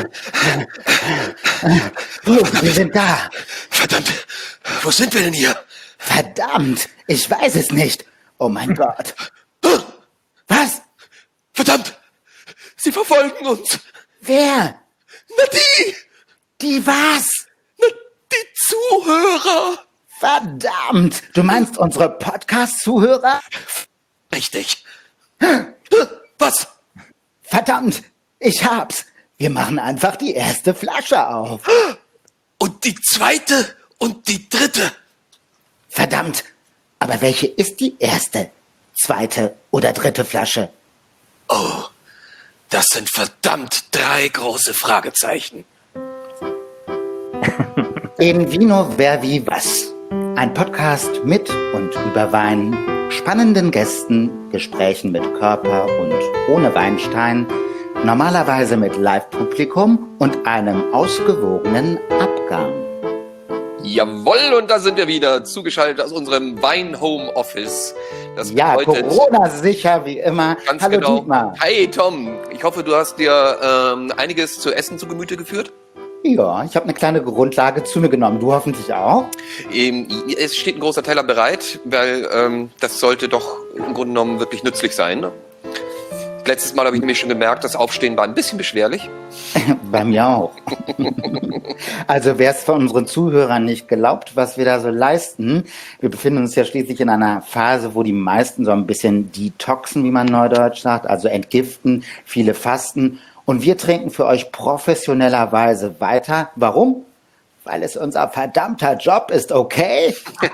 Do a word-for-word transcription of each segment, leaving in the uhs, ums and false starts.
Wir sind da. Verdammt, wo sind wir denn hier? Verdammt, ich weiß es nicht. Oh mein Gott. Was? Verdammt, sie verfolgen uns. Wer? Na die, Die was? na die Zuhörer. Verdammt, du meinst unsere Podcast-Zuhörer? Richtig. Was? Verdammt, ich hab's. Wir machen einfach die erste Flasche auf. Und die zweite und die dritte. Verdammt, aber welche ist die erste, zweite oder dritte Flasche? Oh, das sind verdammt drei große Fragezeichen. In Vino Vervi Was. Ein Podcast mit und über Wein, spannenden Gästen, Gesprächen mit Körper und ohne Weinstein, normalerweise mit Live-Publikum und einem ausgewogenen Abgang. Jawohl, und da sind wir wieder, zugeschaltet aus unserem Wein-Home-Office. Das Ja, bedeutet, Corona-sicher wie immer. ganz Hallo genau. Dietmar. Hi Tom, ich hoffe, du hast dir ähm, einiges zu essen zu Gemüte geführt. Ja, ich habe eine kleine Grundlage zu mir genommen. Du hoffentlich auch? Ähm, es steht ein großer Teller bereit, weil ähm, das sollte doch im Grunde genommen wirklich nützlich sein. Ne? Letztes Mal habe ich nämlich schon gemerkt, das Aufstehen war ein bisschen beschwerlich. Bei mir auch. Also wer es von unseren Zuhörern nicht glaubt, was wir da so leisten, wir befinden uns ja schließlich in einer Phase, wo die meisten so ein bisschen detoxen, wie man neudeutsch sagt, also entgiften, viele fasten. Und wir trinken für euch professionellerweise weiter. Warum? Weil es unser verdammter Job ist, okay?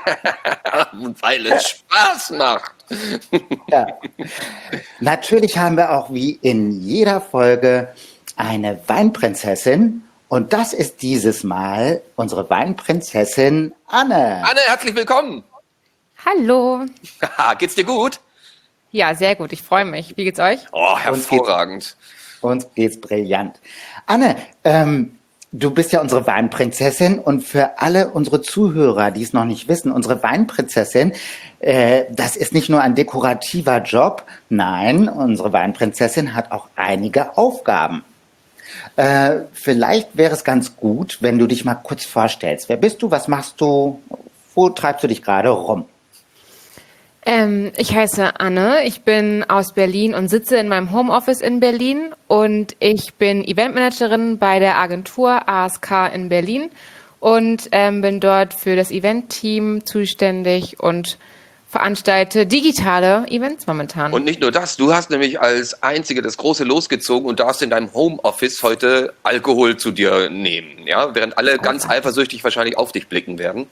Und weil es Spaß macht. Ja. Natürlich haben wir auch wie in jeder Folge eine Weinprinzessin. Und das ist dieses Mal unsere Weinprinzessin Anne. Anne, herzlich willkommen. Hallo. Haha, geht's dir gut? Ja, sehr gut. Ich freue mich. Wie geht's euch? Oh, hervorragend. Uns geht's brillant. Anne, ähm, du bist ja unsere Weinprinzessin und für alle unsere Zuhörer, die es noch nicht wissen, unsere Weinprinzessin, äh, das ist nicht nur ein dekorativer Job, nein, unsere Weinprinzessin hat auch einige Aufgaben. Äh, vielleicht wäre es ganz gut, wenn du dich mal kurz vorstellst. Wer bist du, was machst du, wo treibst du dich gerade rum? Ähm, ich heiße Anne. Ich bin aus Berlin und sitze in meinem Homeoffice in Berlin. Und ich bin Eventmanagerin bei der Agentur A S K in Berlin und ähm, bin dort für das Event-Team zuständig und veranstalte digitale Events momentan. Und nicht nur das, du hast nämlich als Einzige das große losgezogen und darfst in deinem Homeoffice heute Alkohol zu dir nehmen, ja, während alle ganz eifersüchtig wahrscheinlich auf dich blicken werden.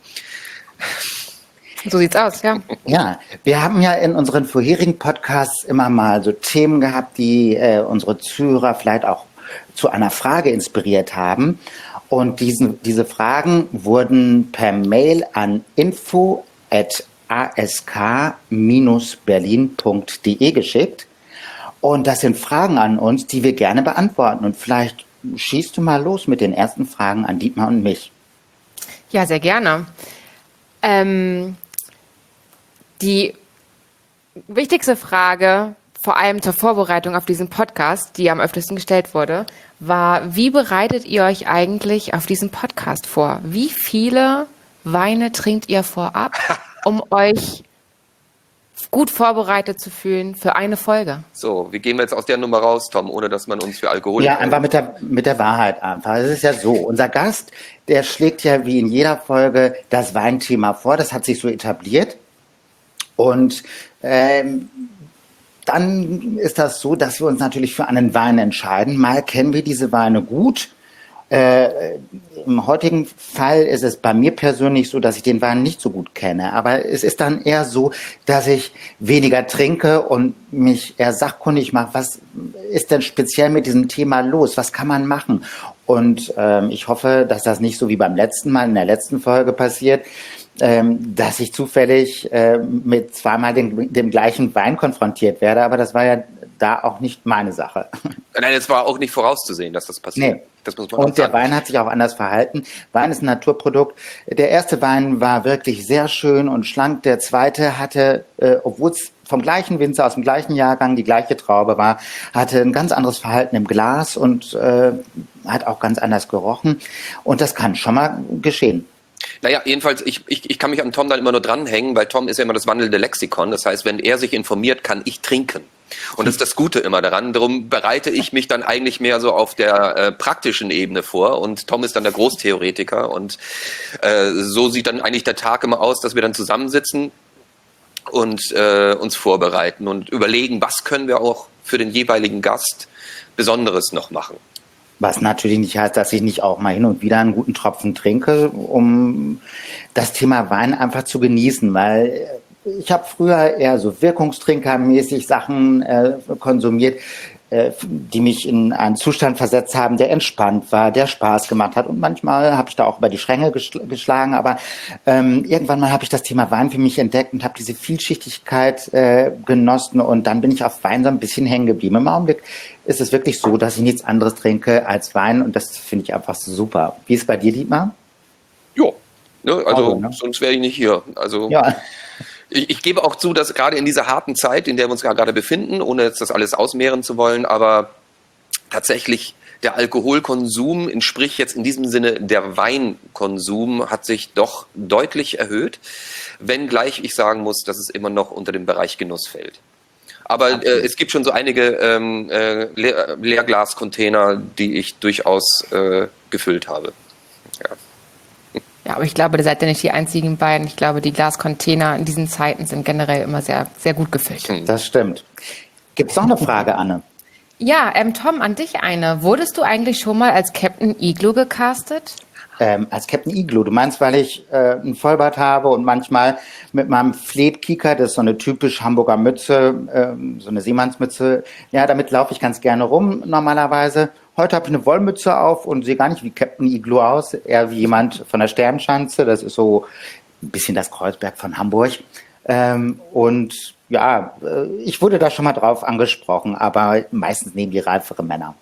So sieht's aus, ja. Ja, wir haben ja in unseren vorherigen Podcasts immer mal so Themen gehabt, die äh, unsere Zuhörer vielleicht auch zu einer Frage inspiriert haben. Und diesen, diese Fragen wurden per Mail an info at a s k dash berlin punkt d e geschickt. Und das sind Fragen an uns, die wir gerne beantworten. Und vielleicht schießt du mal los mit den ersten Fragen an Dietmar und mich. Ja, sehr gerne. Ähm, die wichtigste Frage, vor allem zur Vorbereitung auf diesen Podcast, die am öftesten gestellt wurde, war, wie bereitet ihr euch eigentlich auf diesen Podcast vor? Wie viele Weine trinkt ihr vorab, um euch gut vorbereitet zu fühlen für eine Folge? So, wie gehen wir jetzt aus der Nummer raus, Tom, ohne dass man uns für Alkohol... Ja, einfach mit der, mit der Wahrheit einfach. Es ist ja so, unser Gast, der schlägt ja wie in jeder Folge das Weinthema vor, das hat sich so etabliert. Und ähm, dann ist das so, dass wir uns natürlich für einen Wein entscheiden. Mal kennen wir diese Weine gut. Äh, Im heutigen Fall ist es bei mir persönlich so, dass ich den Wein nicht so gut kenne. Aber es ist dann eher so, dass ich weniger trinke und mich eher sachkundig mache. Was ist denn speziell mit diesem Thema los? Was kann man machen? Und ähm, ich hoffe, dass das nicht so wie beim letzten Mal, in der letzten Folge passiert, ähm, dass ich zufällig äh, mit zweimal dem, dem gleichen Wein konfrontiert werde. Aber das war ja da auch nicht meine Sache. Nein, es war auch nicht vorauszusehen, dass das passiert. Nee. Das muss man Und der Wein hat sich auch anders verhalten. Wein ist ein Naturprodukt. Der erste Wein war wirklich sehr schön und schlank. Der zweite hatte, äh, obwohl es vom gleichen Winzer, aus dem gleichen Jahrgang, die gleiche Traube war, hatte ein ganz anderes Verhalten im Glas und äh, hat auch ganz anders gerochen. Und das kann schon mal geschehen. Naja, jedenfalls, ich, ich, ich kann mich an Tom dann immer nur dranhängen, weil Tom ist ja immer das wandelnde Lexikon. Das heißt, wenn er sich informiert, kann ich trinken. Und das ist das Gute immer daran. Darum bereite ich mich dann eigentlich mehr so auf der äh, praktischen Ebene vor. Und Tom ist dann der Großtheoretiker. Und äh, so sieht dann eigentlich der Tag immer aus, dass wir dann zusammensitzen und äh, uns vorbereiten und überlegen, was können wir auch für den jeweiligen Gast Besonderes noch machen. Was natürlich nicht heißt, dass ich nicht auch mal hin und wieder einen guten Tropfen trinke, um das Thema Wein einfach zu genießen, weil ich habe früher eher so Wirkungstrinkermäßig Sachen äh, konsumiert, äh, die mich in einen Zustand versetzt haben, der entspannt war, der Spaß gemacht hat. Und manchmal habe ich da auch über die Schränke geschl- geschlagen, aber ähm, irgendwann mal habe ich das Thema Wein für mich entdeckt und habe diese Vielschichtigkeit äh, genossen und dann bin ich auf Wein so ein bisschen hängen geblieben. Im Augenblick ist es wirklich so, dass ich nichts anderes trinke als Wein und das finde ich einfach super. Wie ist es bei dir, Dietmar? Jo, ne, also Also, ne? sonst wäre ich nicht hier. Also Ja. ich, ich gebe auch zu, dass gerade in dieser harten Zeit, in der wir uns ja gerade befinden, ohne jetzt das alles ausmehren zu wollen, aber tatsächlich der Alkoholkonsum, sprich jetzt in diesem Sinne der Weinkonsum, hat sich doch deutlich erhöht, wenngleich ich sagen muss, dass es immer noch unter den Bereich Genuss fällt. Aber äh, es gibt schon so einige ähm, äh, Leer Leerglas-Container, die ich durchaus äh, gefüllt habe. Ja. Ja, aber ich glaube, da seid ihr nicht die einzigen beiden. Ich glaube, die Glascontainer in diesen Zeiten sind generell immer sehr, sehr gut gefüllt. Das stimmt. Gibt es noch eine Frage, Anne? Ja, ähm, Tom, an dich eine. Wurdest du eigentlich schon mal als Captain Igloo gecastet? Ähm, als Captain Igloo. Du meinst, weil ich äh, einen Vollbart habe und manchmal mit meinem Fleetkieker, das ist so eine typisch Hamburger Mütze, ähm, so eine Seemannsmütze, ja, damit laufe ich ganz gerne rum normalerweise. Heute habe ich eine Wollmütze auf und sehe gar nicht wie Captain Igloo aus, eher wie jemand von der Sternschanze. Das ist so ein bisschen das Kreuzberg von Hamburg. Ähm, und ja, äh, ich wurde da schon mal drauf angesprochen, aber meistens nehmen die reifere Männer.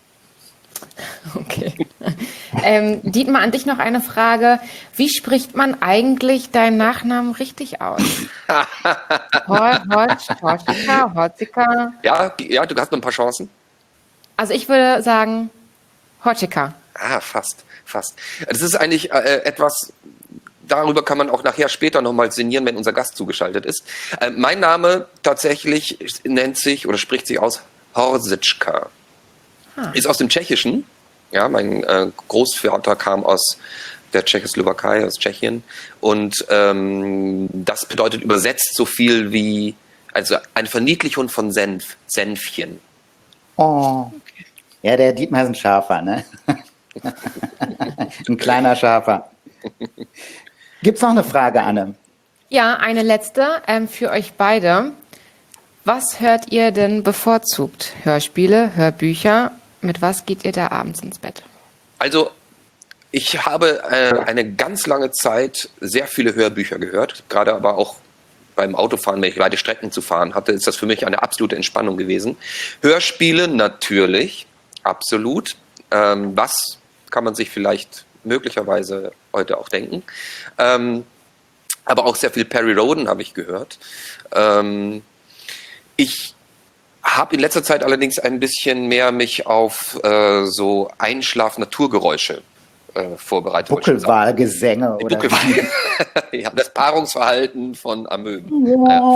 Okay. ähm, Dietmar, an dich noch eine Frage. Wie spricht man eigentlich deinen Nachnamen richtig aus? Hor, Horsch, Horschika, Horzika? Ja, ja, du hast noch ein paar Chancen. Also ich würde sagen Horschika. Ah, fast, fast. Das ist eigentlich äh, etwas, darüber kann man auch nachher später nochmal sinnieren, wenn unser Gast zugeschaltet ist. Äh, mein Name tatsächlich nennt sich oder spricht sich aus Horsitschka. Ah. Ist aus dem Tschechischen. Ja, mein äh, Großvater kam aus der Tschechoslowakei, aus Tschechien. Und ähm, das bedeutet übersetzt so viel wie, also eine Verniedlichung von Senf, Senfchen. Oh. Ja, der Dietmar ist ein Schafer, ne? Ein kleiner Schafer. Gibt's noch eine Frage, Anne? Ja, eine letzte ähm, für euch beide. Was hört ihr denn bevorzugt? Hörspiele, Hörbücher? Mit was geht ihr da abends ins Bett? Also, ich habe äh, eine ganz lange Zeit sehr viele Hörbücher gehört, gerade aber auch beim Autofahren, wenn ich weite Strecken zu fahren hatte, ist das für mich eine absolute Entspannung gewesen. Hörspiele natürlich, absolut. Ähm, was kann man sich vielleicht möglicherweise heute auch denken. Ähm, aber auch sehr viel Perry Rhodan habe ich gehört. Ähm, ich habe in letzter Zeit allerdings ein bisschen mehr mich auf äh, so Einschlaf-Naturgeräusche äh, vorbereitet. Buckelwalgesänge Die oder Buckelwal ja, das Paarungsverhalten von Amöben.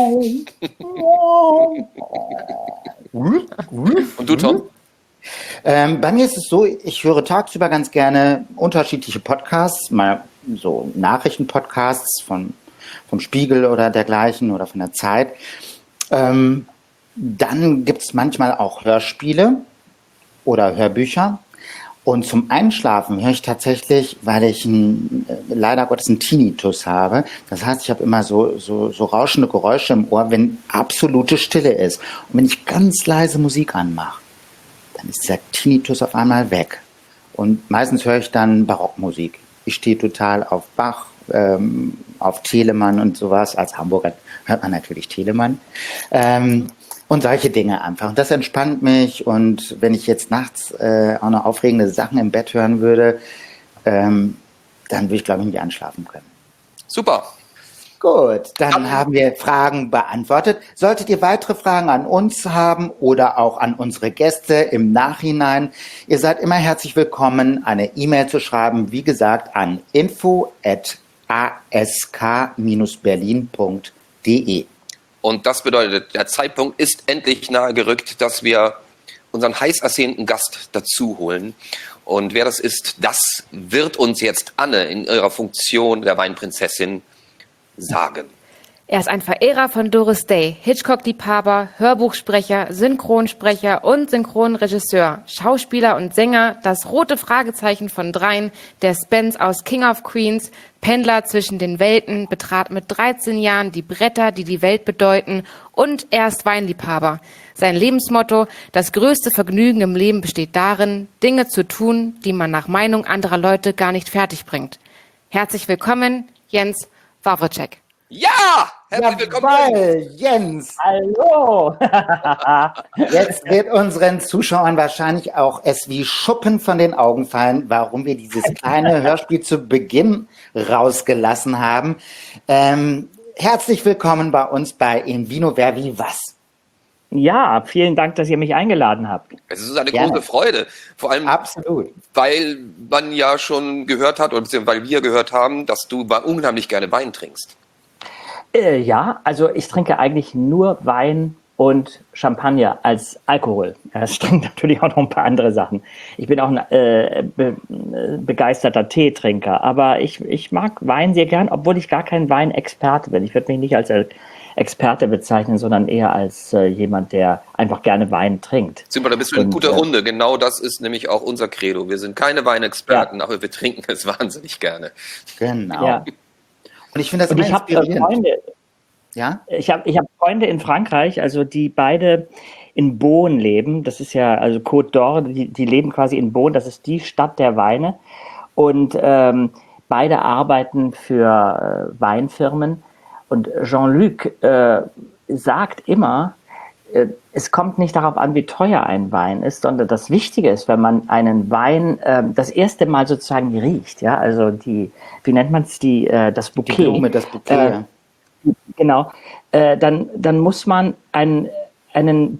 Und du, Tom? Ähm, bei mir ist es so, ich höre tagsüber ganz gerne unterschiedliche Podcasts, mal so Nachrichtenpodcasts von, vom Spiegel oder dergleichen oder von der Zeit. Ähm, dann gibt es manchmal auch Hörspiele oder Hörbücher. Und zum Einschlafen höre ich tatsächlich, weil ich ein, leider Gottes einen Tinnitus habe. Das heißt, ich habe immer so, so, so rauschende Geräusche im Ohr, wenn absolute Stille ist. Und wenn ich ganz leise Musik anmache, dann ist der Tinnitus auf einmal weg. Und meistens höre ich dann Barockmusik. Ich stehe total auf Bach, ähm, auf Telemann und sowas. Als Hamburger hört man natürlich Telemann. Ähm, und solche Dinge einfach. Und das entspannt mich. Und wenn ich jetzt nachts äh, auch noch aufregende Sachen im Bett hören würde, ähm, dann würde ich, glaube ich, nicht einschlafen können. Super. Gut, dann Dann- haben wir Fragen beantwortet. Solltet ihr weitere Fragen an uns haben oder auch an unsere Gäste im Nachhinein, ihr seid immer herzlich willkommen, eine E-Mail zu schreiben, wie gesagt, an info at ask berlin punkt de. Und das bedeutet, der Zeitpunkt ist endlich nahe gerückt, dass wir unseren heiß ersehnten Gast dazu holen. Und wer das ist, das wird uns jetzt Anne in ihrer Funktion der Weinprinzessin sagen. Er ist ein Verehrer von Doris Day, Hitchcock-Liebhaber, Hörbuchsprecher, Synchronsprecher und Synchronregisseur, Schauspieler und Sänger, das rote Fragezeichen von Dreien, der Spence aus King of Queens, Pendler zwischen den Welten, betrat mit dreizehn Jahren die Bretter, die die Welt bedeuten, und er ist Weinliebhaber. Sein Lebensmotto: Das größte Vergnügen im Leben besteht darin, Dinge zu tun, die man nach Meinung anderer Leute gar nicht fertig bringt. Herzlich willkommen, Jens Wawrcek. Ja! Herzlich willkommen! Jawohl, Jens! Hallo! Jetzt wird unseren Zuschauern wahrscheinlich auch es wie Schuppen von den Augen fallen, warum wir dieses kleine Hörspiel zu Beginn rausgelassen haben. Ähm, herzlich willkommen bei uns bei In Vino Ver Wie Was. Ja, vielen Dank, dass ihr mich eingeladen habt. Es ist eine Gerne. große Freude. Vor allem, Absolut. weil man ja schon gehört hat, oder beziehungsweise weil wir gehört haben, dass du unheimlich gerne Wein trinkst. Äh, ja, also ich trinke eigentlich nur Wein und Champagner als Alkohol. Ja, ich trinke natürlich auch noch ein paar andere Sachen. Ich bin auch ein äh, be begeisterter Teetrinker, aber ich, ich mag Wein sehr gern, obwohl ich gar kein Weinexperte bin. Ich würde mich nicht als Experte bezeichnen, sondern eher als äh, jemand, der einfach gerne Wein trinkt. Super, da bist du in Und, guter äh, Runde. Genau das ist nämlich auch unser Credo. Wir sind keine Weinexperten, aber wir trinken es wahnsinnig gerne. Genau. Ja. Und ich finde das Und immer ich habe äh, inspirierend. Freunde, Ja? Ich habe ich hab Freunde in Frankreich, also die beide in Beaune leben. Das ist ja, also Côte d'Or, die, die leben quasi in Beaune. Das ist die Stadt der Weine. Und ähm, beide arbeiten für äh, Weinfirmen. Und Jean-Luc äh, sagt immer, äh, es kommt nicht darauf an, wie teuer ein Wein ist, sondern das Wichtige ist, wenn man einen Wein äh, das erste Mal sozusagen riecht, ja, also die, wie nennt man es, die, äh, das Die Bouquet. Blume, das Bouquet. Äh, ja. Genau, äh, dann, dann muss man einen, einen,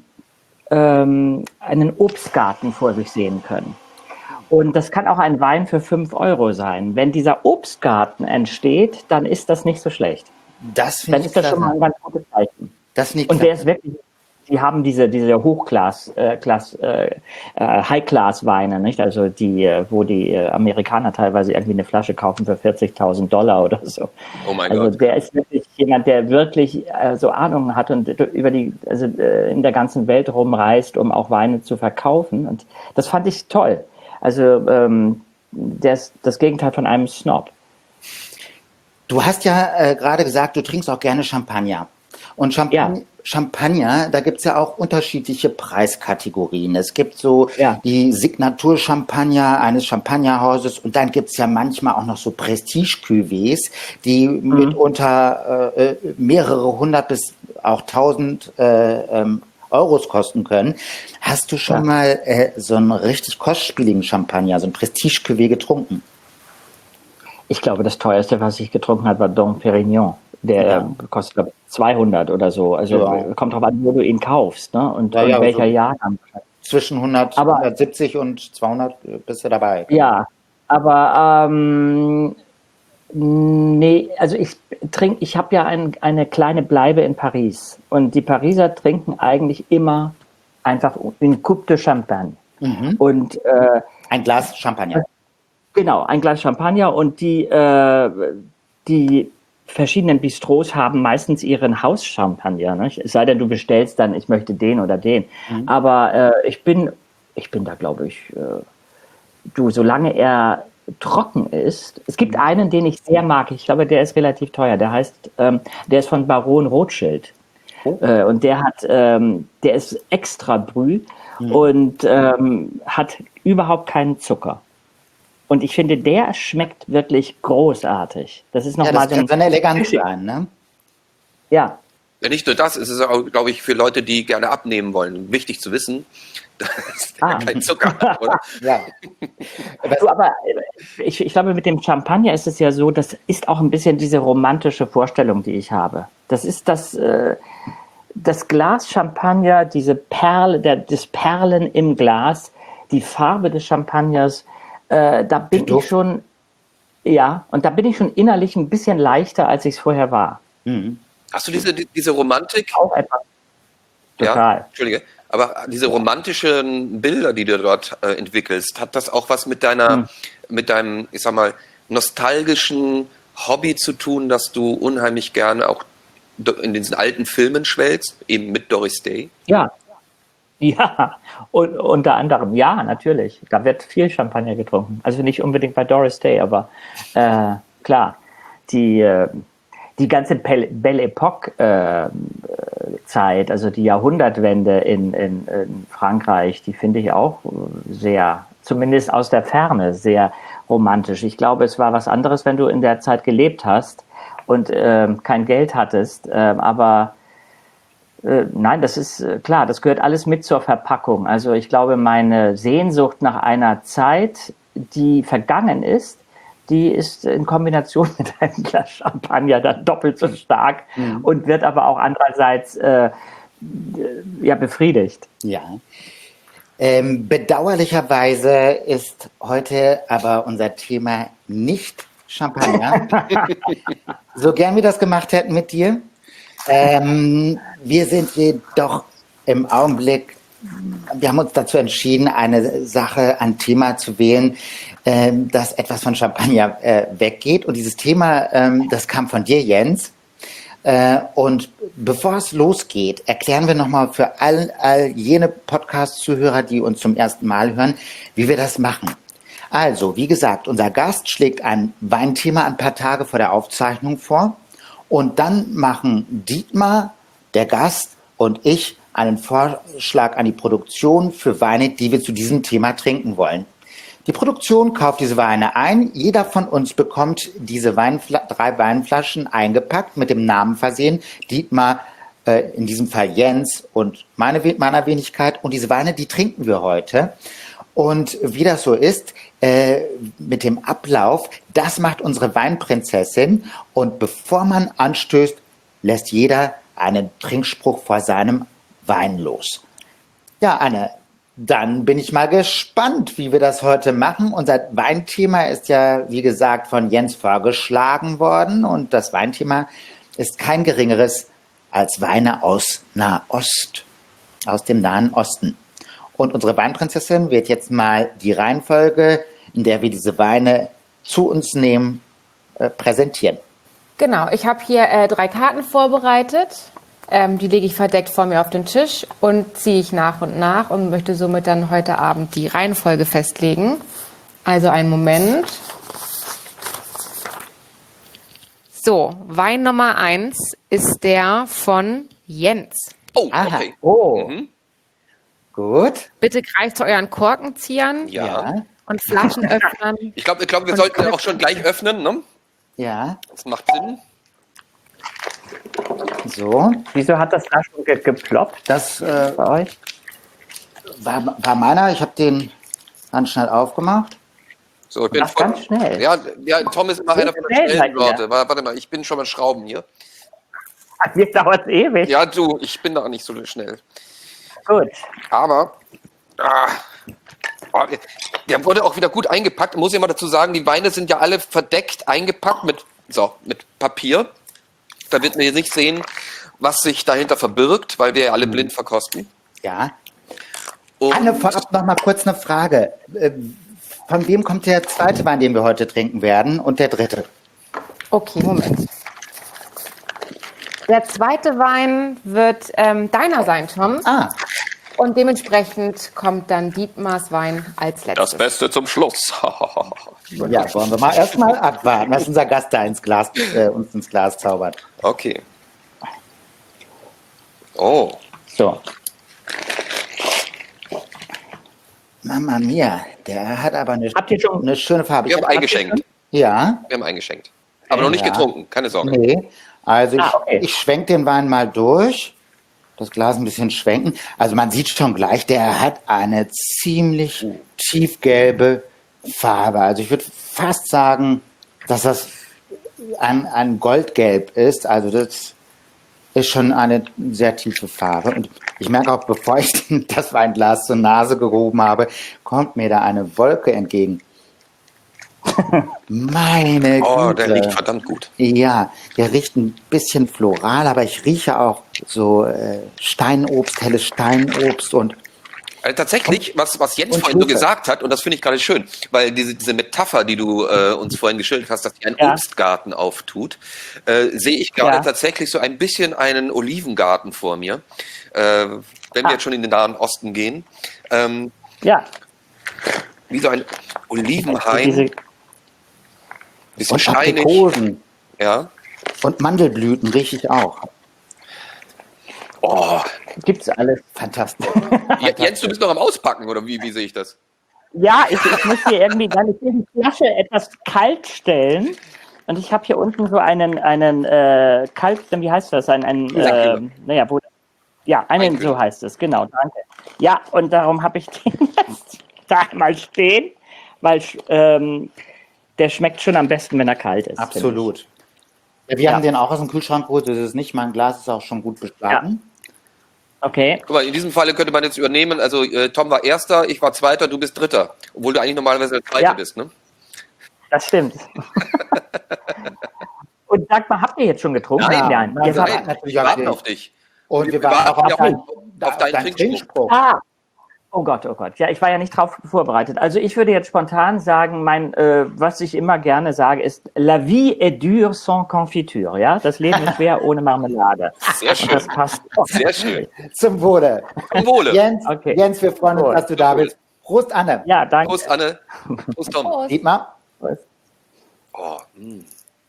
ähm, einen Obstgarten vor sich sehen können. Und das kann auch ein Wein für fünf Euro sein. Wenn dieser Obstgarten entsteht, dann ist das nicht so schlecht. Das finde Dann ich ist das schon mal klasse. ein ganz gutes Zeichen. Das finde ich Und der klasse. ist wirklich, die haben diese, diese Hochglas, äh, Glas, äh, äh, High-Class-Weine, nicht? Also die, äh, wo die äh, Amerikaner teilweise irgendwie eine Flasche kaufen für vierzigtausend Dollar oder so. Oh mein Also Gott. der ist wirklich jemand, der wirklich äh, so Ahnung hat und über die, also äh, in der ganzen Welt rumreist, um auch Weine zu verkaufen. Und das fand ich toll. Also ähm, der ist das Gegenteil von einem Snob. Du hast ja äh, gerade gesagt, du trinkst auch gerne Champagner. Und Champagner, Ja. Champagner, da gibt's ja auch unterschiedliche Preiskategorien. Es gibt so Ja. die Signatur-Champagner eines Champagnerhauses und dann gibt's ja manchmal auch noch so Prestige-Cuvées, die mitunter äh, äh, mehrere hundert bis auch tausend äh, ähm, Euros kosten können. Hast du schon Ja. mal äh, so einen richtig kostspieligen Champagner, so ein Prestige-Cuvée getrunken? Ich glaube, das teuerste, was ich getrunken habe, war Dom Pérignon. Der Ja. äh, kostet, glaube ich, zweihundert oder so. Also Ja. äh, kommt drauf an, wo du ihn kaufst, ne? Und, Ja, und ja, welcher so- Jahrgang. Zwischen hundert, Aber- hundertsiebzig und zweihundert bist du dabei. Ja, aber ähm, nee, also ich trinke, ich habe ja ein, eine kleine Bleibe in Paris und die Pariser trinken eigentlich immer einfach une coupe de Champagne. Und äh, Ein Glas Champagner. genau, ein Glas Champagner und die, äh, die verschiedenen Bistros haben meistens ihren Hauschampagner. Nicht? Es sei denn, du bestellst dann, ich möchte den oder den. Aber äh, ich bin, ich bin da, glaube ich, äh, du, solange er trocken ist. Es gibt einen, den ich sehr mag. Ich glaube, der ist relativ teuer. Der heißt, ähm, der ist von Baron Rothschild. Oh. Äh, und der hat, ähm, der ist extra Brü und ähm, hat überhaupt keinen Zucker. Und ich finde, der schmeckt wirklich großartig. Das ist Ja, nochmal das so kann so ein, eine Eleganz sein, ne? ja, Ja, nicht nur das, es ist auch, glaube ich, für Leute, die gerne abnehmen wollen, wichtig zu wissen, dass Ah. kein Zucker hat, oder? Ja. Du, aber ich, ich glaube, mit dem Champagner ist es ja so, das ist auch ein bisschen diese romantische Vorstellung, die ich habe. Das ist das, äh, das Glas Champagner, diese Perle, der, das Perlen im Glas, die Farbe des Champagners, äh, da bin Der Duft. ich schon, ja, und da bin ich schon innerlich ein bisschen leichter, als ich es vorher war. Mhm. Hast du diese, diese Romantik? Auch etwas. Ja, Total. Entschuldige. Aber diese romantischen Bilder, die du dort äh, entwickelst, hat das auch was mit deiner, Hm. mit deinem, ich sag mal, nostalgischen Hobby zu tun, dass du unheimlich gerne auch do- in diesen alten Filmen schwelgst, eben mit Doris Day? Ja, ja, und, unter anderem, ja, natürlich. Da wird viel Champagner getrunken. Also nicht unbedingt bei Doris Day, aber äh, klar, die, äh, die ganze Belle, Belle Epoque äh, Zeit, also die Jahrhundertwende in, in, in Frankreich, die finde ich auch sehr, zumindest aus der Ferne, sehr romantisch. Ich glaube, es war was anderes, wenn du in der Zeit gelebt hast und äh, kein Geld hattest, äh, aber Äh, nein, das ist äh, klar, das gehört alles mit zur Verpackung. Also ich glaube, meine Sehnsucht nach einer Zeit, die vergangen ist, die ist in Kombination mit einem Glas Champagner dann doppelt so stark Mhm. und wird aber auch andererseits äh, ja, befriedigt. Ja. Ähm, bedauerlicherweise ist heute aber unser Thema nicht Champagner. So gern wir das gemacht hätten mit dir. Ähm, wir sind jedoch im Augenblick, wir haben uns dazu entschieden, eine Sache, ein Thema zu wählen, ähm, das etwas von Champagner äh, weggeht. Und dieses Thema, ähm, das kam von dir, Jens. Äh, und bevor es losgeht, erklären wir nochmal für all, all jene Podcast-Zuhörer, die uns zum ersten Mal hören, wie wir das machen. Also, wie gesagt, unser Gast schlägt ein Weinthema ein paar Tage vor der Aufzeichnung vor. Und dann machen Dietmar, der Gast, und ich einen Vorschlag an die Produktion für Weine, die wir zu diesem Thema trinken wollen. Die Produktion kauft diese Weine ein. Jeder von uns bekommt diese Weinfla- drei Weinflaschen eingepackt, mit dem Namen versehen. Dietmar, äh, in diesem Fall Jens und meine, We- meiner Wenigkeit. Und diese Weine, die trinken wir heute. Und wie das so ist, äh, mit dem Ablauf, das macht unsere Weinprinzessin. Und bevor man anstößt, lässt jeder einen Trinkspruch vor seinem Wein los. Ja, Anne, dann bin ich mal gespannt, wie wir das heute machen. Unser Weinthema ist ja, wie gesagt, von Jens vorgeschlagen worden. Und das Weinthema ist kein geringeres als Weine aus Nahost, aus dem Nahen Osten. Und unsere Weinprinzessin wird jetzt mal die Reihenfolge, in der wir diese Weine zu uns nehmen, äh, präsentieren. Genau, ich habe hier äh, drei Karten vorbereitet. Ähm, die lege ich verdeckt vor mir auf den Tisch und ziehe ich nach und nach und möchte somit dann heute Abend die Reihenfolge festlegen. Also einen Moment. So, Wein Nummer eins ist der von Jens. Oh, Aha. okay. Oh, Mhm. Gut. Bitte greift zu euren Korkenziehern Ja. Ja. und Flaschenöffnern. Ich glaube, ich glaub, wir Und sollten alles- auch schon gleich öffnen, ne? Ja. Das macht Sinn. So. wieso hat das da schon ge geploppt Das äh, bei euch? war, war meiner. Ich habe den ganz schnell aufgemacht. So, ich bin Ach, ganz schnell. Ja, ja, Tom ist immer So einer von den schnell schnellen seid ihr. Leute. Wa- Warte mal, ich bin schon mal Schrauben hier. Jetzt dauert es ewig. Ja, du, ich bin da nicht so schnell. Gut. Aber ah, oh, der- der wurde auch wieder gut eingepackt. Muss ich mal dazu sagen, die Weine sind ja alle verdeckt eingepackt mit, so, mit Papier. Da wird man jetzt nicht sehen, was sich dahinter verbirgt, weil wir ja alle blind verkosten. Ja. Und Anne, vorab noch mal kurz eine Frage. Äh, Von wem kommt der zweite Wein, den wir heute trinken werden, und der dritte? Okay, Moment. Der zweite Wein wird ähm, deiner sein, Tom. Ah, Und dementsprechend kommt dann Dietmars Wein als letztes. das Beste zum Schluss. ja, wollen wir mal erstmal abwarten, was unser Gast da ins Glas, äh, uns ins Glas zaubert. Okay. Oh, So. Mama mia, der hat aber eine, Habt ihr schon- eine schöne Farbe. wir haben Ich hab- eingeschenkt. Ja, Wir haben eingeschenkt. Aber noch nicht Ja. getrunken, keine Sorge. nee, Also ich, Ah, okay. ich schwenke den Wein mal durch, das Glas ein bisschen schwenken. Also man sieht schon gleich, der hat eine ziemlich tiefgelbe Farbe. Also ich würde fast sagen, dass das ein, ein Goldgelb ist. Also das ist schon eine sehr tiefe Farbe. Und ich merke auch, bevor ich das Weinglas zur Nase gehoben habe, kommt mir da eine Wolke entgegen. Meine Oh, Güte. der riecht verdammt gut. Ja, der riecht ein bisschen floral, aber ich rieche auch so äh, Steinobst, helles Steinobst und Also tatsächlich, was, was Jens und vorhin so Stufe. gesagt hat, und das finde ich gerade schön, weil diese, diese Metapher, die du äh, uns vorhin geschildert hast, dass sich ein Ja. Obstgarten auftut, äh, sehe ich gerade Ja. tatsächlich so ein bisschen einen Olivengarten vor mir, äh, wenn wir Ah. jetzt schon in den Nahen Osten gehen. Ähm, Ja, wie so ein Olivenhain, diese, bisschen und steinig. Aprikosen Ja. und Mandelblüten rieche ich auch. Oh, gibt's alles. Fantastisch. Jens, du bist noch am Auspacken, oder wie, wie sehe ich das? Ja, ich, ich muss hier irgendwie gar nicht die Flasche etwas kalt stellen. Und ich habe hier unten so einen, einen äh, kalt, wie heißt das? Ein, ein, äh, Weinkühler. naja, wo, ja, einen, Weinkühler. so heißt es, genau, danke. Ja, und darum habe ich den jetzt da mal stehen, weil ähm, der schmeckt schon am besten, wenn er kalt ist. Absolut. Ja, wir Ja. haben den auch aus dem Kühlschrank geholt, das ist nicht, mein Glas ist auch schon gut beschlagen. Okay, Guck mal, in diesem Falle könnte man jetzt übernehmen, also äh, Tom war Erster, ich war Zweiter, du bist Dritter. Obwohl du eigentlich normalerweise der Zweite Ja. bist, ne? das stimmt. Und sag mal, habt ihr jetzt schon getrunken? Nein, Nein. nein, Ihr nein. habt- natürlich wir auch warten nicht. auf dich. Und wir, Wir waren warten auch auf, ja dein, auf auf deinen deinen Trinkspruch. Trinkspruch. Ah, oh Gott, oh Gott. Ja, ich war ja nicht drauf vorbereitet. Also ich würde jetzt spontan sagen, mein, äh, was ich immer gerne sage, ist La vie est dure sans confiture. Ja, das Leben ist schwer ohne Marmelade. Sehr Und schön. das passt. Sehr schön. Zum Wohle. Zum Wohle. Jens, Okay. Jens, wir freuen uns, Wohl. dass du da Zum Wohl. bist. Prost, Anne. Ja, danke. Prost, Anne. Prost, Tom. Dietmar. Oh, mh.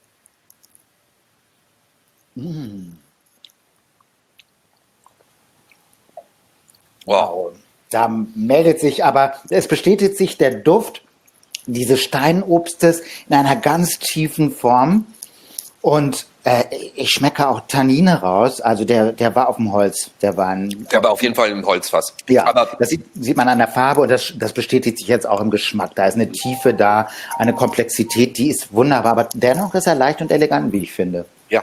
Wow. Da meldet sich aber, es bestätigt sich der Duft dieses Steinobstes in einer ganz tiefen Form. Und äh, ich schmecke auch Tannine raus. Also der, der war auf dem Holz, der Wein. Der war auf jeden Fall im Holzfass. Ja, Aber das sieht, sieht man an der Farbe und das, das bestätigt sich jetzt auch im Geschmack. Da ist eine Tiefe da, eine Komplexität, die ist wunderbar. Aber dennoch ist er leicht und elegant, wie ich finde. ja.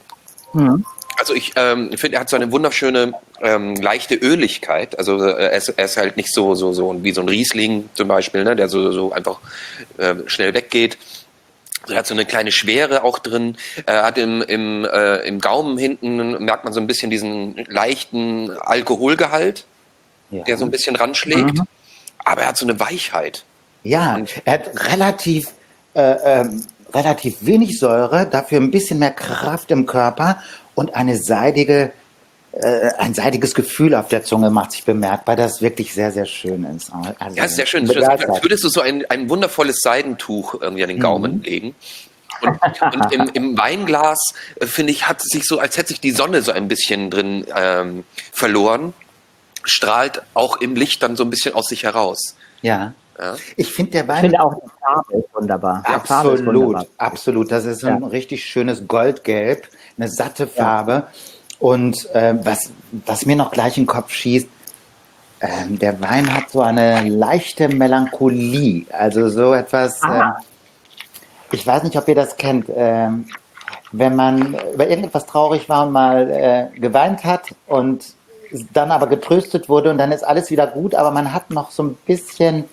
Also ich ähm, finde, er hat so eine wunderschöne, ähm, leichte Öligkeit. Also äh, er, ist, er ist halt nicht so, so, so wie so ein Riesling zum Beispiel, ne, der so, so einfach äh, schnell weggeht. Er hat so eine kleine Schwere auch drin. Er hat im, im, äh, im Gaumen hinten, merkt man so ein bisschen diesen leichten Alkoholgehalt, Ja. der so ein bisschen ranschlägt. Aber er hat so eine Weichheit. Ja, er hat relativ, äh, ähm, relativ wenig Säure, dafür ein bisschen mehr Kraft im Körper und eine seidige, äh, ein seidiges Gefühl auf der Zunge macht sich bemerkbar, das wirklich sehr, sehr schön ist. Also, Ja, ist sehr schön. begeistert. Als würdest du so ein, ein wundervolles Seidentuch irgendwie an den Gaumen legen. Und, und im, im Weinglas, äh, finde ich, hat es sich so, als hätte sich die Sonne so ein bisschen drin ähm, verloren, strahlt auch im Licht dann so ein bisschen aus sich heraus. Ja. Ja. Ich finde der Ich Wein finde auch, die Farbe ist wunderbar. Die Farbe ist absolut, wunderbar. absolut. Das ist ein Ja. richtig schönes Goldgelb, eine satte Farbe. Und äh, was, was mir noch gleich in den Kopf schießt, ähm, der Wein hat so eine leichte Melancholie. Also so etwas, ähm, Ah. ich weiß nicht, ob ihr das kennt, ähm, wenn man über irgendetwas traurig war und mal äh, geweint hat und dann aber getröstet wurde und dann ist alles wieder gut, aber man hat noch so ein bisschen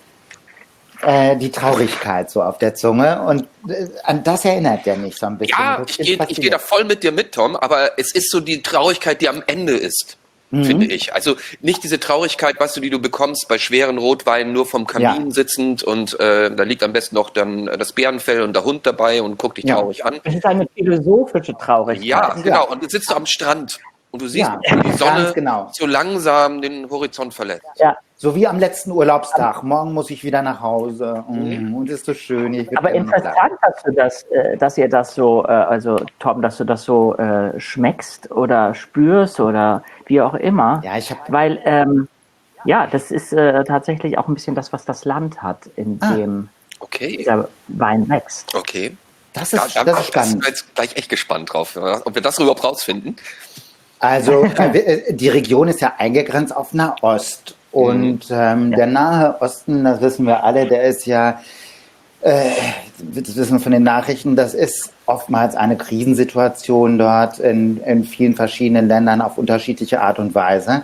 äh, die Traurigkeit so auf der Zunge und äh, an das erinnert der mich so ein bisschen. Ja, Das ich ist gehe ich geh da faszinierend. voll mit dir mit, Tom, aber es ist so die Traurigkeit, die am Ende ist, finde ich. Also nicht diese Traurigkeit, weißt du, die du bekommst bei schweren Rotweinen, nur vom Kamin Ja. sitzend und äh, da liegt am besten noch dann das Bärenfell und der Hund dabei und guckt dich Ja. traurig an. Es ist eine philosophische Traurigkeit. Ja, genau. Und jetzt sitzt du am Strand und du siehst, Ja, wie die Sonne ganz genau. so langsam den Horizont verlässt. Ja. So wie am letzten Urlaubstag. Morgen muss ich wieder nach Hause. Mm, und ist so schön. Ich würd Aber gerne bleiben. interessant, dass du das, äh, dass ihr das so, äh, also Tom, dass du das so äh, schmeckst oder spürst oder wie auch immer. Ja, ich habe Weil, ähm, ja, das ist äh, tatsächlich auch ein bisschen das, was das Land hat, in Ah. dem Okay, dieser Wein wächst. okay. Das Da, ist, da, das da ist spannend. sind wir jetzt gleich echt gespannt drauf, ob wir das überhaupt rausfinden. Also äh, die Region ist ja eingegrenzt auf Nahost. Und ähm, der Nahe Osten, das wissen wir alle, der ist ja, äh, das wissen wir von den Nachrichten, das ist oftmals eine Krisensituation dort in, in vielen verschiedenen Ländern auf unterschiedliche Art und Weise.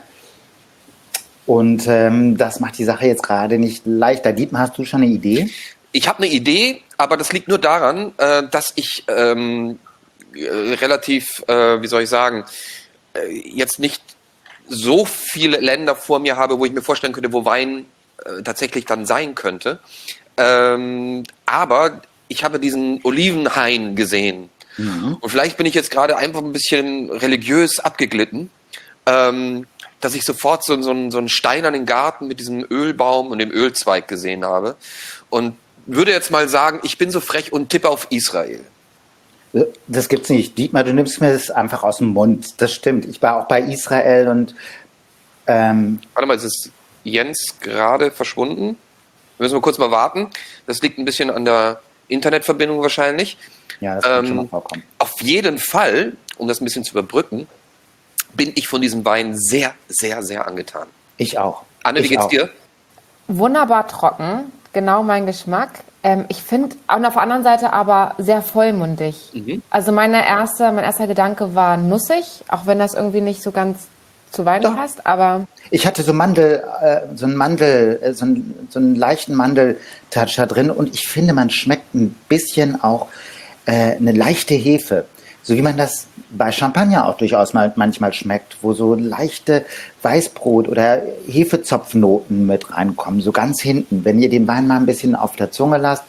Und ähm, das macht die Sache jetzt gerade nicht leichter. Dietmar, hast du schon eine Idee? Ich habe eine Idee, aber das liegt nur daran, äh, dass ich ähm, äh, relativ, äh, wie soll ich sagen, äh, jetzt nicht so viele Länder vor mir habe, wo ich mir vorstellen könnte, wo Wein äh, tatsächlich dann sein könnte. Ähm, aber ich habe diesen Olivenhain gesehen. Mhm. Und vielleicht bin ich jetzt gerade einfach ein bisschen religiös abgeglitten, ähm, dass ich sofort so, so, einen, so einen steinernen Garten mit diesem Ölbaum und dem Ölzweig gesehen habe. Und würde jetzt mal sagen, ich bin so frech und tippe auf Israel. Das gibt's nicht. Dietmar, du nimmst mir das einfach aus dem Mund. Das stimmt. Ich war auch bei Israel und ähm, Warte mal, ist es Jens gerade verschwunden? Müssen wir kurz mal warten. Das liegt ein bisschen an der Internetverbindung wahrscheinlich. ja, das kann Ähm, schon mal vorkommen. Auf jeden Fall, um das ein bisschen zu überbrücken, bin ich von diesem Wein sehr, sehr, sehr angetan. Ich auch. Anne, wie ich geht's auch. dir? Wunderbar trocken, genau mein Geschmack. Ähm, ich finde auf der anderen Seite aber sehr vollmundig. Mhm. Also meine erste, mein erster Gedanke war nussig, auch wenn das irgendwie nicht so ganz zu Wein Doch. passt, aber Ich hatte so Mandel, äh, so einen Mandel, äh, so, einen, so einen leichten Mandeltouch da drin und ich finde, man schmeckt ein bisschen auch äh, eine leichte Hefe. So wie man das bei Champagner auch durchaus mal, manchmal schmeckt, wo so leichte Weißbrot- oder Hefezopfnoten mit reinkommen, so ganz hinten. Wenn ihr den Wein mal ein bisschen auf der Zunge lasst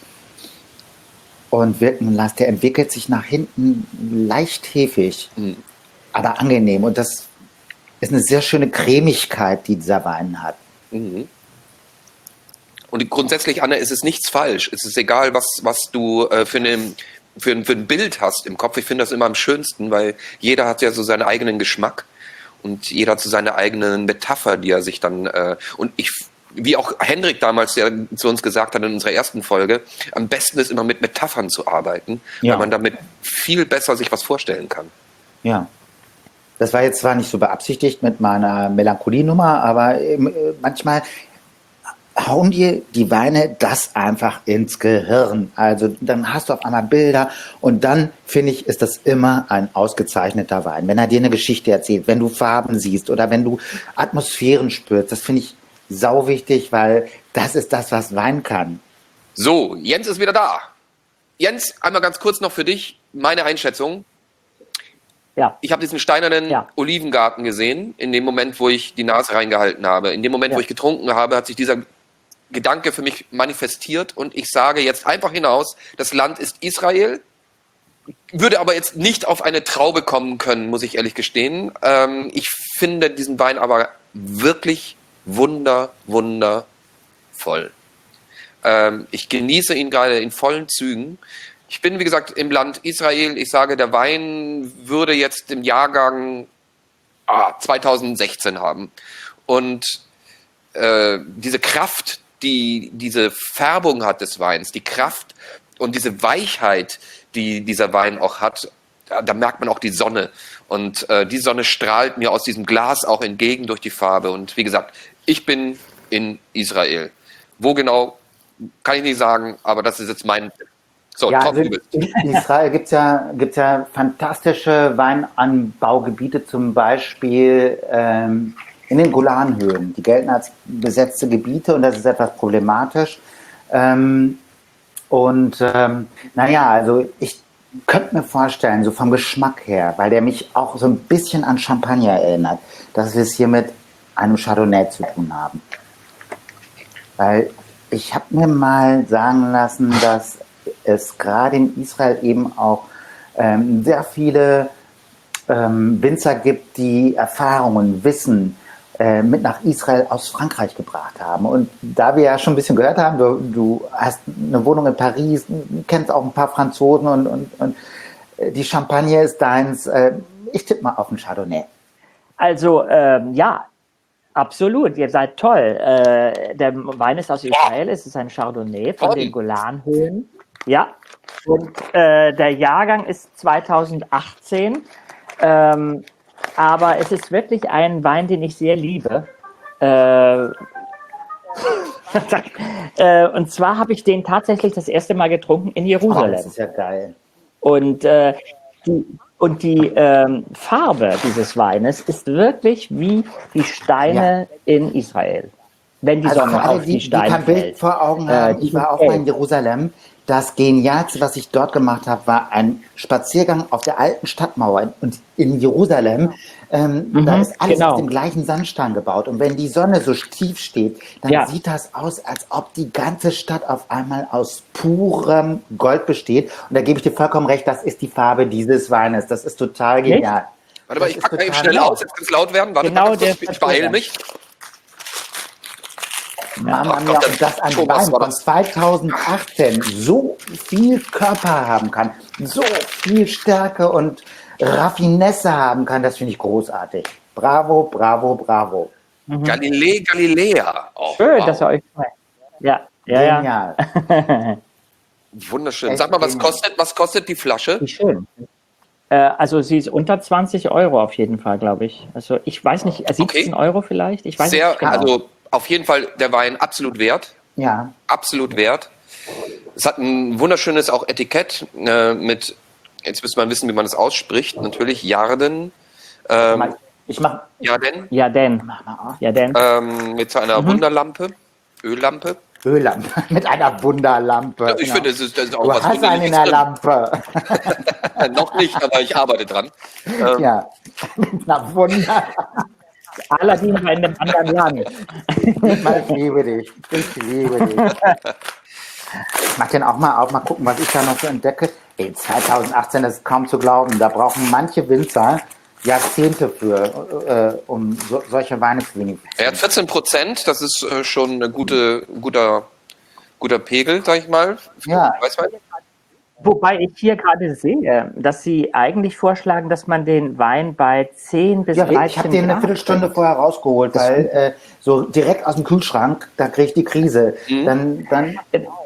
und wirken lasst, der entwickelt sich nach hinten leicht hefig, Mhm. aber angenehm. Und das ist eine sehr schöne Cremigkeit, die dieser Wein hat. Mhm. Und grundsätzlich, Anne, ist es nichts falsch. Es ist egal, was, was du äh, für, eine, für, ein, für ein Bild hast im Kopf. Ich finde das immer am schönsten, weil jeder hat ja so seinen eigenen Geschmack und jeder hat so seine eigenen Metapher, die er sich dann... Äh, und ich, wie auch Hendrik damals ja zu uns gesagt hat in unserer ersten Folge, am besten ist immer mit Metaphern zu arbeiten, Ja. weil man damit viel besser sich was vorstellen kann. Ja. Das war jetzt zwar nicht so beabsichtigt mit meiner Melancholie-Nummer, aber ähm, manchmal hauen dir die Weine das einfach ins Gehirn. Also dann hast du auf einmal Bilder und dann, finde ich, ist das immer ein ausgezeichneter Wein. Wenn er dir eine Geschichte erzählt, wenn du Farben siehst oder wenn du Atmosphären spürst, das finde ich sau wichtig, weil das ist das, was Wein kann. So, Jens ist wieder da. Jens, einmal ganz kurz noch für dich, meine Einschätzung. Ja, Ich habe diesen steinernen Ja. Olivengarten gesehen, in dem Moment, wo ich die Nase reingehalten habe. In dem Moment, Ja. wo ich getrunken habe, hat sich dieser Gedanke für mich manifestiert und ich sage jetzt einfach hinaus, das Land ist Israel, würde aber jetzt nicht auf eine Traube kommen können, muss ich ehrlich gestehen. Ähm, ich finde diesen Wein aber wirklich wunder, wundervoll. Ähm, ich genieße ihn gerade in vollen Zügen. Ich bin, wie gesagt, im Land Israel. Ich sage, der Wein würde jetzt im Jahrgang ah, zweitausendsechzehn haben. Und äh, diese Kraft, die diese Färbung hat des Weins, die Kraft und diese Weichheit, die dieser Wein auch hat, da, da merkt man auch die Sonne. Und äh, die Sonne strahlt mir aus diesem Glas auch entgegen durch die Farbe. Und wie gesagt, ich bin in Israel. Wo genau, kann ich nicht sagen, aber das ist jetzt mein... So, Ja, Tom, also du bist. in Israel gibt es ja, gibt's ja fantastische Weinanbaugebiete, zum Beispiel ähm, in den Golanhöhen. Die gelten als besetzte Gebiete und das ist etwas problematisch. Ähm, und ähm, naja, also ich könnte mir vorstellen, so vom Geschmack her, weil der mich auch so ein bisschen an Champagner erinnert, dass wir es hier mit einem Chardonnay zu tun haben. Weil ich habe mir mal sagen lassen, dass es gerade in Israel eben auch ähm, sehr viele ähm, Winzer gibt, die Erfahrungen, Wissen äh, mit nach Israel aus Frankreich gebracht haben. Und da wir ja schon ein bisschen gehört haben, du, du hast eine Wohnung in Paris, kennst auch ein paar Franzosen und, und, und die Champagne ist deins. Äh, ich tippe mal auf den Chardonnay. also ähm, ja, absolut. Ihr seid toll. Äh, der Wein ist aus Israel, es ist ein Chardonnay von Toll. den Golanhöhen. Ja, und äh, der Jahrgang ist zweitausendachtzehn, ähm, aber es ist wirklich ein Wein, den ich sehr liebe. Äh, äh, und zwar habe ich den tatsächlich das erste Mal getrunken in Oh, Jerusalem. das ist ja geil. Und äh, die, und die ähm, Farbe dieses Weines ist wirklich wie die Steine in Israel, wenn die Also Sonne für alle, auf die die, die Steine kein Bild fällt. vor Augen Äh, haben, die ich war sind auch mal in gelb. Jerusalem. Das Genialste, was ich dort gemacht habe, war ein Spaziergang auf der alten Stadtmauer. Und in Jerusalem, ähm, da Mhm, ist alles aus genau. dem gleichen Sandstein gebaut. Und wenn die Sonne so tief steht, dann Ja. sieht das aus, als ob die ganze Stadt auf einmal aus purem Gold besteht. Und da gebe ich dir vollkommen recht, das ist die Farbe dieses Weines. Das ist total Nicht? genial. Warte mal, Das ich ist packe mal eben total schnell nett. aus, jetzt kann es laut werden. Warte Genau mal ganz der kurz, ich beeile Spaziergang. mich. Mama Ach mia, Gott, und dass ein Thomas Wein war von das. zweitausendachtzehn so viel Körper haben kann, so viel Stärke und Raffinesse haben kann, das finde ich großartig. Bravo, bravo, bravo. Galilei Galilea. Oh, Schön, wow. dass er euch schmeckt. Ja, ja, ja. Genial. Wunderschön. Echt Sag mal, was genial. kostet, was kostet die Flasche? Wie schön. Äh, also sie ist unter zwanzig Euro auf jeden Fall, glaube ich. Also ich weiß nicht, äh, siebzehn Okay. Euro vielleicht? Ich weiß Sehr, nicht genau. also auf jeden Fall der Wein absolut wert. Ja, Absolut wert. Es hat ein wunderschönes auch Etikett äh, mit, jetzt müsste man wissen, wie man das ausspricht, natürlich Jarden. Ähm, ich mach, Jarden Ja, denn. mach mal auf. Ja, denn. ähm, mit so einer Wunderlampe, Öllampe. Öllampe mit einer Wunderlampe. Ja, ich Genau. finde, das ist, das ist auch Du was hast einen in Wunderliches der drin. Lampe. Noch nicht, aber ich arbeite dran. Ähm, Ja, mit einer Wunderlampe. Aladdin war in einem anderen Land. Ich liebe dich. Ich liebe dich. Ich mach den auch mal auf, mal gucken, was ich da noch so entdecke. Ey, zweitausendachtzehn, das ist kaum zu glauben. Da brauchen manche Winzer Jahrzehnte für, äh, um so, solche Weine zu gewinnen. Er hat vierzehn Prozent, das ist äh, schon ein gute, guter, guter Pegel, sag ich mal. Ja. Weißwein. Wobei ich hier gerade sehe, dass Sie eigentlich vorschlagen, dass man den Wein bei zehn bis Ja, dreizehn ich habe den eine Grad Viertelstunde trinkt. vorher rausgeholt, weil äh, so direkt aus dem Kühlschrank, da kriege ich die Krise. Mhm. Dann, dann,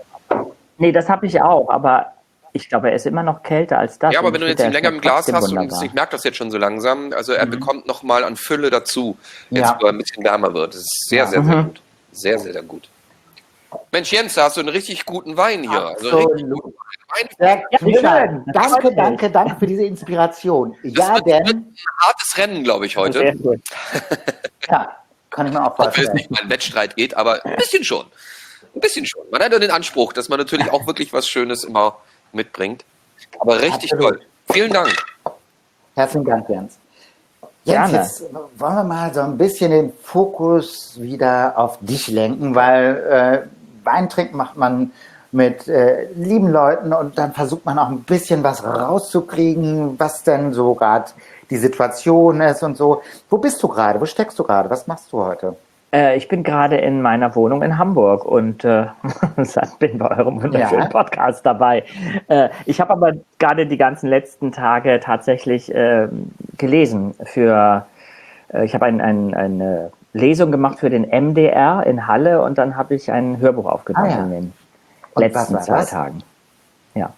Nee, das habe ich auch, aber ich glaube, er ist immer noch kälter als das. Ja, aber Und wenn du ich jetzt finde, ihn der länger im schmeckt Glas trotzdem hast und wunderbar. ich merke das jetzt schon so langsam, also er bekommt nochmal an Fülle dazu, jetzt Ja. wo er ein bisschen wärmer wird. Das ist sehr, Ja. sehr, sehr Mhm. gut. Sehr, sehr, sehr gut. Mensch, Jens, da hast du einen richtig guten Wein hier. Also richtig Absolut. guten Wein. Sehr Ja, Knüller, schön. Das danke, freut mich. danke, danke für diese Inspiration. Das Ja, wird, wird denn, ein hartes Rennen, glaube ich, heute. Sehr gut. ja, kann ich mir auch Auch wenn es vorstellen. nicht um einen Wettstreit geht, aber ein bisschen schon. Ein bisschen schon. Man hat ja den Anspruch, dass man natürlich auch wirklich was Schönes immer mitbringt. Aber richtig Absolut. toll. Vielen Dank. Herzlichen Dank, Jens. Jens, Gerne. jetzt wollen wir mal so ein bisschen den Fokus wieder auf dich lenken, weil äh, Wein trinken macht man mit äh, lieben Leuten und dann versucht man auch ein bisschen was rauszukriegen, was denn so gerade die Situation ist und so. Wo bist du gerade? Wo steckst du gerade? Was machst du heute? Äh, ich bin gerade in meiner Wohnung in Hamburg und äh, bin bei eurem wunderschönen Ja. Podcast dabei. Äh, ich habe aber gerade die ganzen letzten Tage tatsächlich äh, gelesen für, äh, ich habe ein, ein, eine Lesung gemacht für den M D R in Halle und dann habe ich ein Hörbuch aufgenommen Ah, ja. in den Und letzten was war zwei das? Tagen. Ja.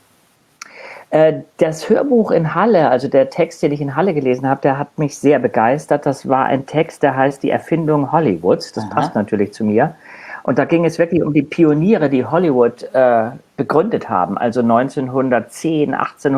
Äh, Das Hörbuch in Halle, also der Text, den ich in Halle gelesen habe, der hat mich sehr begeistert. Das war ein Text, der heißt Die Erfindung Hollywoods. Das Aha. passt natürlich zu mir. Und da ging es wirklich um die Pioniere, die Hollywood äh, begründet haben, also neunzehnhundertzehn,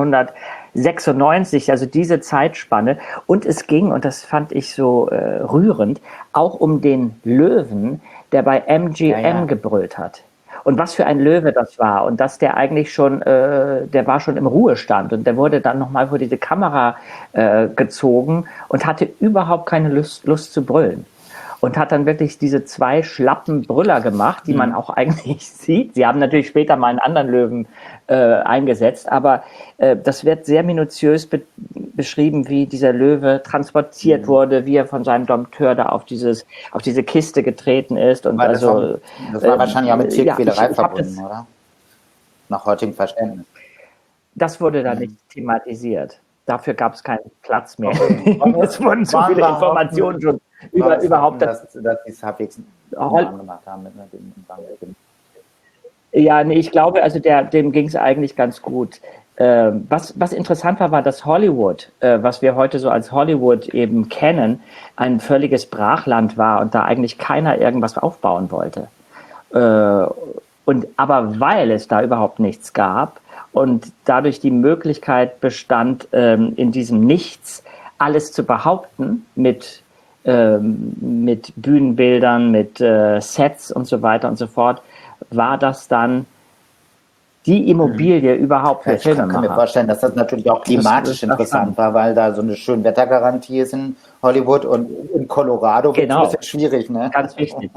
achtzehnhundertsechsundneunzig, also diese Zeitspanne. Und es ging, und das fand ich so äh, rührend, auch um den Löwen, der bei M G M Ja, ja. gebrüllt hat. Und was für ein Löwe das war. Und dass der eigentlich schon, äh, der war schon im Ruhestand. Und der wurde dann nochmal vor diese Kamera äh, gezogen und hatte überhaupt keine Lust, Lust zu brüllen. Und hat dann wirklich diese zwei schlappen Brüller gemacht, die man auch eigentlich sieht. Sie haben natürlich später mal einen anderen Löwen äh, eingesetzt, aber äh, das wird sehr minutiös be beschrieben, wie dieser Löwe transportiert Mhm. wurde, wie er von seinem Dompteur da auf dieses, auf diese Kiste getreten ist. Und Weil das, also, war, das war ähm, wahrscheinlich auch mit ja, Tierquälerei ich- ich hab verbunden, das- oder? Nach heutigem Verständnis. Das wurde da Mhm. nicht thematisiert. Dafür gab es keinen Platz mehr. Okay. Es wurden zu Wollen viele wir Informationen schon Wollen über, wir überhaupt hoffen, das. dass, dass die es halbwegs Hol- gemacht haben mit, mit, dem- mit dem- Ja, nee, ich glaube, also der, dem ging es eigentlich ganz gut. Ähm, was, was interessant war, war, dass Hollywood, äh, was wir heute so als Hollywood eben kennen, ein völliges Brachland war und da eigentlich keiner irgendwas aufbauen wollte. Äh, und aber weil es da überhaupt nichts gab und dadurch die Möglichkeit bestand, ähm, in diesem Nichts alles zu behaupten mit ähm, mit Bühnenbildern, mit äh, Sets und so weiter und so fort, war das dann die Immobilie überhaupt für Ja, ich kann, kann mir Filmemacher. vorstellen, dass das natürlich auch klimatisch Das- das interessant war, weil da so eine schöne Wettergarantie ist in Hollywood und in Colorado wird es Genau. ein bisschen schwierig, ne? Ganz wichtig.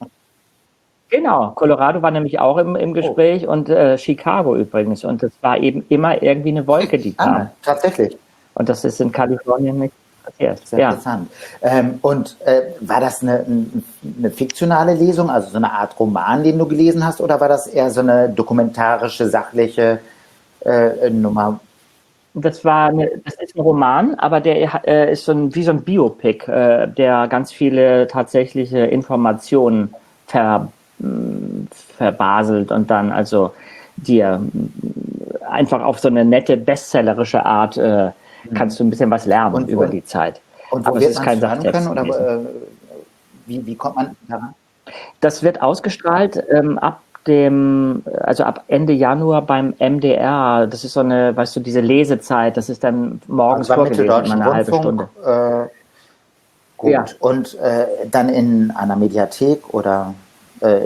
Genau, Colorado war nämlich auch im, im Gespräch und äh, Chicago übrigens. Und es war eben immer irgendwie eine Wolke, die kam. Ah, tatsächlich. Und das ist in Kalifornien nicht passiert. Sehr Ja. interessant. Ähm, und äh, war das eine, eine fiktionale Lesung, also so eine Art Roman, den du gelesen hast, oder war das eher so eine dokumentarische, sachliche äh, Nummer? Das war eine, das ist ein Roman, aber der äh, ist so ein, wie so ein Biopic, äh, der ganz viele tatsächliche Informationen ver, mh, verbaselt und dann also dir mh, einfach auf so eine nette, bestsellerische Art äh, kannst du ein bisschen was lernen Und wo- über die Zeit. Und wo Aber es wird ist man kein es hören Sachtext können? Oder gewesen. äh, wie, wie kommt man daran? Das wird ausgestrahlt ähm, ab dem, also ab Ende Januar beim M D R. Das ist so eine, weißt du, diese Lesezeit. Das ist dann morgens beim vorgelesen, immer Mitteldeutschen eine halbe Rundfunk. Stunde. Äh, gut. Ja. Und äh, dann in einer Mediathek oder äh,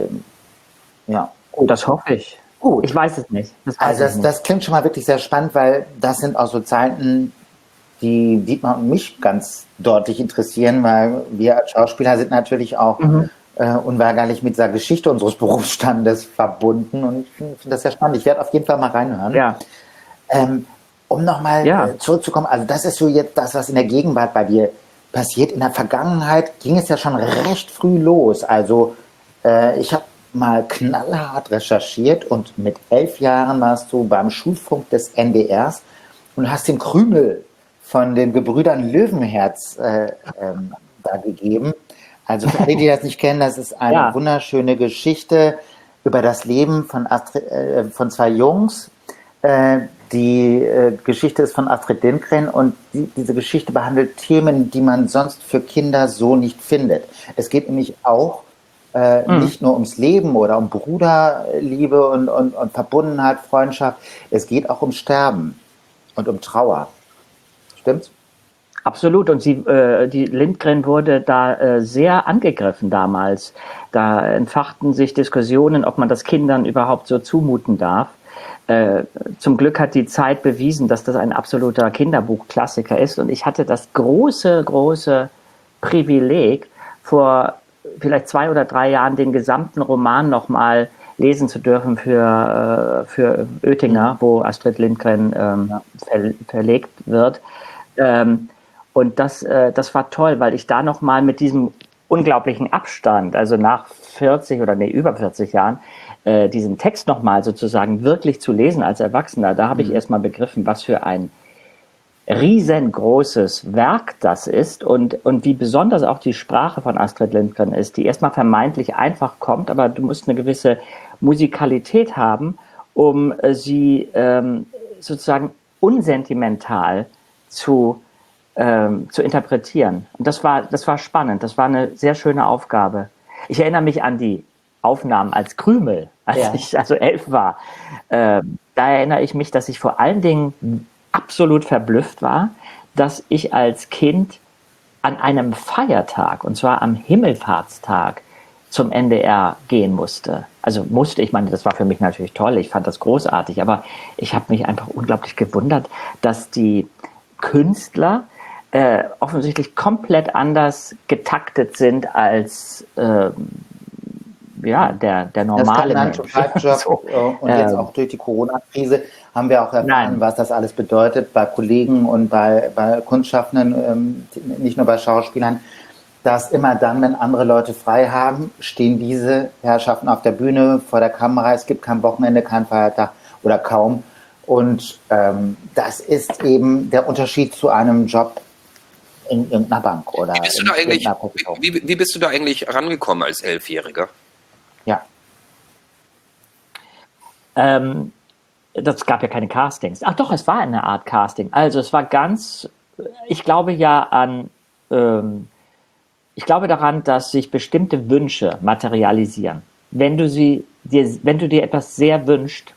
ja. Oh, das hoffe ich. Gut. Ich weiß es nicht. Das weiß Also ich das, nicht. das klingt schon mal wirklich sehr spannend, weil das sind auch so Zeiten, die Dietmar und mich ganz deutlich interessieren, weil wir als Schauspieler sind natürlich auch Mhm. äh, unweigerlich mit dieser Geschichte unseres Berufsstandes verbunden und ich finde find das sehr spannend. Ich werde auf jeden Fall mal reinhören. Ja. Ähm, um nochmal Ja. äh, zurückzukommen, also das ist so jetzt das, was in der Gegenwart bei dir passiert. In der Vergangenheit ging es ja schon recht früh los. Also äh, ich habe mal knallhart recherchiert und mit elf Jahren warst du beim Schulfunk des N D Rs und hast den Krümel von den Gebrüdern Löwenherz äh, ähm, da gegeben. Also für alle, die das nicht kennen, das ist eine Ja. wunderschöne Geschichte über das Leben von, Astrid, äh, von zwei Jungs. Äh, die äh, Geschichte ist von Astrid Lindgren und die, diese Geschichte behandelt Themen, die man sonst für Kinder so nicht findet. Es geht nämlich auch äh, Mhm. nicht nur ums Leben oder um Bruderliebe und, und, und Verbundenheit, Freundschaft. Es geht auch um Sterben und um Trauer. Stimmt's? Absolut. Und sie, äh, die Lindgren wurde da äh, sehr angegriffen damals. Da entfachten sich Diskussionen, ob man das Kindern überhaupt so zumuten darf. Äh, zum Glück hat die Zeit bewiesen, dass das ein absoluter Kinderbuchklassiker ist. Und ich hatte das große, große Privileg, vor vielleicht zwei oder drei Jahren den gesamten Roman nochmal lesen zu dürfen für, äh, für Oettinger, wo Astrid Lindgren ähm, ver verlegt wird. Ähm, und das, äh, das war toll, weil ich da nochmal mit diesem unglaublichen Abstand, also nach vierzig oder nee, über vierzig Jahren, äh, diesen Text nochmal sozusagen wirklich zu lesen als Erwachsener, da habe ich erstmal begriffen, was für ein riesengroßes Werk das ist und, und wie besonders auch die Sprache von Astrid Lindgren ist, die erstmal vermeintlich einfach kommt, aber du musst eine gewisse Musikalität haben, um äh, sie ähm, sozusagen unsentimental zu, ähm, zu interpretieren. Und das war, das war spannend, das war eine sehr schöne Aufgabe. Ich erinnere mich an die Aufnahmen als Krümel, als Ja. ich also elf war. Ähm, da erinnere ich mich, dass ich vor allen Dingen absolut verblüfft war, dass ich als Kind an einem Feiertag, und zwar am Himmelfahrtstag, zum N D R gehen musste. Also musste, ich meine, das war für mich natürlich toll, ich fand das großartig, aber ich habe mich einfach unglaublich gewundert, dass die Künstler äh, offensichtlich komplett anders getaktet sind als äh, ja, der, der Das normale kann ein Mensch. Job. So, Und jetzt ähm, auch durch die Corona-Krise haben wir auch erfahren, Nein. was das alles bedeutet bei Kollegen und bei, bei Kunstschaffenden, ähm, nicht nur bei Schauspielern, dass immer dann, wenn andere Leute frei haben, stehen diese Herrschaften auf der Bühne, vor der Kamera. Es gibt kein Wochenende, kein Feiertag oder kaum. Und ähm, das ist eben der Unterschied zu einem Job in irgendeiner Bank oder Wie bist du in da eigentlich, irgendeiner Profession. wie, wie wie bist du da eigentlich rangekommen als Elfjähriger? Ja. Ähm, das gab ja keine Castings. Ach doch, es war eine Art Casting. Also es war ganz, ich glaube ja an, ähm, ich glaube daran, dass sich bestimmte Wünsche materialisieren. Wenn du sie dir, wenn du dir etwas sehr wünschst,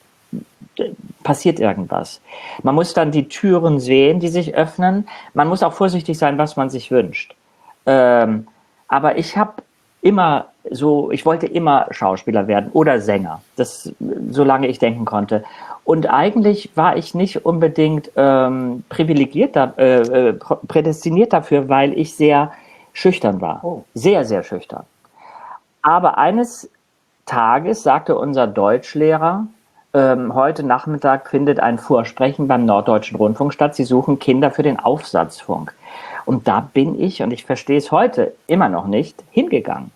passiert irgendwas. Man muss dann die Türen sehen, die sich öffnen. Man muss auch vorsichtig sein, was man sich wünscht. Ähm, aber ich habe immer so, ich wollte immer Schauspieler werden oder Sänger, das, solange ich denken konnte. Und eigentlich war ich nicht unbedingt ähm, privilegiert, da, äh, prädestiniert dafür, weil ich sehr schüchtern war. Oh. Sehr, sehr schüchtern. Aber eines Tages sagte unser Deutschlehrer, ähm, heute Nachmittag findet ein Vorsprechen beim Norddeutschen Rundfunk statt. Sie suchen Kinder für den Aufsatzfunk. Und da bin ich, und ich verstehe es heute immer noch nicht, hingegangen.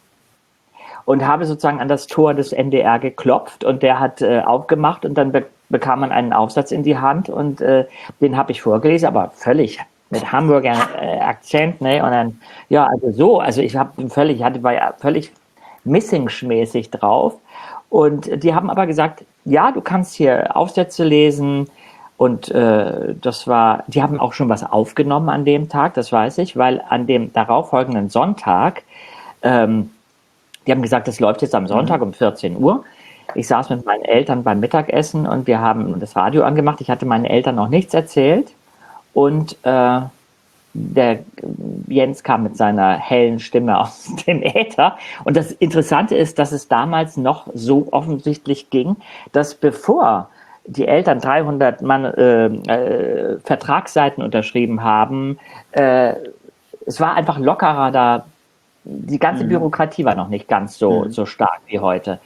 Und habe sozusagen an das Tor des N D R geklopft und der hat äh, aufgemacht und dann be- bekam man einen Aufsatz in die Hand und äh, den habe ich vorgelesen, aber völlig mit Hamburger äh, Akzent, ne? Und dann, ja, also so, also ich habe völlig, ich hatte war ja völlig Missing-mäßig drauf. Und die haben aber gesagt, ja, du kannst hier Aufsätze lesen. Und äh, das war, die haben auch schon was aufgenommen an dem Tag, das weiß ich, weil an dem darauffolgenden Sonntag, ähm, die haben gesagt, das läuft jetzt am Sonntag um vierzehn Uhr. Ich saß mit meinen Eltern beim Mittagessen und wir haben das Radio angemacht. Ich hatte meinen Eltern noch nichts erzählt. Und äh, der Jens kam mit seiner hellen Stimme aus dem Äther. Und das Interessante ist, dass es damals noch so offensichtlich ging, dass bevor die Eltern dreihundert Mann, äh, äh, Vertragsseiten unterschrieben haben, äh, es war einfach lockerer da. Die ganze mhm. Bürokratie war noch nicht ganz so, mhm. so stark wie heute.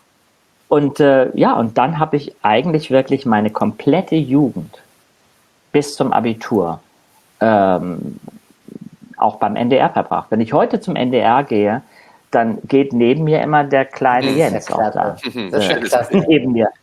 Und äh, ja, und dann habe ich eigentlich wirklich meine komplette Jugend bis zum Abitur ähm, auch beim N D R verbracht. Wenn ich heute zum N D R gehe, dann geht neben mir immer der kleine Mhm, Jens ja auch da. Das äh, ist klasse. neben mir.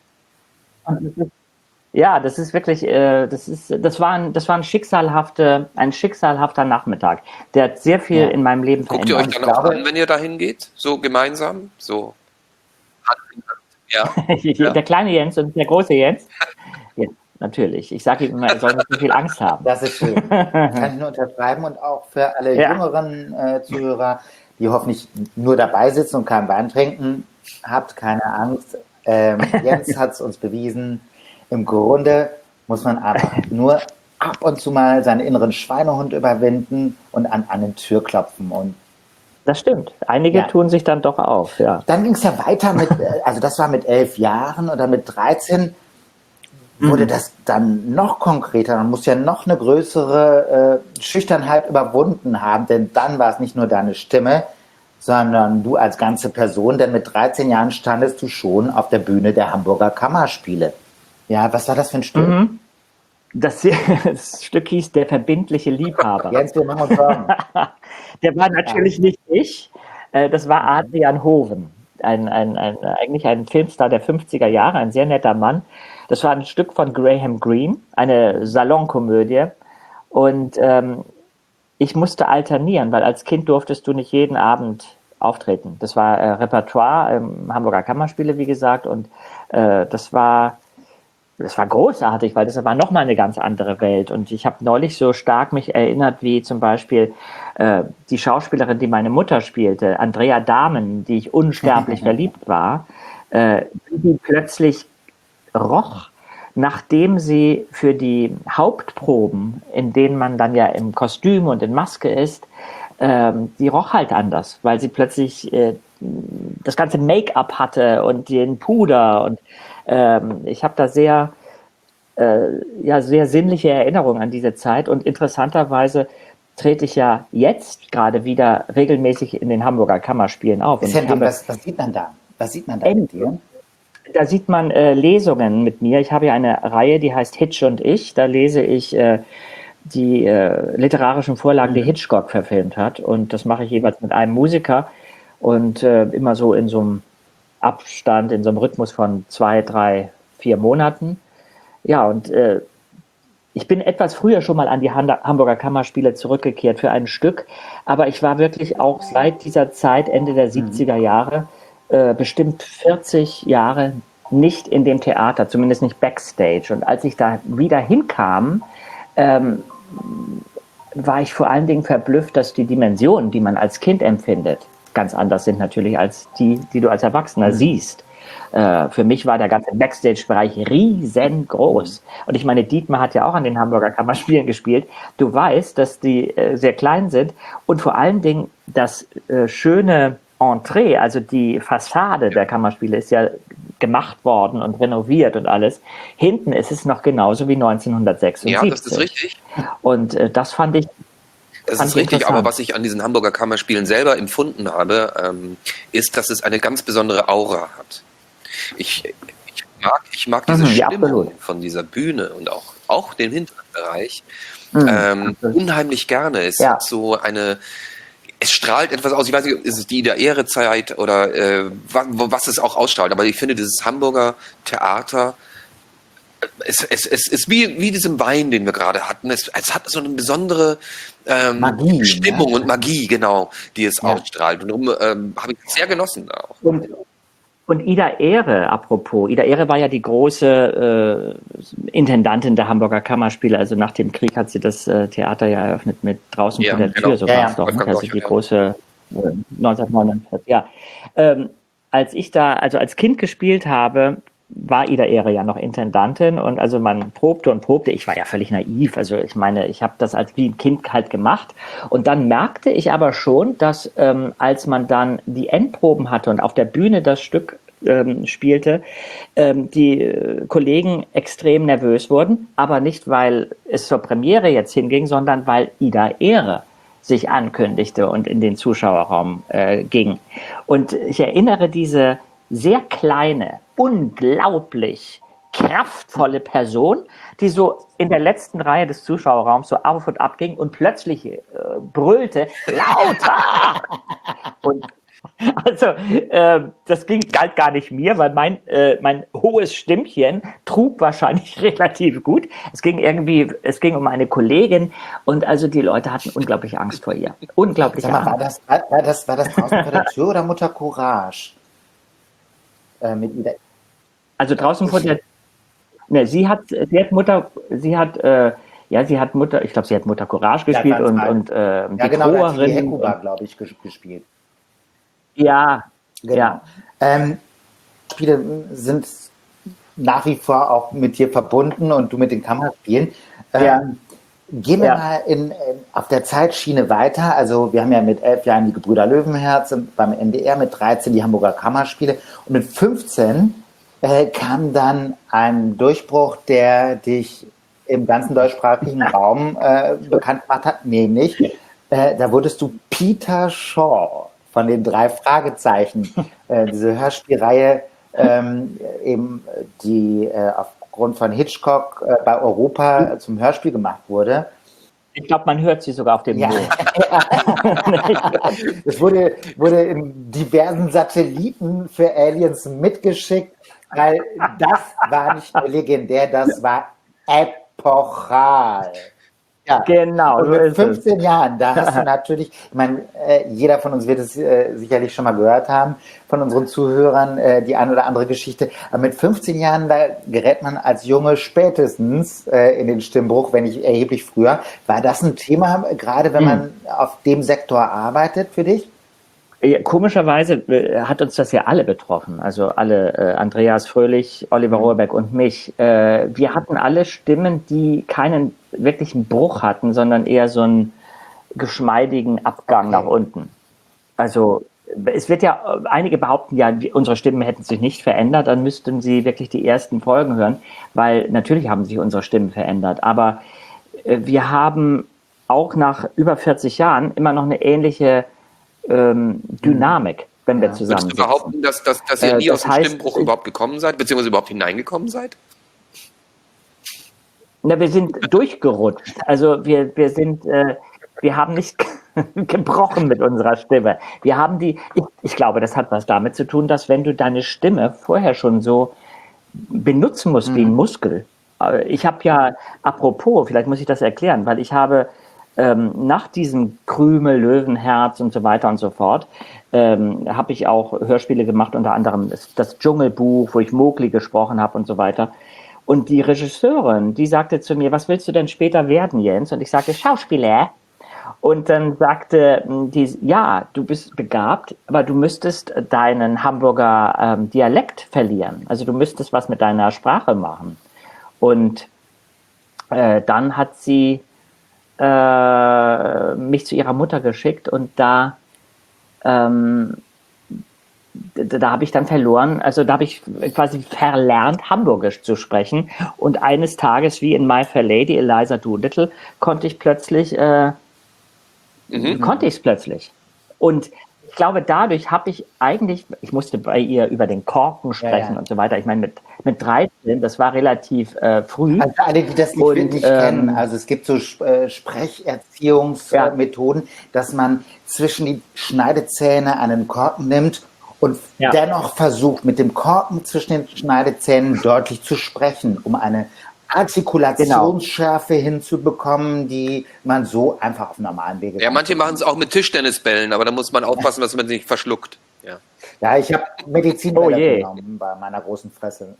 Und das ist, ja, das ist wirklich, äh, das ist, das war ein, das war ein schicksalhafte, ein schicksalhafter Nachmittag. Der hat sehr viel Ja. in meinem Leben Guckt ihr verändert. euch dann auch an, wenn ihr dahin geht? So gemeinsam? So Hand in Hand. Ja. Ja. Der kleine Jens und der große Jens. Ja, natürlich. Ich sage ihm immer, er soll nicht so viel Angst haben. Das ist schön. Kann ich nur unterschreiben und auch für alle Ja. jüngeren äh, Zuhörer, die hoffentlich nur dabei sitzen und keinen Wein trinken, habt keine Angst. Ähm, Jens hat es uns bewiesen. Im Grunde muss man aber nur ab und zu mal seinen inneren Schweinehund überwinden und an eine Tür klopfen. Und Das stimmt. Einige Ja. tun sich dann doch auf, ja. dann ging es ja weiter mit, äh, also das war mit elf Jahren oder mit dreizehn, wurde das dann noch konkreter. Man muss ja noch eine größere äh, Schüchternheit überwunden haben, denn dann war es nicht nur deine Stimme, sondern du als ganze Person, denn mit dreizehn Jahren standest du schon auf der Bühne der Hamburger Kammerspiele. Ja, was war das für ein Stück? Mhm. Das, das Stück hieß Der verbindliche Liebhaber. Jens, wir machen uns Sorgen. Der war natürlich nicht ich. Äh, Das war Adrian Hoven, ein, ein, ein, eigentlich ein Filmstar der fünfziger Jahre, ein sehr netter Mann. Das war ein Stück von Graham Greene, eine Salonkomödie. Und ähm, ich musste alternieren, weil als Kind durftest du nicht jeden Abend auftreten. Das war äh, Repertoire, ähm, Hamburger Kammerspiele, wie gesagt. Und äh, das war... Das war großartig, weil das war nochmal eine ganz andere Welt. Und ich habe neulich so stark mich erinnert, wie zum Beispiel äh, die Schauspielerin, die meine Mutter spielte, Andrea Dahmen, die ich unsterblich verliebt war, äh, die plötzlich roch, nachdem sie für die Hauptproben, in denen man dann ja im Kostüm und in Maske ist, ähm, die roch halt anders, weil sie plötzlich äh, das ganze Make-up hatte und den Puder und ähm, ich habe da sehr, äh, ja, sehr sinnliche Erinnerungen an diese Zeit und interessanterweise trete ich ja jetzt gerade wieder regelmäßig in den Hamburger Kammerspielen auf. Und Ist ja ich ein Ding, habe, was, was sieht man da? Was sieht man da mit dir? da sieht man äh, Lesungen mit mir. Ich habe ja eine Reihe, die heißt Hitch und ich. Da lese ich äh, die äh, literarischen Vorlagen, die Hitchcock verfilmt hat. Und das mache ich jeweils mit einem Musiker und äh, immer so in so einem Abstand, in so einem Rhythmus von zwei, drei, vier Monaten. Ja, und äh, ich bin etwas früher schon mal an die Han- Hamburger Kammerspiele zurückgekehrt für ein Stück, aber ich war wirklich auch seit dieser Zeit, Ende der siebziger Jahre, äh, bestimmt vierzig Jahre nicht in dem Theater, zumindest nicht backstage. Und als ich da wieder hinkam, ähm, war ich vor allen Dingen verblüfft, dass die Dimensionen, die man als Kind empfindet, ganz anders sind natürlich als die, die du als Erwachsener mhm. siehst. Äh, für mich war der ganze Backstage-Bereich riesengroß. Und ich meine, Dietmar hat ja auch an den Hamburger Kammerspielen gespielt. Du weißt, dass die äh, sehr klein sind und vor allen Dingen das äh, schöne Entree, also die Fassade der Kammerspiele ist ja gemacht worden und renoviert und alles. Hinten ist es noch genauso wie neunzehnhundertsechsundsiebzig. Ja, das ist richtig. Und äh, das fand ich Das ist richtig, aber was ich an diesen Hamburger Kammerspielen selber empfunden habe, ähm, ist, dass es eine ganz besondere Aura hat. Ich, ich mag, ich mag diese mhm, ja, Stimmung absolut. von dieser Bühne und auch, auch den hinteren Bereich mhm, ähm, unheimlich gerne. Es ja. hat so eine, es strahlt etwas aus. Ich weiß nicht, ist es die der Ehrezeit oder äh, was, was es auch ausstrahlt, aber ich finde dieses Hamburger Theater, Es, es, es ist wie, wie diesem Wein, den wir gerade hatten. Es, es hat so eine besondere ähm, Magie, Stimmung ne? und Magie, genau, die es Ja. ausstrahlt. Und darum ähm, habe ich es sehr genossen auch. Und, und Ida Ehre, apropos, Ida Ehre war ja die große äh, Intendantin der Hamburger Kammerspiele. Also nach dem Krieg hat sie das äh, Theater ja eröffnet mit draußen Ja, vor der genau. Tür, so Ja, war ja. es doch. Ne? Wolfgang Also Borchert, die ja. große äh, neunzehnhundertneunundvierzig, ja. Ähm, als ich da, also als Kind gespielt habe, war Ida Ehre ja noch Intendantin und also man probte und probte. Ich war ja völlig naiv. Also ich meine, ich habe das als wie ein Kind halt gemacht. Und dann merkte ich aber schon, dass ähm, als man dann die Endproben hatte und auf der Bühne das Stück ähm, spielte, ähm, die äh, Kollegen extrem nervös wurden. Aber nicht, weil es zur Premiere jetzt hinging, sondern weil Ida Ehre sich ankündigte und in den Zuschauerraum äh, ging. Und ich erinnere diese sehr kleine, unglaublich kraftvolle Person, die so in der letzten Reihe des Zuschauerraums so auf und ab ging und plötzlich äh, brüllte, lauter! Und also, äh, das ging, galt gar nicht mir, weil mein, äh, mein hohes Stimmchen trug wahrscheinlich relativ gut. Es ging irgendwie, es ging um eine Kollegin und also die Leute hatten unglaublich Angst vor ihr. Unglaublich Sag mal, war Angst. das, war, war das, war das draußen vor der Tür oder Mutter Courage? Äh, mit Ida. Also draußen vor der, ne, sie hat, sie hat Mutter, sie hat, äh, ja, sie hat Mutter, ich glaube, sie hat Mutter Courage gespielt Ja, und, ganz und äh, die Ja, genau, da hat sie die Chorerin. Hekuba, glaube ich, ges- gespielt. Ja, Genau. ja. Ähm, Spiele sind nach wie vor auch mit dir verbunden und du mit den Kammerspielen. Ähm, Ja. Gehen wir Ja. mal in, in, auf der Zeitschiene weiter. Also wir haben ja mit elf Jahren die Gebrüder Löwenherz und beim N D R, mit dreizehn die Hamburger Kammerspiele und mit fünfzehn äh, kam dann ein Durchbruch, der dich im ganzen deutschsprachigen Raum äh, bekannt gemacht hat, nämlich äh, da wurdest du Peter Shaw von den drei Fragezeichen, äh, diese Hörspielreihe, ähm, eben die äh, aufgrund von Hitchcock äh, bei Europa zum Hörspiel gemacht wurde. Ich glaube, man hört sie sogar auf dem Ja. Mo. Das wurde, wurde in diversen Satelliten für Aliens mitgeschickt, weil das war nicht nur legendär, das war epochal. Ja. Genau, Und so mit ist es. fünfzehn Jahren, da hast du natürlich, ich meine, äh, jeder von uns wird es äh, sicherlich schon mal gehört haben, von unseren Zuhörern, äh, die eine oder andere Geschichte. Aber mit fünfzehn Jahren, da gerät man als Junge spätestens äh, in den Stimmbruch, wenn nicht erheblich früher. War das ein Thema, gerade wenn man auf dem Sektor arbeitet für dich? Ja, komischerweise äh, hat uns das ja alle betroffen, also alle, äh, Andreas Fröhlich, Oliver Rohrbeck und mich. Äh, wir hatten alle Stimmen, die keinen wirklichen Bruch hatten, sondern eher so einen geschmeidigen Abgang Okay. nach unten. Also es wird ja, einige behaupten ja, die- unsere Stimmen hätten sich nicht verändert, dann müssten sie wirklich die ersten Folgen hören, weil natürlich haben sich unsere Stimmen verändert, aber äh, wir haben auch nach über vierzig Jahren immer noch eine ähnliche ähm, Dynamik, wenn wir Ja. zusammen Würdest du behaupten, dass, dass, dass ihr Äh, nie das aus dem heißt, Stimmbruch ich- überhaupt gekommen seid, beziehungsweise überhaupt hineingekommen seid? Na, wir sind durchgerutscht. Also wir, wir sind, äh, wir haben nicht gebrochen mit unserer Stimme. Wir haben die, ich, ich glaube, das hat was damit zu tun, dass wenn du deine Stimme vorher schon so benutzen musst wie ein Muskel. Äh, Ich habe ja, apropos, vielleicht muss ich das erklären, weil ich habe ähm, nach diesem Krümel, Löwenherz und so weiter und so fort, ähm, habe ich auch Hörspiele gemacht, unter anderem das, das Dschungelbuch, wo ich Mowgli gesprochen habe und so weiter. Und die Regisseurin, die sagte zu mir, was willst du denn später werden, Jens? Und ich sagte, Schauspieler. Und dann sagte die, ja, du bist begabt, aber du müsstest deinen Hamburger ähm, Dialekt verlieren. Also du müsstest was mit deiner Sprache machen. Und äh, dann hat sie äh, mich zu ihrer Mutter geschickt und da ähm, da, da habe ich dann verloren, also da habe ich quasi verlernt, Hamburgisch zu sprechen. Und eines Tages, wie in My Fair Lady, Eliza Doolittle, konnte ich plötzlich, äh, mhm. konnte ich es plötzlich. Und ich glaube, dadurch habe ich eigentlich, ich musste bei ihr über den Korken sprechen ja, ja. und so weiter. Ich meine, mit, mit dreizehn, das war relativ äh, früh. Also alle, die das nicht und, wirklich ähm, kennen, also es gibt so äh, Sprecherziehungsmethoden, ja. dass man zwischen die Schneidezähne einen Korken nimmt und ja. dennoch versucht, mit dem Korken zwischen den Schneidezähnen deutlich zu sprechen, um eine Artikulationsschärfe genau. hinzubekommen, die man so einfach auf normalen Wege. Ja, manche machen es auch mit Tischtennisbällen, aber da muss man aufpassen, dass man sich nicht verschluckt. Ja, ja ich habe Medizin oh genommen bei meiner großen Fresse.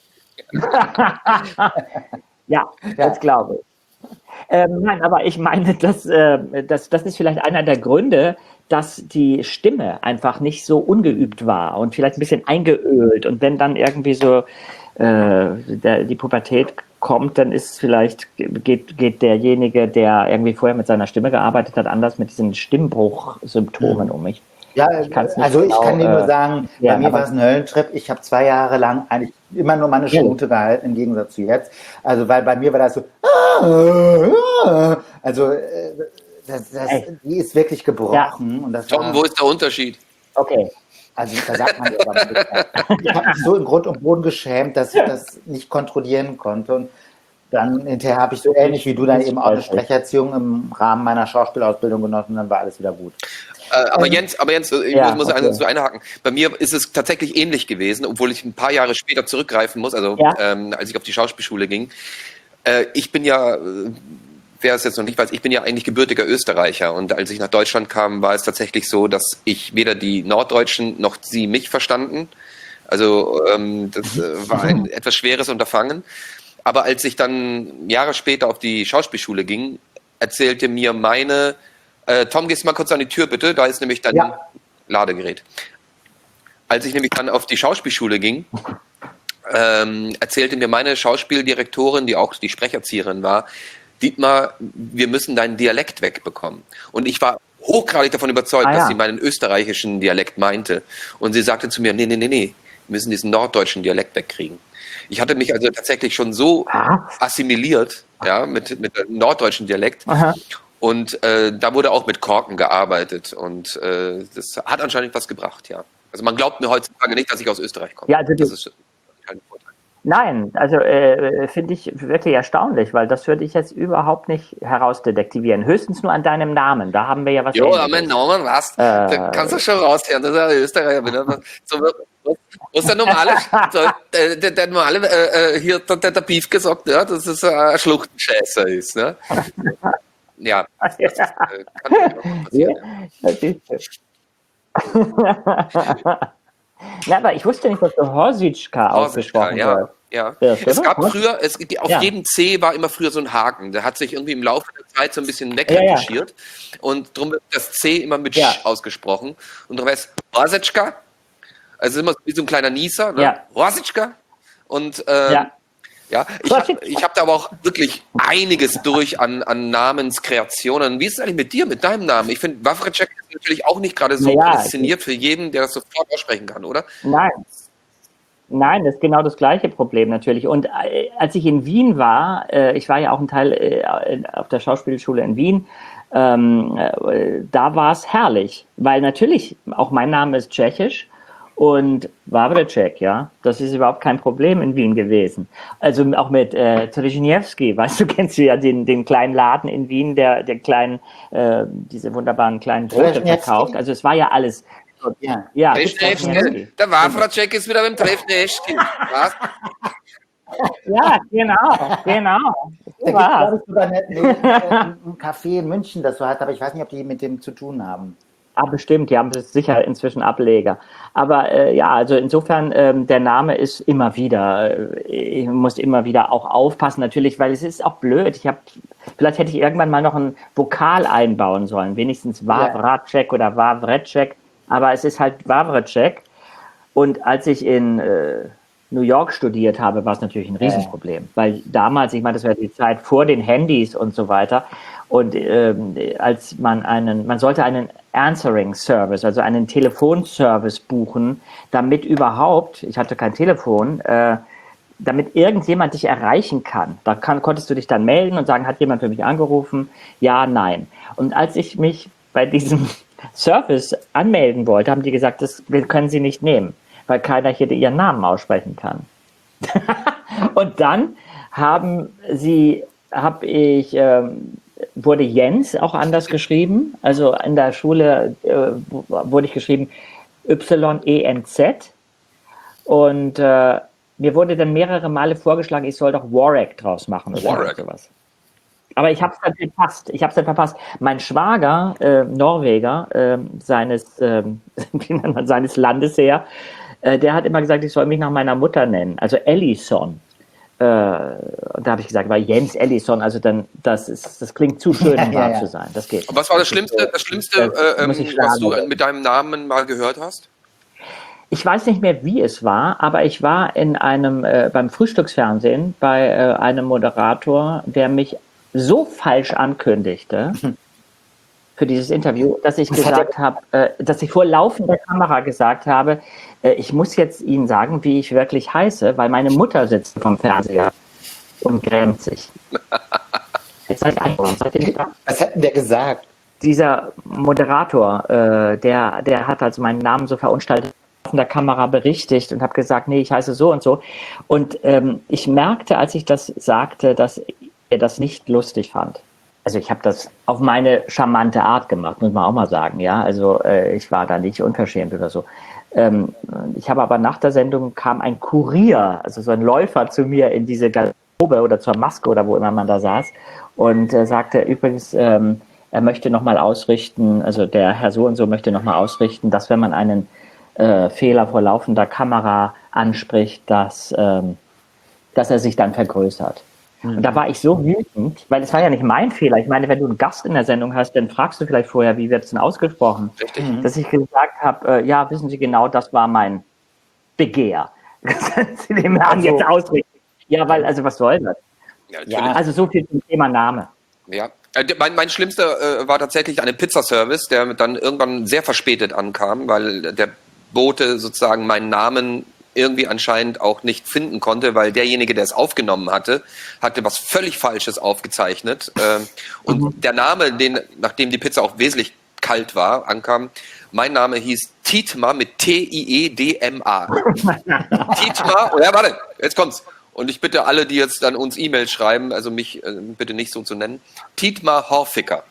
ja, das glaube ich. Ähm, nein, aber ich meine, dass, äh, das, das ist vielleicht einer der Gründe, dass die Stimme einfach nicht so ungeübt war und vielleicht ein bisschen eingeölt. Und wenn dann irgendwie so äh, der, die Pubertät kommt, dann ist vielleicht, geht, geht derjenige, der irgendwie vorher mit seiner Stimme gearbeitet hat, anders mit diesen Stimmbruchsymptomen mhm. um mich. Ja, ich also ich genau, kann dir nur sagen, äh, bei ja, mir war es ein Höllentrip. Ich habe zwei Jahre lang eigentlich immer nur meine Schnute ja. gehalten, im Gegensatz zu jetzt. Also weil bei mir war das so, also das, das, die ist wirklich gebrochen. Ja. Und das Tom, war, wo ist der Unterschied? Okay. Also da sagt man aber nicht. Ich habe mich so in Grund und Boden geschämt, dass ich das nicht kontrollieren konnte. Und dann hinterher habe ich so ähnlich wie du dann eben auch eine Sprecherziehung im Rahmen meiner Schauspielausbildung genossen und dann war alles wieder gut. Äh, aber Jens, aber Jens, ich ja, muss okay. also einhaken. Bei mir ist es tatsächlich ähnlich gewesen, obwohl ich ein paar Jahre später zurückgreifen muss, also ja. ähm, als ich auf die Schauspielschule ging. Äh, ich bin ja, wer es jetzt noch nicht weiß, ich bin ja eigentlich gebürtiger Österreicher und als ich nach Deutschland kam, war es tatsächlich so, dass ich weder die Norddeutschen noch sie mich verstanden. Also ähm, das äh, war ein etwas schweres Unterfangen. Aber als ich dann Jahre später auf die Schauspielschule ging, erzählte mir meine, äh, Tom, gehst mal kurz an die Tür bitte, da ist nämlich dein ja. Ladegerät. Als ich nämlich dann auf die Schauspielschule ging, ähm, erzählte mir meine Schauspieldirektorin, die auch die Sprecherzieherin war, Dietmar, wir müssen deinen Dialekt wegbekommen. Und ich war hochgradig davon überzeugt, ah, ja. dass sie meinen österreichischen Dialekt meinte. Und sie sagte zu mir, nee, nee, nee, nee, wir müssen diesen norddeutschen Dialekt wegkriegen. Ich hatte mich also tatsächlich schon so Aha. assimiliert, ja, mit, mit dem norddeutschen Dialekt. Aha. Und äh, da wurde auch mit Korken gearbeitet. Und äh, das hat anscheinend was gebracht, ja. Also man glaubt mir heutzutage nicht, dass ich aus Österreich komme. Ja, also das ist kein Vorteil. Nein, also äh, finde ich wirklich erstaunlich, weil das würde ich jetzt überhaupt nicht herausdetektivieren. Höchstens nur an deinem Namen, da haben wir ja was. Jo, an meinem Namen, was? Äh, da kannst du schon raushören, dass er Österreicher bin. So, was der normale, der, der, der normale äh, hier der, der Beef gesagt, ja, dass es ein Schluchtenscheißer ist. Ne? Ja, das äh, kann ja passieren. Ja. Na, aber ich wusste nicht, dass du Horsitschka ausgesprochen ja, wird. Ja, ja. Es gab früher, es, die, auf ja. jedem C war immer früher so ein Haken. Der hat sich irgendwie im Laufe der Zeit so ein bisschen wegretuschiert. Ja, ja. Und darum wird das C immer mit ja. Sch ausgesprochen. Und darum heißt Horsitschka. Also immer wie so ein kleiner Nieser. Ne? Ja. Horsitschka. Und ähm, ja. Ja, ich, ich habe da aber auch wirklich einiges durch an, an Namenskreationen. Wie ist es eigentlich mit dir, mit deinem Namen? Ich finde, Wawritschek ist natürlich auch nicht gerade so ja, inszeniert für jeden, der das sofort aussprechen kann, oder? Nein. Nein, das ist genau das gleiche Problem natürlich. Und äh, als ich in Wien war, äh, ich war ja auch ein Teil äh, auf der Schauspielschule in Wien, ähm, äh, da war es herrlich, weil natürlich auch mein Name ist tschechisch. Und Wawritschek, ja, das ist überhaupt kein Problem in Wien gewesen. Also auch mit äh, Trziniewski, weißt du, kennst du ja den, den kleinen Laden in Wien, der, der kleinen, äh, diese wunderbaren kleinen Brote verkauft. Also es war ja alles. Ja, ja der Wawritschek ist wieder beim Trziniewski. Was? Ja, genau, genau. Da gibt es sogar eine, Café in München das so heißt, aber ich weiß nicht, ob die mit dem zu tun haben. Ah, bestimmt, die haben sicher inzwischen Ableger. Aber äh, ja, also insofern, ähm, der Name ist immer wieder, äh, ich muss immer wieder auch aufpassen, natürlich, weil es ist auch blöd. Ich habe, vielleicht hätte ich irgendwann mal noch ein Vokal einbauen sollen, wenigstens Wawracek oder Wawrecek, aber es ist halt Wawrecek. Und als ich in äh, New York studiert habe, war es natürlich ein Riesenproblem, ja. Weil damals, ich meine, das war die Zeit vor den Handys und so weiter. Und ähm, als man einen, man sollte einen Answering Service, also einen Telefonservice buchen, damit überhaupt, ich hatte kein Telefon, äh, damit irgendjemand dich erreichen kann. Da kann, konntest du dich dann melden und sagen, hat jemand für mich angerufen? Ja, nein. Und als ich mich bei diesem Service anmelden wollte, haben die gesagt, das können Sie nicht nehmen, weil keiner hier ihren Namen aussprechen kann. Und dann haben sie, habe ich, ähm, wurde Jens auch anders geschrieben. Also in der Schule äh, wurde ich geschrieben Y E N Z. Und äh, mir wurde dann mehrere Male vorgeschlagen, ich soll doch Warwick draus machen oder Warwick. sowas. Aber ich habe es dann verpasst. Ich habe es dann verpasst. Mein Schwager, äh, Norweger, äh, seines, äh, wie nennt man, seines Landes her, äh, der hat immer gesagt, ich soll mich nach meiner Mutter nennen. Also Ellison. Äh, da habe ich gesagt, weil Jens Ellison, also dann, das ist, das klingt zu schön, um wahr ja, ja. zu sein. Das geht. Und was war das Schlimmste, das Schlimmste, Das äh, muss ich ähm, was du schlagen. mit deinem Namen mal gehört hast? Ich weiß nicht mehr, wie es war, aber ich war in einem, äh, beim Frühstücksfernsehen bei äh, einem Moderator, der mich so falsch ankündigte für dieses Interview, dass ich Was hat gesagt habe, äh, dass ich vor laufender Kamera gesagt habe, äh, ich muss jetzt Ihnen sagen, wie ich wirklich heiße, weil meine Mutter sitzt vom Fernseher und grämt sich. Jetzt seid ihr eingegangen, seid ihr nicht da? Was hat denn der gesagt? Dieser Moderator, äh, der, der hat also meinen Namen so verunstaltet, auf der Kamera berichtigt und habe gesagt, nee, ich heiße so und so. Und ähm, ich merkte, als ich das sagte, dass er das nicht lustig fand. Also ich habe das auf meine charmante Art gemacht, muss man auch mal sagen. Ja, also äh, ich war da nicht unverschämt oder so. Ähm, ich habe aber nach der Sendung kam ein Kurier, also so ein Läufer zu mir in diese Garderobe oder zur Maske oder wo immer man da saß und äh, sagte übrigens, ähm, er möchte nochmal ausrichten, also der Herr so und so möchte nochmal ausrichten, dass wenn man einen äh, Fehler vor laufender Kamera anspricht, dass, ähm, dass er sich dann vergrößert. Und da war ich so wütend, weil es war ja nicht mein Fehler. Ich meine, wenn du einen Gast in der Sendung hast, dann fragst du vielleicht vorher, wie wird es denn ausgesprochen? Richtig. Dass ich gesagt habe, äh, ja, wissen Sie genau, das war mein Begehr. Sie dem Herrn Also- jetzt ausrichten. Ja, weil, also was soll das? Ja, natürlich. Ja. Also so viel zum Thema Name. Ja. Äh, der- Mein, mein schlimmster äh, war tatsächlich ein Pizzaservice, der dann irgendwann sehr verspätet ankam, weil der Bote sozusagen meinen Namen irgendwie anscheinend auch nicht finden konnte, weil derjenige, der es aufgenommen hatte, hatte was völlig Falsches aufgezeichnet. Ähm, und Mhm. der Name, den, nachdem die Pizza auch wesentlich kalt war, ankam, mein Name hieß Tietma mit T I E D M A. Tietma, oh ja, warte, jetzt kommt's. Und ich bitte alle, die jetzt dann uns E-Mails schreiben, also mich äh, bitte nicht so zu nennen, Tietma Horficker.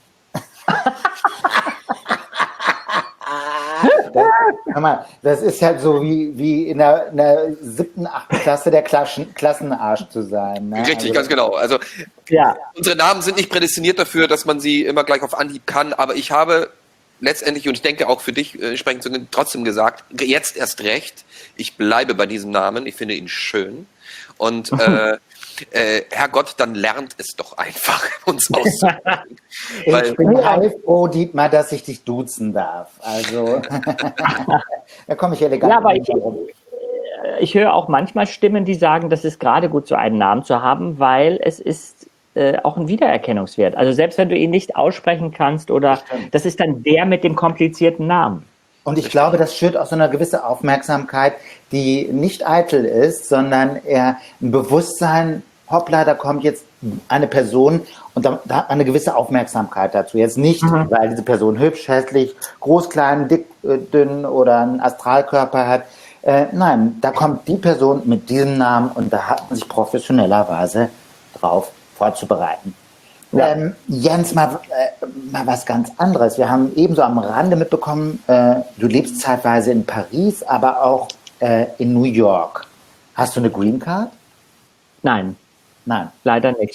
Hör mal, das ist halt so wie, wie in der, in der siebten, achten Klasse der Klassen, Klassenarsch zu sein. Ne? Richtig, Also, ganz genau. Also Ja, unsere Namen sind nicht prädestiniert dafür, dass man sie immer gleich auf Anhieb kann, aber ich habe letztendlich, und ich denke auch für dich äh, sprechen zu können, trotzdem gesagt, jetzt erst recht, ich bleibe bei diesem Namen, ich finde ihn schön. Und äh, äh, Herrgott, dann lernt es doch einfach, uns auszusprechen. Weil, Ich bin heilfroh, Dietmar, dass ich dich duzen darf. Also, da komme ich elegant Ja, aber ich- rum. ich höre auch manchmal Stimmen, die sagen, das ist gerade gut, so einen Namen zu haben, weil es ist äh, auch ein Wiedererkennungswert. Also selbst wenn du ihn nicht aussprechen kannst oder stimmt. das ist dann der mit dem komplizierten Namen. Und ich glaube, das schürt auch so eine gewisse Aufmerksamkeit, die nicht eitel ist, sondern eher ein Bewusstsein, hoppla, da kommt jetzt eine Person und da, da hat man eine gewisse Aufmerksamkeit dazu. Jetzt nicht, Mhm. weil diese Person hübsch, hässlich, groß, klein, dick, äh, dünn oder einen Astralkörper hat. Äh, nein, da kommt die Person mit diesem Namen und da hat man sich professionellerweise drauf vorzubereiten. Ja. Ähm, Jens, mal, äh, mal was ganz anderes. Wir haben ebenso am Rande mitbekommen, äh, du lebst zeitweise in Paris, aber auch äh, in New York. Hast du eine Green Card? Nein, Nein. leider nicht.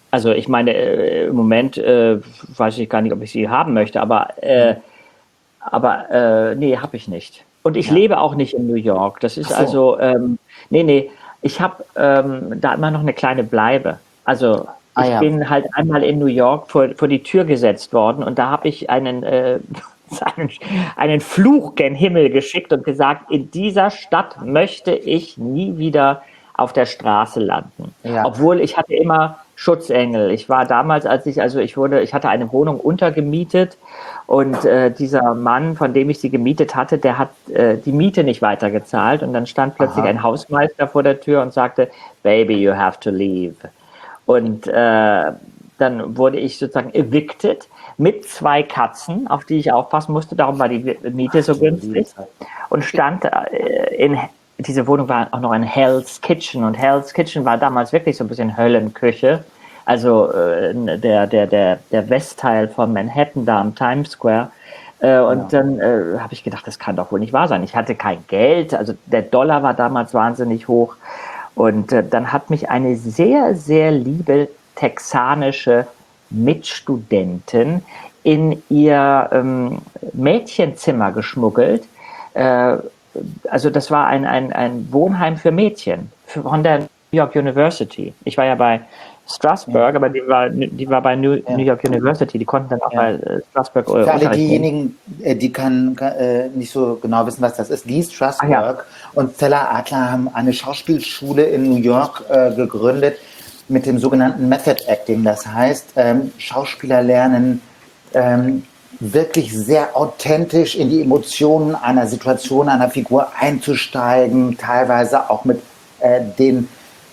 Also ich meine, äh, im Moment äh, weiß ich gar nicht, ob ich sie haben möchte, aber, äh, aber äh, nee, habe ich nicht. Und ich Ja. lebe auch nicht in New York. Das ist Ach so. also, ähm, nee, nee, ich habe ähm, da immer noch eine kleine Bleibe. Also Ah, ich ja. bin halt einmal in New York vor, vor die Tür gesetzt worden und da habe ich einen, äh, einen, einen Fluch gen Himmel geschickt und gesagt, in dieser Stadt möchte ich nie wieder auf der Straße landen. Ja. Obwohl ich hatte immer Schutzengel. Ich war damals, als ich, also ich wurde, ich hatte eine Wohnung untergemietet und äh, dieser Mann, von dem ich sie gemietet hatte, der hat äh, die Miete nicht weitergezahlt und dann stand plötzlich Aha. ein Hausmeister vor der Tür und sagte, Baby, you have to leave. Und äh, dann wurde ich sozusagen evicted mit zwei Katzen, auf die ich aufpassen musste. Darum war die Miete so günstig. Und stand äh, in, diese Wohnung war auch noch in Hell's Kitchen. Und Hell's Kitchen war damals wirklich so ein bisschen Höllenküche. Also äh, der, der, der, der Westteil von Manhattan, da am Times Square. Äh, und Ja. dann äh, habe ich gedacht, das kann doch wohl nicht wahr sein. Ich hatte kein Geld. Also der Dollar war damals wahnsinnig hoch. Und äh, dann hat mich eine sehr, sehr liebe texanische Mitstudentin in ihr ähm, Mädchenzimmer geschmuggelt. Äh, also das war ein, ein, ein Wohnheim für Mädchen von der New York University. Ich war ja bei Strasberg, ja. aber die war, die war bei New, ja. New York University. Die konnten dann auch ja. bei äh, Strasberg Für alle diejenigen, die kann, kann, äh, nicht so genau wissen, was das ist, Lee Strasberg ja. und Stella Adler haben eine Schauspielschule in New York äh, gegründet mit dem sogenannten Method Acting. Das heißt, ähm, Schauspieler lernen ähm, wirklich sehr authentisch in die Emotionen einer Situation, einer Figur einzusteigen, teilweise auch mit äh, den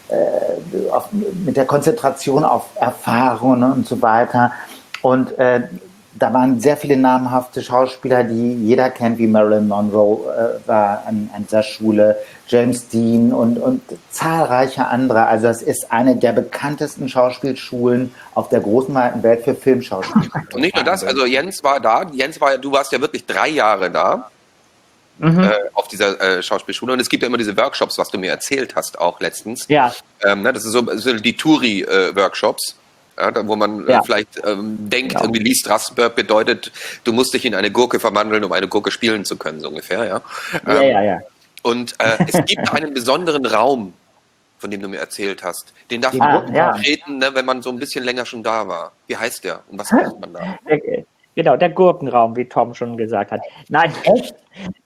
äh, auf, mit der Konzentration auf Erfahrungen und so weiter. Und äh, da waren sehr viele namhafte Schauspieler, die jeder kennt, wie Marilyn Monroe äh, war an, an dieser Schule, James Dean und, und zahlreiche andere. Also es ist eine der bekanntesten Schauspielschulen auf der großen weiten Welt für Filmschauspieler. Und nicht nur das, also Jens war da, Jens war, du warst ja wirklich drei Jahre da. Mhm. Äh, auf dieser äh, Schauspielschule. Und es gibt ja immer diese Workshops, was du mir erzählt hast, auch letztens. Ja. Ähm, ne, das ist so, so die Touri-Workshops, äh, ja, da, wo man ja. äh, vielleicht ähm, denkt, genau. irgendwie Lee Strasberg bedeutet, du musst dich in eine Gurke verwandeln, um eine Gurke spielen zu können, so ungefähr. Ja, ähm, ja, ja, ja. Und äh, es gibt einen besonderen Raum, von dem du mir erzählt hast. Den darf ah, man ja. treten, ne, wenn man so ein bisschen länger schon da war. Wie heißt der? Und was macht man da? Der, genau, der Gurkenraum, wie Tom schon gesagt hat. Nein, echt?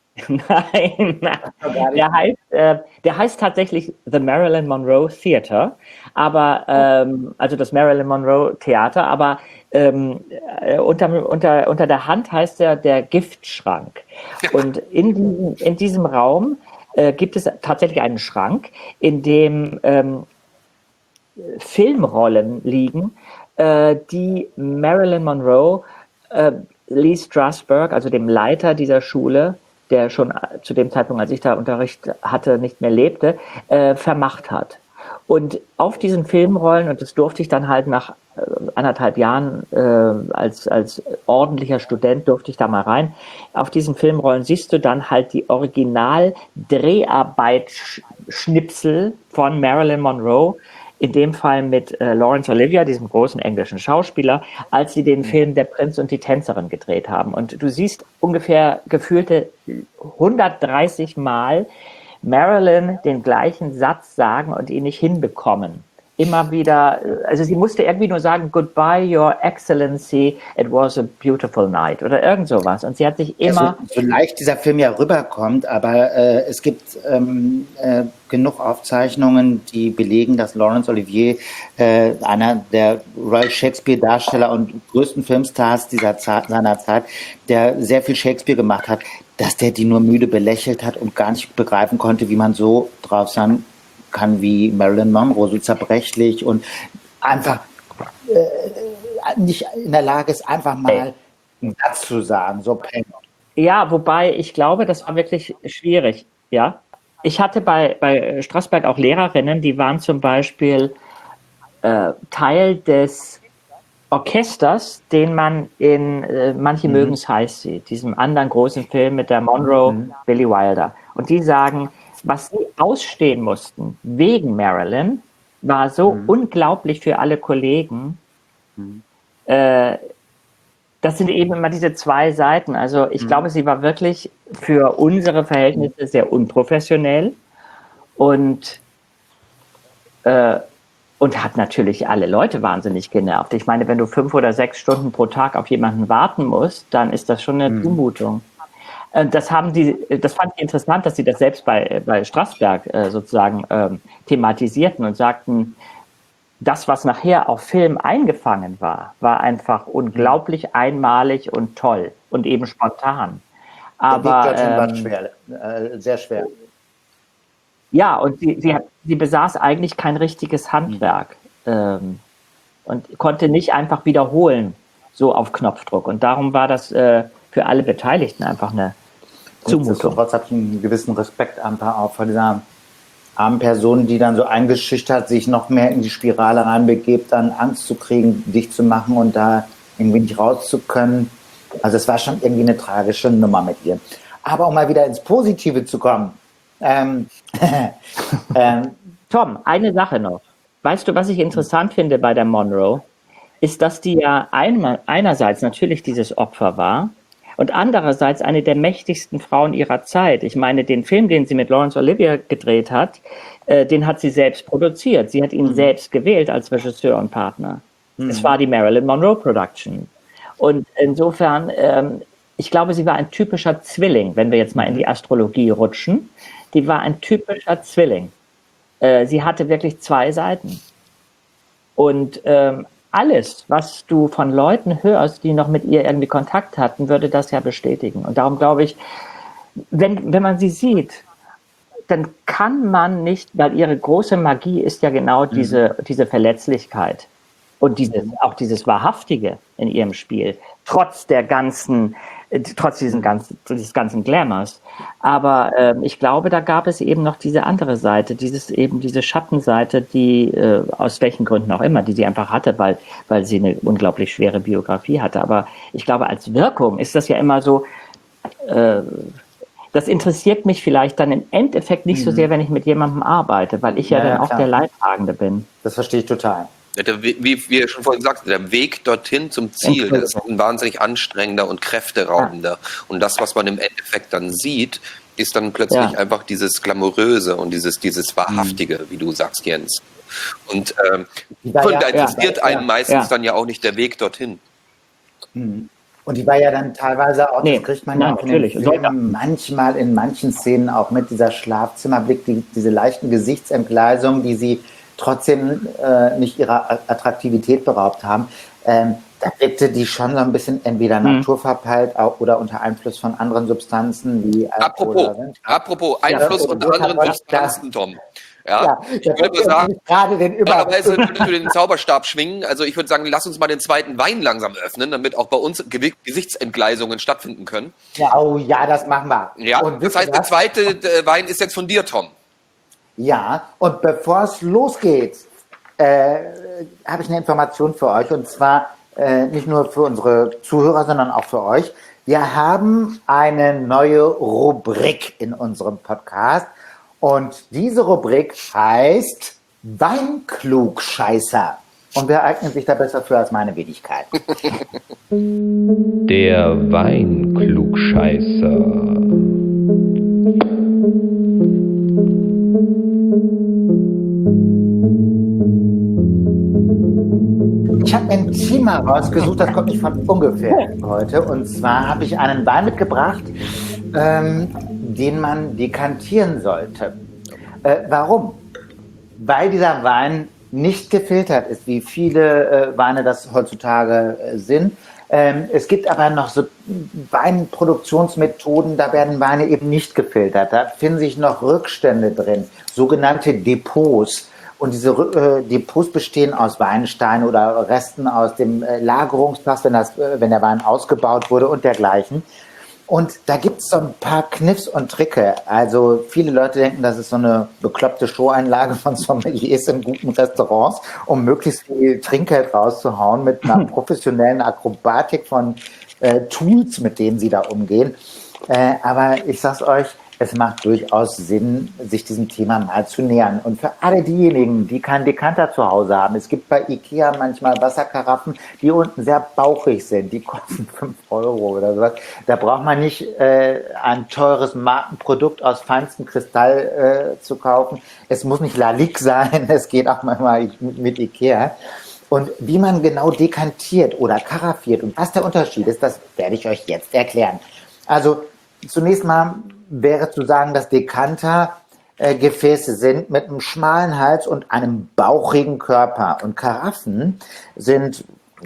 Nein, der heißt, äh, der heißt tatsächlich The Marilyn Monroe Theater, aber ähm, also das Marilyn Monroe Theater, aber ähm, äh, unter, unter, unter der Hand heißt er der Giftschrank. Und in diesem, in diesem Raum äh, gibt es tatsächlich einen Schrank, in dem ähm, Filmrollen liegen, äh, die Marilyn Monroe, äh, Lee Strasberg, also dem Leiter dieser Schule, der schon zu dem Zeitpunkt, als ich da Unterricht hatte, nicht mehr lebte, äh, vermacht hat. Und auf diesen Filmrollen, und das durfte ich dann halt nach äh, anderthalb Jahren äh, als, als ordentlicher Student, durfte ich da mal rein, auf diesen Filmrollen siehst du dann halt die Original-Dreharbeit-Schnipsel von Marilyn Monroe, in dem Fall mit äh, Laurence Olivier, diesem großen englischen Schauspieler, als sie den Film Der Prinz und die Tänzerin gedreht haben. Und du siehst ungefähr gefühlte hundertdreißig Mal Marilyn den gleichen Satz sagen und ihn nicht hinbekommen. Immer wieder, also sie musste irgendwie nur sagen, Goodbye, Your Excellency, it was a beautiful night oder irgend sowas. Und sie hat sich immer... Ja, so, so leicht dieser Film ja rüberkommt, aber äh, es gibt ähm, äh, genug Aufzeichnungen, die belegen, dass Laurence Olivier, äh, einer der Royal Shakespeare-Darsteller und größten Filmstars dieser Zeit, seiner Zeit, der sehr viel Shakespeare gemacht hat, dass der die nur müde belächelt hat und gar nicht begreifen konnte, wie man so drauf sein kann wie Marilyn Monroe, so zerbrechlich und einfach äh, nicht in der Lage ist, einfach mal einen Satz zu sagen, so peng. Ja, wobei ich glaube, das war wirklich schwierig, ja. Ich hatte bei, bei Strasberg auch Lehrerinnen, die waren zum Beispiel äh, Teil des Orchesters, den man in äh, Manche mhm. mögen's heiß sieht, diesem anderen großen Film mit der Monroe, mhm. Billy Wilder. Und die sagen, was sie ausstehen mussten wegen Marilyn, war so mhm. unglaublich für alle Kollegen. Mhm. Äh, das sind eben immer diese zwei Seiten. Also ich mhm. glaube, sie war wirklich für unsere Verhältnisse sehr unprofessionell und, äh, und hat natürlich alle Leute wahnsinnig genervt. Ich meine, wenn du fünf oder sechs Stunden pro Tag auf jemanden warten musst, dann ist das schon eine mhm. Zumutung. Das haben die, das fand ich interessant, dass sie das selbst bei, bei Strasberg äh, sozusagen ähm, thematisierten und sagten, das, was nachher auf Film eingefangen war, war einfach unglaublich einmalig und toll und eben spontan. Aber der Weg dorthin war ähm, schwer, äh, sehr schwer. Ja, und sie, sie, sie besaß eigentlich kein richtiges Handwerk ähm, und konnte nicht einfach wiederholen, so auf Knopfdruck. Und darum war das äh, für alle Beteiligten einfach eine Zumutung. Trotzdem habe ich einen gewissen Respekt einfach auch vor dieser armen Person, die dann so eingeschüchtert sich noch mehr in die Spirale reinbegebt, dann Angst zu kriegen, dicht zu machen und da irgendwie nicht raus zu können. Also es war schon irgendwie eine tragische Nummer mit ihr. Aber um mal wieder ins Positive zu kommen. Ähm, ähm, Tom, eine Sache noch. Weißt du, was ich interessant finde bei der Monroe? Ist, dass die ja einmal, einerseits natürlich dieses Opfer war und andererseits eine der mächtigsten Frauen ihrer Zeit. Ich meine, den Film, den sie mit Laurence Olivier gedreht hat, äh, den hat sie selbst produziert. Sie hat ihn mhm. selbst gewählt als Regisseur und Partner. Mhm. Es war die Marilyn Monroe Production. Und insofern, ähm, ich glaube, sie war ein typischer Zwilling, wenn wir jetzt mal in die Astrologie rutschen. Die war ein typischer Zwilling. Äh, sie hatte wirklich zwei Seiten. Und ähm, alles, was du von Leuten hörst, die noch mit ihr irgendwie Kontakt hatten, würde das ja bestätigen. Und darum glaube ich, wenn, wenn man sie sieht, dann kann man nicht, weil ihre große Magie ist ja genau mhm. diese, diese Verletzlichkeit und dieses, auch dieses Wahrhaftige in ihrem Spiel, trotz der ganzen, trotz diesen ganzen, dieses ganzen Glamours. Aber äh, ich glaube, da gab es eben noch diese andere Seite, dieses eben diese Schattenseite, die äh, aus welchen Gründen auch immer, die sie einfach hatte, weil weil sie eine unglaublich schwere Biografie hatte. Aber ich glaube, als Wirkung ist das ja immer so. Äh, das interessiert mich vielleicht dann im Endeffekt nicht mhm. so sehr, wenn ich mit jemandem arbeite, weil ich ja, ja dann ja, auch der Leidtragende bin. Das verstehe ich total. Wie, wie wir schon vorhin sagten, der Weg dorthin zum Ziel, das ist ein wahnsinnig anstrengender und kräfteraubender. Ja. Und das, was man im Endeffekt dann sieht, ist dann plötzlich ja. einfach dieses Glamouröse und dieses, dieses Wahrhaftige, mhm. wie du sagst, Jens. Und ähm, da ja, interessiert ja, einen ja, meistens ja. dann ja auch nicht der Weg dorthin. Mhm. Und die war ja dann teilweise auch, nee, das kriegt man nein, ja auch in den Filmen manchmal in manchen Szenen auch mit, dieser Schlafzimmerblick, die, diese leichten Gesichtsentgleisungen, die sie trotzdem äh, nicht ihrer Attraktivität beraubt haben. Ähm, da wirkte die schon so ein bisschen entweder mhm. naturverpeilt oder unter Einfluss von anderen Substanzen wie Apropos, apropos Einfluss ja, unter anderen Substanzen, Tom. Ja, ja, ich würde sagen, normalerweise würdest du den Zauberstab schwingen. Also ich würde sagen, lass uns mal den zweiten Wein langsam öffnen, damit auch bei uns Gesichtsentgleisungen stattfinden können. Ja, oh ja, das machen wir. Ja, und das heißt, der zweite äh, Wein ist jetzt von dir, Tom. Ja, und bevor es losgeht, äh, habe ich eine Information für euch, und zwar äh, nicht nur für unsere Zuhörer, sondern auch für euch. Wir haben eine neue Rubrik in unserem Podcast, und diese Rubrik heißt Weinklugscheißer. Und wer eignet sich da besser für als meine Wenigkeit? Der Weinklugscheißer. Ich habe ein Thema rausgesucht, das kommt nicht von ungefähr heute. Und zwar habe ich einen Wein mitgebracht, ähm, den man dekantieren sollte. Äh, warum? Weil dieser Wein nicht gefiltert ist, wie viele äh, Weine das heutzutage äh, sind. Ähm, es gibt aber noch so Weinproduktionsmethoden, da werden Weine eben nicht gefiltert. Da finden sich noch Rückstände drin, sogenannte Depots. Und diese äh, Depots bestehen aus Weinsteinen oder Resten aus dem äh, Lagerungsfass, wenn, das, äh, wenn der Wein ausgebaut wurde und dergleichen. Und da gibt es so ein paar Kniffs und Tricke. Also viele Leute denken, das ist so eine bekloppte Showeinlage von Sommeliers in guten Restaurants, um möglichst viel Trinkgeld rauszuhauen mit einer professionellen Akrobatik von äh, Tools, mit denen sie da umgehen. Äh, aber ich sag's euch, es macht durchaus Sinn, sich diesem Thema mal zu nähern. Und für alle diejenigen, die keinen Dekanter zu Hause haben, es gibt bei Ikea manchmal Wasserkaraffen, die unten sehr bauchig sind, die kosten fünf Euro oder sowas. Da braucht man nicht äh, ein teures Markenprodukt aus feinstem Kristall äh, zu kaufen. Es muss nicht Lalique sein, es geht auch manchmal mit Ikea. Und wie man genau dekantiert oder karaffiert und was der Unterschied ist, das werde ich euch jetzt erklären. Also zunächst mal wäre zu sagen, dass Dekanter äh, Gefäße sind mit einem schmalen Hals und einem bauchigen Körper. Und Karaffen sind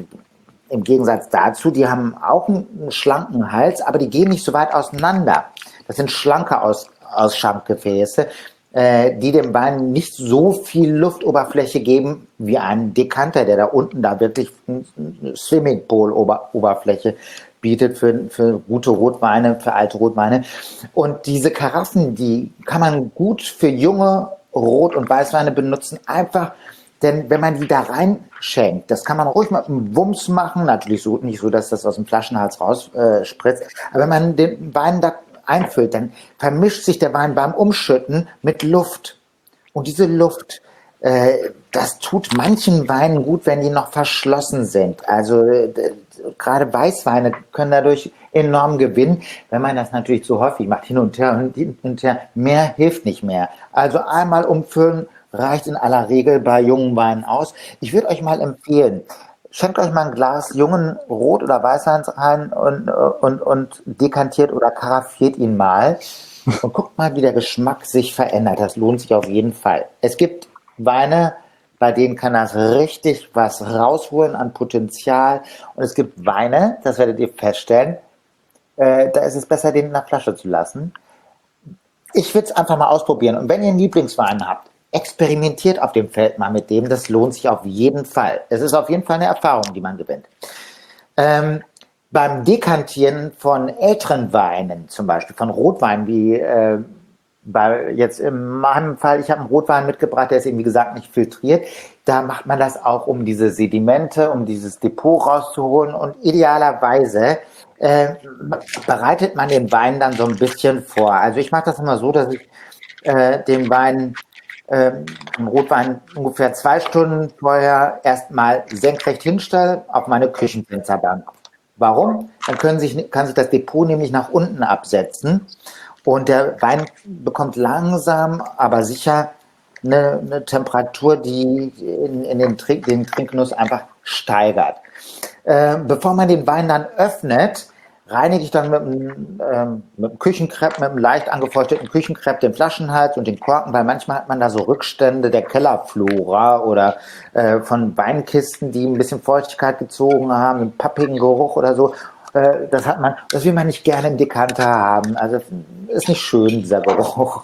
im Gegensatz dazu, die haben auch einen, einen schlanken Hals, aber die gehen nicht so weit auseinander. Das sind schlanke Aus, Ausschankgefäße, äh, die dem Wein nicht so viel Luftoberfläche geben wie ein Dekanter, der da unten da wirklich eine Swimmingpool-Oberfläche bietet für, für gute Rotweine, für alte Rotweine. Und diese Karaffen, die kann man gut für junge Rot- und Weißweine benutzen, einfach, denn wenn man die da reinschenkt, das kann man ruhig mit einem Wumms machen, natürlich so, nicht so, dass das aus dem Flaschenhals raus äh, spritzt, aber wenn man den Wein da einfüllt, dann vermischt sich der Wein beim Umschütten mit Luft. Und diese Luft, äh, das tut manchen Weinen gut, wenn die noch verschlossen sind. Also äh, gerade Weißweine können dadurch enorm gewinnen, wenn man das natürlich zu häufig macht, hin und her und hin und her. Mehr hilft nicht mehr. Also einmal umfüllen reicht in aller Regel bei jungen Weinen aus. Ich würde euch mal empfehlen, schenkt euch mal ein Glas jungen Rot- oder Weißwein rein und, und, und dekantiert oder karaffiert ihn mal und guckt mal, wie der Geschmack sich verändert. Das lohnt sich auf jeden Fall. Es gibt Weine, bei denen kann das richtig was rausholen an Potenzial. Und es gibt Weine, das werdet ihr feststellen, äh, da ist es besser, den in der Flasche zu lassen. Ich würde es einfach mal ausprobieren. Und wenn ihr einen Lieblingswein habt, experimentiert auf dem Feld mal mit dem. Das lohnt sich auf jeden Fall. Es ist auf jeden Fall eine Erfahrung, die man gewinnt. Ähm, beim Dekantieren von älteren Weinen, zum Beispiel von Rotwein, wie äh, bei jetzt in meinem Fall, ich habe einen Rotwein mitgebracht, der ist eben wie gesagt nicht filtriert. Da macht man das auch, um diese Sedimente, um dieses Depot rauszuholen und idealerweise äh, bereitet man den Wein dann so ein bisschen vor. Also ich mache das immer so, dass ich äh, den Wein, äh, den Rotwein ungefähr zwei Stunden vorher erstmal senkrecht hinstelle auf meine Küchenfensterbank. Warum? Dann können sich, kann sich das Depot nämlich nach unten absetzen. Und der Wein bekommt langsam, aber sicher eine, eine Temperatur, die in, in den, Trink, den Trinkgenuss einfach steigert. Äh, bevor man den Wein dann öffnet, reinige ich dann mit einem, ähm, mit einem Küchenkrepp, mit einem leicht angefeuchteten Küchenkrepp den Flaschenhals und den Korken, weil manchmal hat man da so Rückstände der Kellerflora oder äh, von Weinkisten, die ein bisschen Feuchtigkeit gezogen haben, einen pappigen Geruch oder so. Das hat man, das will man nicht gerne im Dekanter haben. Also ist nicht schön, dieser Geruch.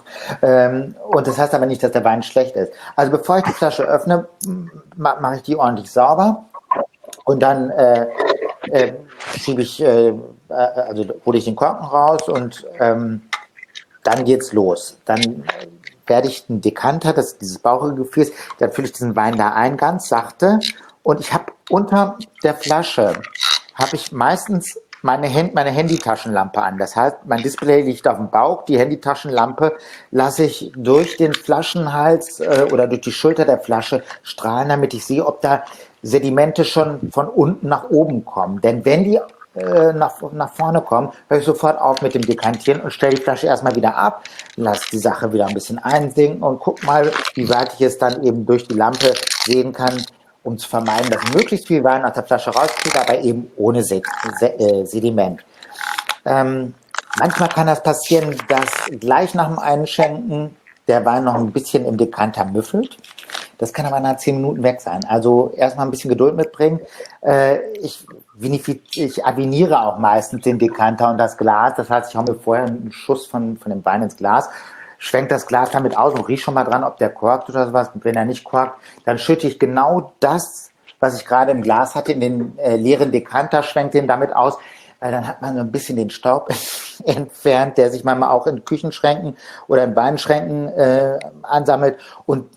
Und das heißt aber nicht, dass der Wein schlecht ist. Also bevor ich die Flasche öffne, mache ich die ordentlich sauber und dann äh, äh, schiebe ich, äh, also hole ich den Korken raus und ähm, dann geht's los. Dann werde ich den Dekanter, das dieses bauchige Gefäß, dann fülle ich diesen Wein da ein, ganz sachte. Und ich habe unter der Flasche habe ich meistens meine, Hand, meine Handytaschenlampe an. Das heißt, mein Display liegt auf dem Bauch, die Handytaschenlampe lasse ich durch den Flaschenhals äh, oder durch die Schulter der Flasche strahlen, damit ich sehe, ob da Sedimente schon von unten nach oben kommen. Denn wenn die äh, nach, nach vorne kommen, höre ich sofort auf mit dem Dekantieren und stelle die Flasche erstmal wieder ab, lasse die Sache wieder ein bisschen einsinken und guck mal, wie weit ich es dann eben durch die Lampe sehen kann, um zu vermeiden, dass möglichst viel Wein aus der Flasche rauskriegt, aber eben ohne Sediment. Ähm, manchmal kann das passieren, dass gleich nach dem Einschenken der Wein noch ein bisschen im Dekanter müffelt. Das kann aber nach zehn Minuten weg sein. Also erstmal ein bisschen Geduld mitbringen. Äh, ich, ich aviniere auch meistens den Dekanter und das Glas. Das heißt, ich hau mir vorher einen Schuss von, von dem Wein ins Glas, schwenkt das Glas damit aus und riech schon mal dran, ob der korkt oder sowas. Und wenn er nicht korkt, dann schütte ich genau das, was ich gerade im Glas hatte, in den äh, leeren Dekanter, schwenkt den damit aus, weil dann hat man so ein bisschen den Staub entfernt, der sich manchmal auch in Küchenschränken oder in Weinschränken äh, ansammelt. Und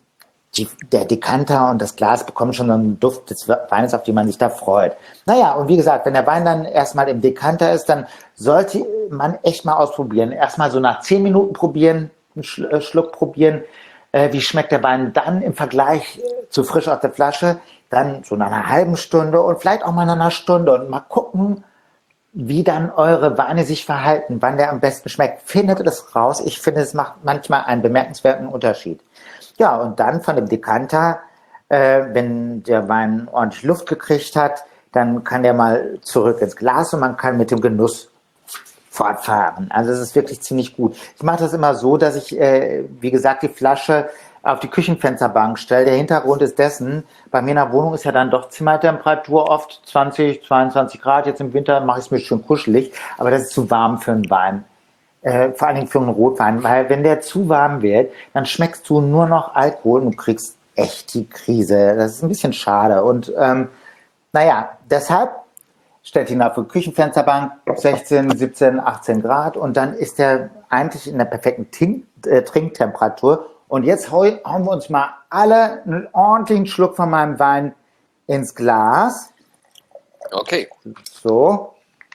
die, der Dekanter und das Glas bekommen schon einen Duft des Weines, auf den man sich da freut. Naja, und wie gesagt, wenn der Wein dann erstmal im Dekanter ist, dann sollte man echt mal ausprobieren. Erstmal so nach zehn Minuten probieren, einen Schluck probieren. Äh, wie schmeckt der Wein dann im Vergleich zu frisch aus der Flasche? Dann so nach einer halben Stunde und vielleicht auch mal nach einer Stunde und mal gucken, wie dann eure Weine sich verhalten, wann der am besten schmeckt. Findet es raus. Ich finde, es macht manchmal einen bemerkenswerten Unterschied. Ja, und dann von dem Dekanter, äh, wenn der Wein ordentlich Luft gekriegt hat, dann kann der mal zurück ins Glas und man kann mit dem Genuss fortfahren. Also es ist wirklich ziemlich gut. Ich mache das immer so, dass ich, äh, wie gesagt, die Flasche auf die Küchenfensterbank stelle. Der Hintergrund ist dessen, bei mir in der Wohnung ist ja dann doch Zimmertemperatur oft zwanzig, zweiundzwanzig Grad. Jetzt im Winter mache ich es mir schön kuschelig, aber das ist zu warm für einen Wein. Äh, vor allen Dingen für einen Rotwein, weil wenn der zu warm wird, dann schmeckst du nur noch Alkohol und du kriegst echt die Krise. Das ist ein bisschen schade. Und ähm, naja, deshalb stellt ihn auf die Küchenfensterbank, sechzehn, siebzehn, achtzehn Grad und dann ist der eigentlich in der perfekten Tink, äh, Trinktemperatur. Und jetzt hauen wir uns mal alle einen ordentlichen Schluck von meinem Wein ins Glas. Okay. So.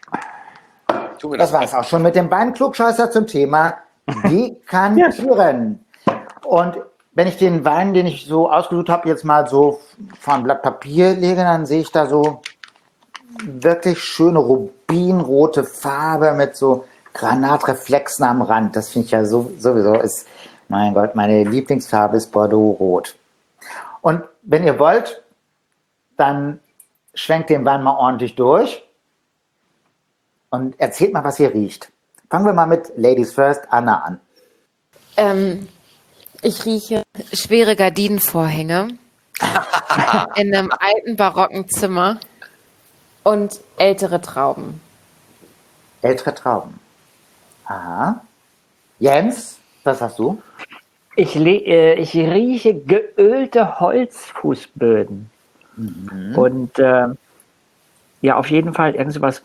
Tun wir Das das. war's auch schon mit dem Weinklugscheißer zum Thema Dekantieren. Und wenn ich den Wein, den ich so ausgesucht habe, jetzt mal so vor ein Blatt Papier lege, dann sehe ich da so wirklich schöne rubinrote Farbe mit so Granatreflexen am Rand. Das finde ich ja so, sowieso ist, mein Gott, meine Lieblingsfarbe ist Bordeaux-Rot. Und wenn ihr wollt, dann schwenkt den Wein mal ordentlich durch und erzählt mal, was ihr riecht. Fangen wir mal mit Ladies First, Anna an. Ähm, ich rieche schwere Gardinenvorhänge in einem alten barocken Zimmer und ältere Trauben. Ältere Trauben. Aha. Jens, was hast du? Ich, le- äh, ich rieche geölte Holzfußböden. Mhm. Und äh, ja, auf jeden Fall irgend sowas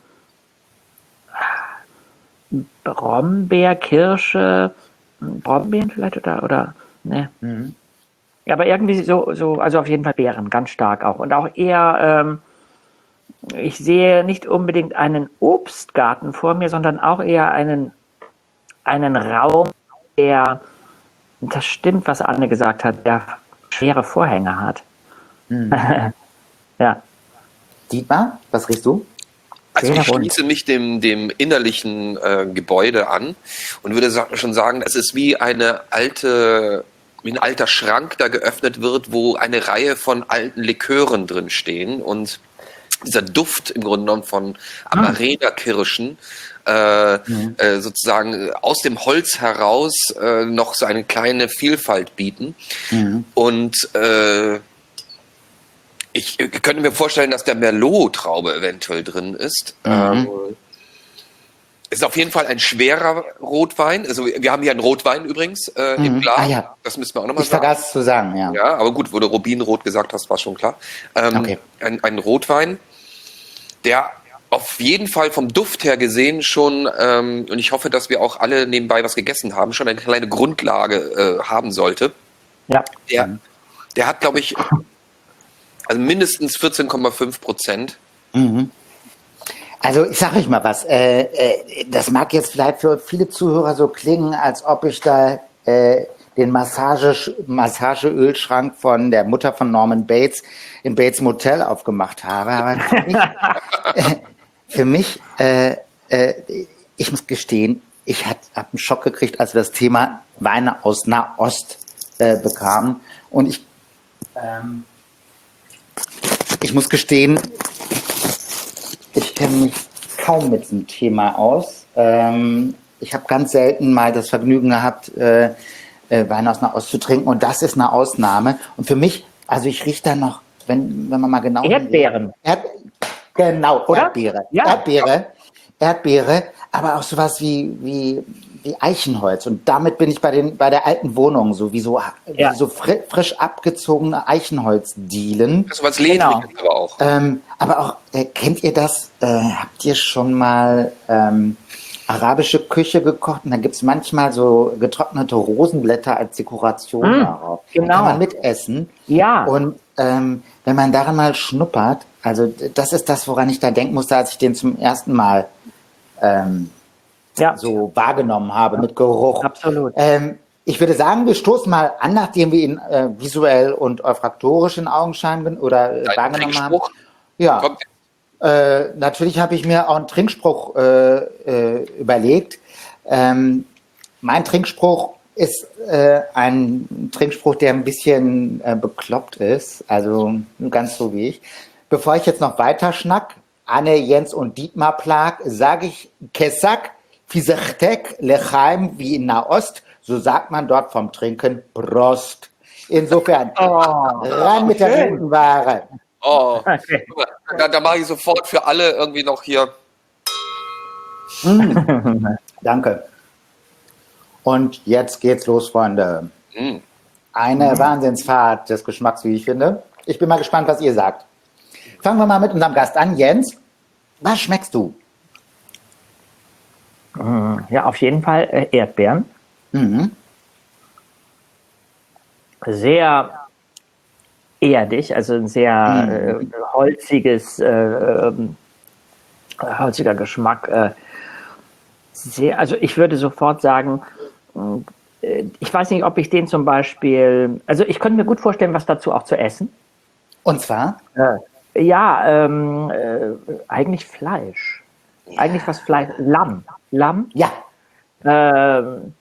Brombeer, Kirsche, Brombeeren vielleicht oder, oder ne. Mhm. Ja, aber irgendwie so, so, also auf jeden Fall Beeren, ganz stark auch. Und auch eher, ähm, ich sehe nicht unbedingt einen Obstgarten vor mir, sondern auch eher einen, einen Raum, der, das stimmt, was Anne gesagt hat, der schwere Vorhänge hat. Mhm. Ja. Dietmar, was riechst du? Also ich schließe mich dem, dem innerlichen äh, Gebäude an und würde sa- schon sagen, es ist wie eine alte, wie ein alter Schrank, der geöffnet wird, wo eine Reihe von alten Likören drin stehen und dieser Duft im Grunde genommen von Amarena-Kirschen äh, mhm. äh, sozusagen aus dem Holz heraus äh, noch so eine kleine Vielfalt bieten. Mhm. Und äh, ich könnte mir vorstellen, dass der Merlot-Traube eventuell drin ist. Mhm. Ähm, ist auf jeden Fall ein schwerer Rotwein. Also wir haben hier einen Rotwein übrigens äh, mhm. im Glas. Ah, ja. Das müssen wir auch nochmal sagen. Ich vergaß zu sagen, ja. Ja, aber gut, wo du Rubinrot gesagt hast, war schon klar. Ähm, okay. ein, ein Rotwein, der auf jeden Fall vom Duft her gesehen schon, ähm, und ich hoffe, dass wir auch alle nebenbei was gegessen haben, schon eine kleine Grundlage äh, haben sollte. Ja. Der, mhm. der hat, glaube ich, also mindestens vierzehn Komma fünf Prozent. Mhm. Also ich sage euch mal was, äh, äh, das mag jetzt vielleicht für viele Zuhörer so klingen, als ob ich da äh, den Massage, Massageölschrank von der Mutter von Norman Bates im Bates Motel aufgemacht habe. Aber für mich, äh, für mich äh, äh, ich muss gestehen, ich habe einen Schock gekriegt, als wir das Thema Weine aus Nahost äh, bekamen. Und ich ähm, Ich muss gestehen, ich kenne mich kaum mit diesem Thema aus. Ähm, ich habe ganz selten mal das Vergnügen gehabt, äh, äh, Wein aus Nahost zu trinken. Und das ist eine Ausnahme. Und für mich, also ich rieche da noch, wenn, wenn man mal genau... Erdbeeren. Erd, genau, oder? Erdbeere. Ja. Erdbeere. Erdbeere, aber auch sowas wie, wie, wie Eichenholz. Und damit bin ich bei, den, bei der alten Wohnung, so wie so, ja. wie so fri- frisch abgezogene Eichenholzdielen. Das ist was Ledriges Genau. aber auch. Ähm, aber auch, äh, kennt ihr das? Äh, habt ihr schon mal ähm, arabische Küche gekocht und da gibt es manchmal so getrocknete Rosenblätter als Dekoration Mm, darauf. genau. Kann man mitessen. Ja. Und ähm, wenn man daran mal schnuppert, also das ist das, woran ich da denken musste, als ich den zum ersten Mal ähm, Ja, so wahrgenommen habe mit Geruch. absolut. Ähm, ich würde sagen, wir stoßen mal an, nachdem wir ihn äh, visuell und olfaktorisch in Augenschein oder äh, Dein wahrgenommen haben. Trinkspruch Ja, kommt. äh, natürlich habe ich mir auch einen Trinkspruch äh, äh, überlegt. Ähm, mein Trinkspruch ist äh, ein Trinkspruch, der ein bisschen äh, bekloppt ist, also ganz so wie ich. Bevor ich jetzt noch weiter schnack, Anne, Jens und Dietmar Plag, sage ich Kesak, Fisechtek, Lechaim, wie in Nahost, so sagt man dort vom Trinken Prost. Insofern, Oh, rein mit der schön. guten Ware. Oh, Okay. guck mal, da, da mache ich sofort für alle irgendwie noch hier. Danke. Und jetzt geht's los, Freunde. Mm. Eine Wahnsinnsfahrt des Geschmacks, wie ich finde. Ich bin mal gespannt, was ihr sagt. Fangen wir mal mit unserem Gast an. Jens, was schmeckst du? Ja, auf jeden Fall äh, Erdbeeren. Mhm. Sehr erdig, also ein sehr äh, holziges, äh, ähm, holziger Geschmack. Äh, sehr, also ich würde sofort sagen, äh, ich weiß nicht, ob ich den zum Beispiel, also ich könnte mir gut vorstellen, was dazu auch zu essen. Und zwar? Äh, ja, ähm, äh, eigentlich Fleisch. Eigentlich was Fleisch, Lamm. Lamm. Ja, Ähm,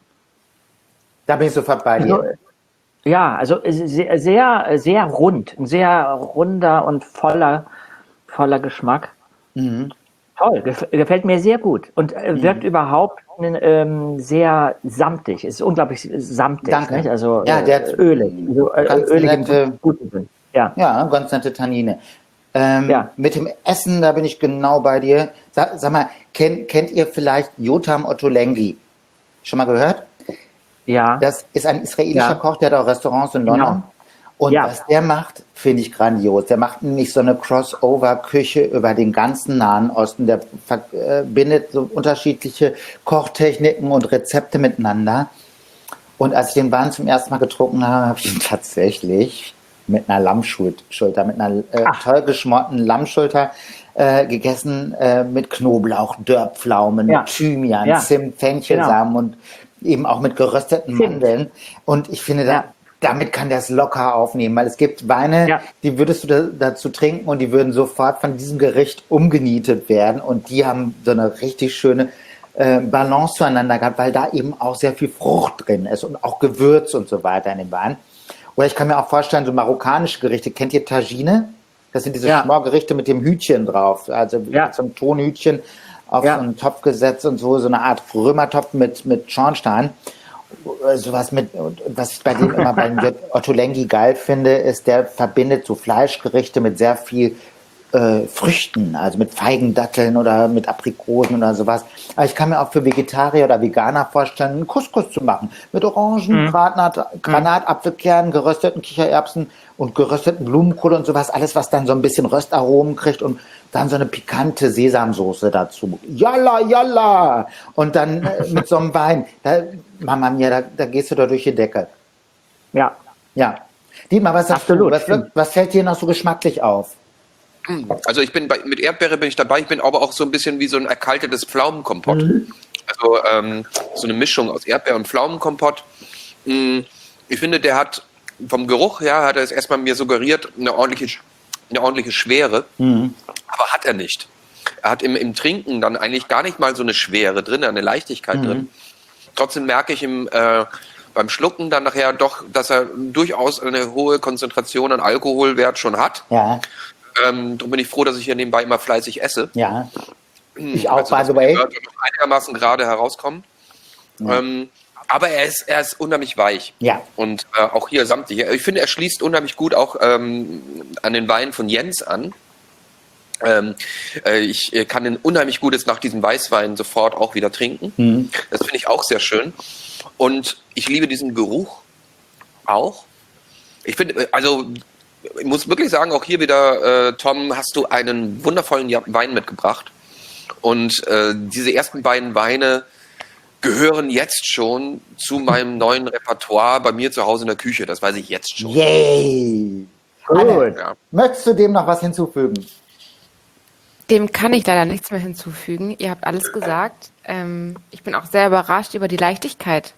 da bin ich sofort bei also, dir. ja, also sehr, sehr, sehr rund, ein sehr runder und voller, voller Geschmack. Mhm. Toll, gef gefällt mir sehr gut und äh, wirkt überhaupt ähm, sehr samtig. Ist unglaublich samtig, Danke. nicht? Also Ja, äh, der hat ölig, so, äh, ganz ölig im nette- guten Sinn. Ja, Ja, ganz nette Tannine. Ähm, Ja. Mit dem Essen, da bin ich genau bei dir. Sag, sag mal, kennt, kennt ihr vielleicht Yotam Ottolenghi? Schon mal gehört? ja, Das ist ein israelischer Ja. Koch, der hat auch Restaurants in London. Genau. Und Ja. was der macht, finde ich grandios. Der macht nämlich so eine Crossover-Küche über den ganzen Nahen Osten. Der verbindet so unterschiedliche Kochtechniken und Rezepte miteinander. Und als ich den Wein zum ersten Mal getrunken habe, habe ich ihn tatsächlich mit einer Lammschulter, mit einer äh, Ach. toll geschmorten Lammschulter äh, gegessen, äh, mit Knoblauch, Dörrpflaumen, Ja. Thymian, Ja. Zimt, Fenchelsamen und eben auch mit gerösteten Zimt. Mandeln. Und ich finde, da, Ja. damit kann der es locker aufnehmen, weil es gibt Weine, Ja. die würdest du da, dazu trinken und die würden sofort von diesem Gericht umgenietet werden und die haben so eine richtig schöne äh, Balance zueinander gehabt, weil da eben auch sehr viel Frucht drin ist und auch Gewürz und so weiter in dem Wein. Oder ich kann mir auch vorstellen, so marokkanische Gerichte, kennt ihr Tagine? Das sind diese Ja. Schmorgerichte mit dem Hütchen drauf, also Ja. mit so einem Tonhütchen auf Ja. so einen Topf gesetzt und so, so eine Art Römertopf mit, mit Schornstein. Sowas mit, was ich bei dem immer bei Ottolenghi geil finde, ist, der verbindet so Fleischgerichte mit sehr viel äh, Früchten, also mit Feigendatteln oder mit Aprikosen oder sowas. Aber ich kann mir auch für Vegetarier oder Veganer vorstellen, einen Couscous zu machen. Mit Orangen, Mhm. Granat, Granat, Apfelkernen, gerösteten Kichererbsen und gerösteten Blumenkohl und sowas. Alles, was dann so ein bisschen Röstaromen kriegt und dann so eine pikante Sesamsoße dazu. Yalla, yalla! Und dann äh, mit so einem Wein. Da, Mama mia, da, da gehst du da durch die Decke. ja. Ja. Dietmar, was sagst Absolut, du? Was, stimmt. was fällt dir noch so geschmacklich auf? Also ich bin bei, mit Erdbeere bin ich dabei, ich bin aber auch so ein bisschen wie so ein erkaltetes Pflaumenkompott. Also ähm, so eine Mischung aus Erdbeer- und Pflaumenkompott. Mm, Ich finde, der hat vom Geruch her, hat er es erstmal mir suggeriert, eine ordentliche, eine ordentliche Schwere, aber hat er nicht. Er hat im, im Trinken dann eigentlich gar nicht mal so eine Schwere drin, eine Leichtigkeit drin. Trotzdem merke ich im, äh, beim Schlucken dann nachher doch, dass er durchaus eine hohe Konzentration an Alkoholwert schon hat. Ja, Ähm, darum bin ich froh, dass ich hier nebenbei immer fleißig esse. ja. Ich auch, Also, by dass the die way. Wörter noch einigermaßen gerade herauskommen. Ähm, aber er ist, er ist unheimlich weich. Ja. Und äh, auch hier samtig. Ich finde, er schließt unheimlich gut auch ähm, an den Wein von Jens an. Ähm, äh, ich äh, kann den unheimlich gut jetzt nach diesem Weißwein sofort auch wieder trinken. Mhm. Das finde ich auch sehr schön. Und ich liebe diesen Geruch auch. Ich finde, äh, also ich muss wirklich sagen, auch hier wieder, äh, Tom, hast du einen wundervollen Ja- Wein mitgebracht. Und äh, diese ersten beiden Weine gehören jetzt schon zu meinem neuen Repertoire bei mir zu Hause in der Küche. Das weiß ich jetzt schon. Yay! Gut. Anne, Ja. möchtest du dem noch was hinzufügen? Dem kann ich leider nichts mehr hinzufügen. Ihr habt alles gesagt. Ähm, ich bin auch sehr überrascht über die Leichtigkeit.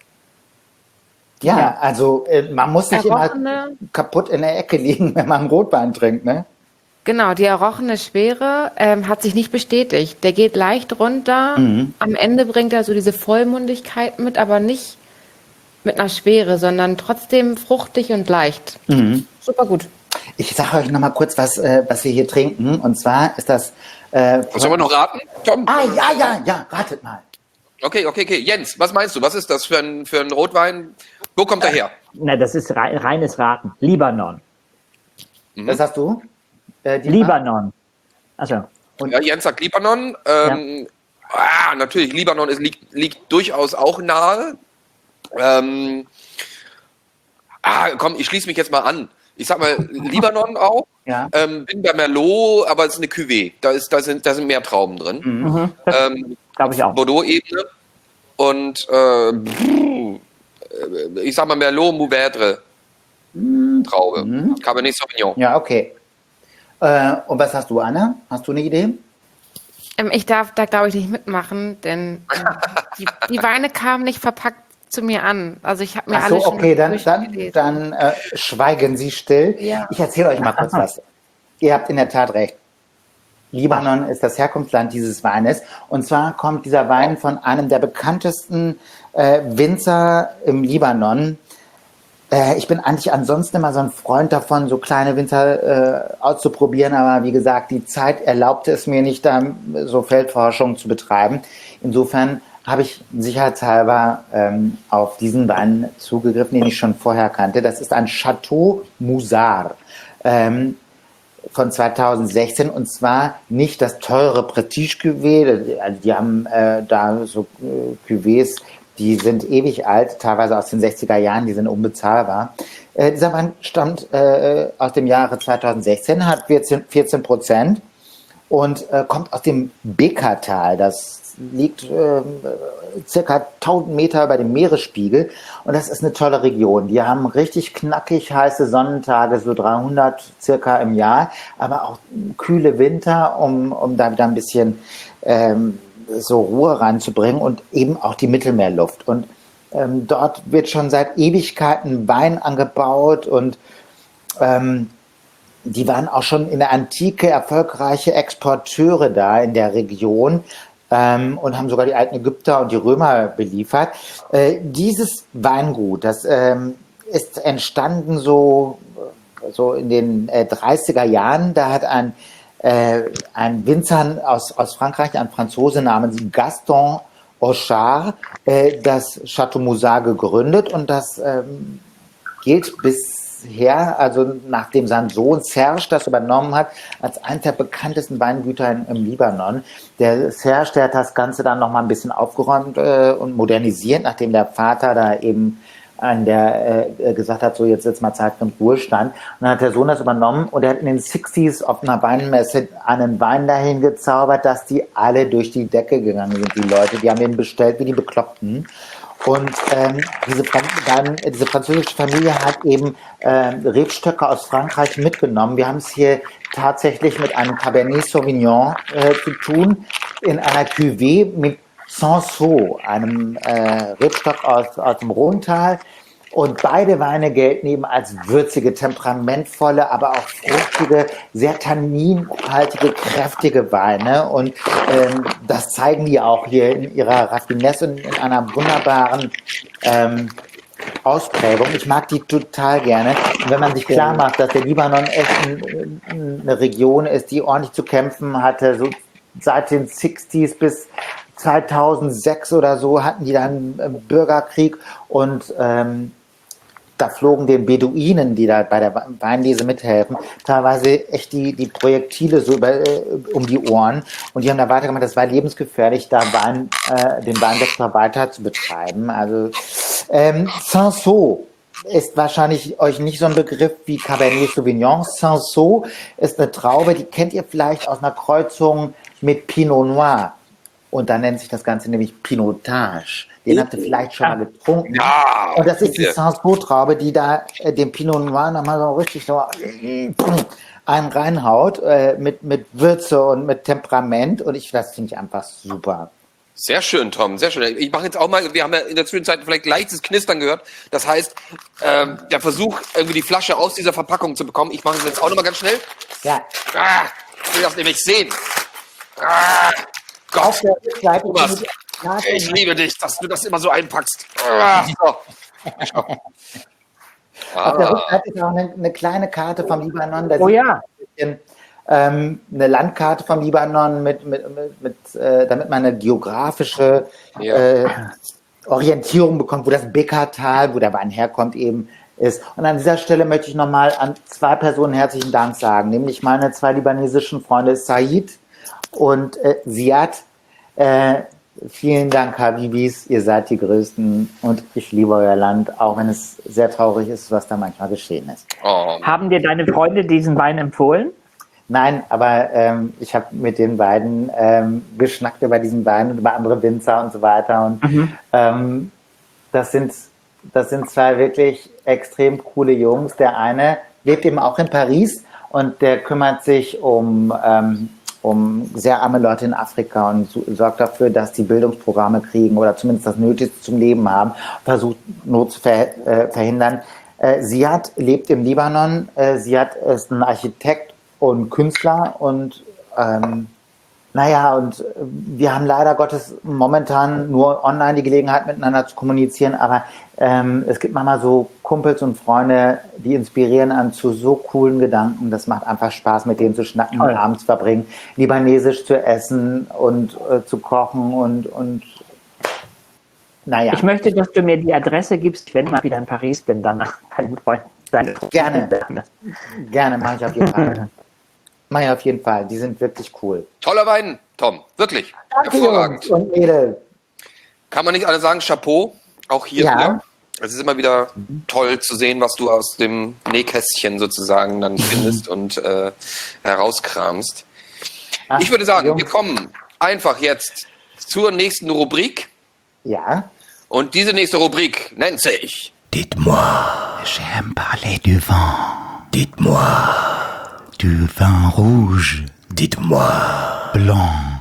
Ja, Ja. also äh, man muss nicht immer Errochene, kaputt in der Ecke liegen, wenn man einen Rotwein trinkt, ne? genau, die errochene Schwere ähm, hat sich nicht bestätigt. Der geht leicht runter. Mhm. Am Ende bringt er so diese Vollmundigkeit mit, aber nicht mit einer Schwere, sondern trotzdem fruchtig und leicht. Mhm. Super gut. Ich sage euch noch mal kurz, was, äh, was wir hier trinken. Und zwar ist das... Äh, Was soll man noch raten? Tom? ah, ja, ja, ja, ratet mal. Okay, okay, okay. Jens, was meinst du? Was ist das für ein, für ein Rotwein? Wo kommt er her? Na, das ist rei- reines Raten. Libanon. Was hast du? Äh, die Libanon. Also, Ja, Jens sagt Libanon. Ähm, ah, natürlich, Libanon ist, liegt, liegt durchaus auch nahe. Ähm, ah, komm, ich schließe mich jetzt mal an. Ich sag mal, Libanon auch. Ja. Ähm, bin bei Merlot, aber es ist eine Cuvée. Da, ist, da, sind, da sind mehr Trauben drin. mhm, das Ähm, glaube ich auch. Bordeaux-Ebene. Und äh, pff, äh, ich sag mal Merlot Mourvèdre Traube. Cabernet Sauvignon. Ja, okay. Äh, und was hast du, Anna? Hast du eine Idee? Ähm, ich darf da, glaube ich, nicht mitmachen, denn ähm, die, die Weine kamen nicht verpackt zu mir an. Also ich habe mir Ach alle so, schon okay, dann, dann, durchgelesen. dann äh, schweigen Sie still. Ja. Ich erzähle euch mal kurz was. Ihr habt in der Tat recht. Libanon ist das Herkunftsland dieses Weines. Und zwar kommt dieser Wein von einem der bekanntesten äh, Winzer im Libanon. Äh, ich bin eigentlich ansonsten immer so ein Freund davon, so kleine Winzer äh, auszuprobieren. Aber wie gesagt, die Zeit erlaubte es mir nicht, da so Feldforschung zu betreiben. Insofern habe ich sicherheitshalber ähm, auf diesen Wein zugegriffen, den ich schon vorher kannte. Das ist ein Chateau Musar ähm, von zweitausendsechzehn, und zwar nicht das teure Prestige Cuvée. Also die haben äh, da so äh, Cuvées, die sind ewig alt, teilweise aus den sechziger Jahren, die sind unbezahlbar. Äh, dieser Wein stammt äh, aus dem Jahre zweitausendsechzehn, hat vierzehn Prozent und äh, kommt aus dem Bekertal. Das liegt äh, circa tausend Meter über dem Meeresspiegel, und das ist eine tolle Region. Die haben richtig knackig heiße Sonnentage, so dreihundert circa im Jahr, aber auch kühle Winter, um, um da wieder ein bisschen ähm, so Ruhe reinzubringen, und eben auch die Mittelmeerluft. Und ähm, dort wird schon seit Ewigkeiten Wein angebaut, und ähm, die waren auch schon in der Antike erfolgreiche Exporteure da in der Region. Ähm, und haben sogar die alten Ägypter und die Römer beliefert. Äh, dieses Weingut, das ähm, ist entstanden so, so in den äh, dreißiger Jahren. Da hat ein, äh, ein Winzer aus, aus Frankreich, ein Franzose namens Gaston Auchard, äh, das Chateau Musar gegründet, und das ähm, gilt bisher, also nachdem sein Sohn Serge das übernommen hat, als eines der bekanntesten Weingüter in, im Libanon. Der Serge, der hat das Ganze dann nochmal ein bisschen aufgeräumt äh, und modernisiert, nachdem der Vater da eben an der äh, gesagt hat, so jetzt ist mal Zeit für den Ruhestand. Und dann hat der Sohn das übernommen, und er hat in den sechziger auf einer Weinmesse einen Wein dahin gezaubert, dass die alle durch die Decke gegangen sind, die Leute. Die haben den bestellt wie die Bekloppten. Und ähm, diese, dann, diese französische Familie hat eben ähm, Rebstöcke aus Frankreich mitgenommen. Wir haben es hier tatsächlich mit einem Cabernet Sauvignon äh, zu tun, in einer Cuvée mit Sanso, einem äh, Rebstock aus, aus dem Rhônetal. Und beide Weine gelten eben als würzige, temperamentvolle, aber auch fruchtige, sehr tanninhaltige, kräftige Weine. Und ähm, das zeigen die auch hier in ihrer Raffinesse und in einer wunderbaren ähm, Ausprägung. Ich mag die total gerne. Und wenn man sich klar macht, dass der Libanon echt ein, eine Region ist, die ordentlich zu kämpfen hatte, so seit den sechziger bis zweitausendsechs oder so hatten die dann einen Bürgerkrieg, und ähm, da flogen den Beduinen, die da bei der Weinlese mithelfen, teilweise echt die, die Projektile so über, äh, um die Ohren. Und die haben da weitergemacht. Das war lebensgefährlich, da Wein, äh, den Weinsektor weiter zu betreiben. Also ähm, Cinsault ist wahrscheinlich euch nicht so ein Begriff wie Cabernet Sauvignon. Cinsault ist eine Traube, die kennt ihr vielleicht aus einer Kreuzung mit Pinot Noir. Und dann nennt sich das Ganze nämlich Pinotage. Den habt ihr vielleicht schon mal getrunken. Ja, Und das ist die bitte. Sancerre-Traube, die da äh, den Pinot Noir nochmal so richtig so einen reinhaut, äh, mit, mit Würze und mit Temperament. Und ich, das finde ich einfach super. Sehr schön, Tom, sehr schön. Ich mache jetzt auch mal, wir haben ja in der Zwischenzeit vielleicht leichtes Knistern gehört. Das heißt, ähm, der Versuch, irgendwie die Flasche aus dieser Verpackung zu bekommen. Ich mache es jetzt auch nochmal ganz schnell. Ja. Ah, ich will das nämlich sehen. Ah, Auf Gott, der Rückseite Thomas, findet ihr Karte- ich liebe dich, dass du das immer so einpackst. Ah, so. Auf der Ah, Rückseite ist auch eine, eine kleine Karte vom Libanon. Da Oh sieht ja. man ein bisschen, ähm, eine Landkarte vom Libanon, mit, mit, mit, mit, äh, damit man eine geografische Ja. äh, Orientierung bekommt, wo das Bekaa-Tal, wo der Wein herkommt, eben ist. Und an dieser Stelle möchte ich nochmal an zwei Personen herzlichen Dank sagen, nämlich meine zwei libanesischen Freunde Said und äh, Ziad. Äh, vielen Dank, Habibis, ihr seid die Größten und ich liebe euer Land, auch wenn es sehr traurig ist, was da manchmal geschehen ist. oh. Haben dir deine Freunde diesen Wein empfohlen? Nein, aber ähm, ich habe mit den beiden ähm, geschnackt über diesen Wein und über andere Winzer und so weiter. Und Mhm. ähm, das sind das sind zwei wirklich extrem coole Jungs. Der eine lebt eben auch in Paris und der kümmert sich um ähm, um sehr arme Leute in Afrika und so, sorgt dafür, dass die Bildungsprogramme kriegen oder zumindest das Nötigste zum Leben haben, versucht Not zu ver, äh, verhindern. Äh, Ziad lebt im Libanon. Äh, Ziad ist ein Architekt und Künstler und ähm, naja, und wir haben leider Gottes momentan nur online die Gelegenheit, miteinander zu kommunizieren, aber ähm, es gibt manchmal so Kumpels und Freunde, die inspirieren einen zu so coolen Gedanken. Das macht einfach Spaß, mit denen zu schnacken und Toll. abends verbringen, libanesisch zu essen und äh, zu kochen und, und naja. Ich möchte, dass du mir die Adresse gibst, wenn ich mal wieder in Paris bin, dann nach deinen Freunden. Gerne. Gerne, mache ich auf jeden Fall. Mache ich auf jeden Fall, die sind wirklich cool. Toller Wein, Tom, wirklich. Danke, Hervorragend. Jungs und Mädels. Kann man nicht alle sagen, Chapeau, auch hier Ja. wieder. Es ist immer wieder toll zu sehen, was du aus dem Nähkästchen sozusagen dann findest und äh, herauskramst. Ach, Ich würde sagen, Jungs. wir kommen einfach jetzt zur nächsten Rubrik. Ja. Und diese nächste Rubrik nennt sich Dites-moi, j'aime parler du vin. Dites-moi, du vin rouge. Dites-moi, blanc.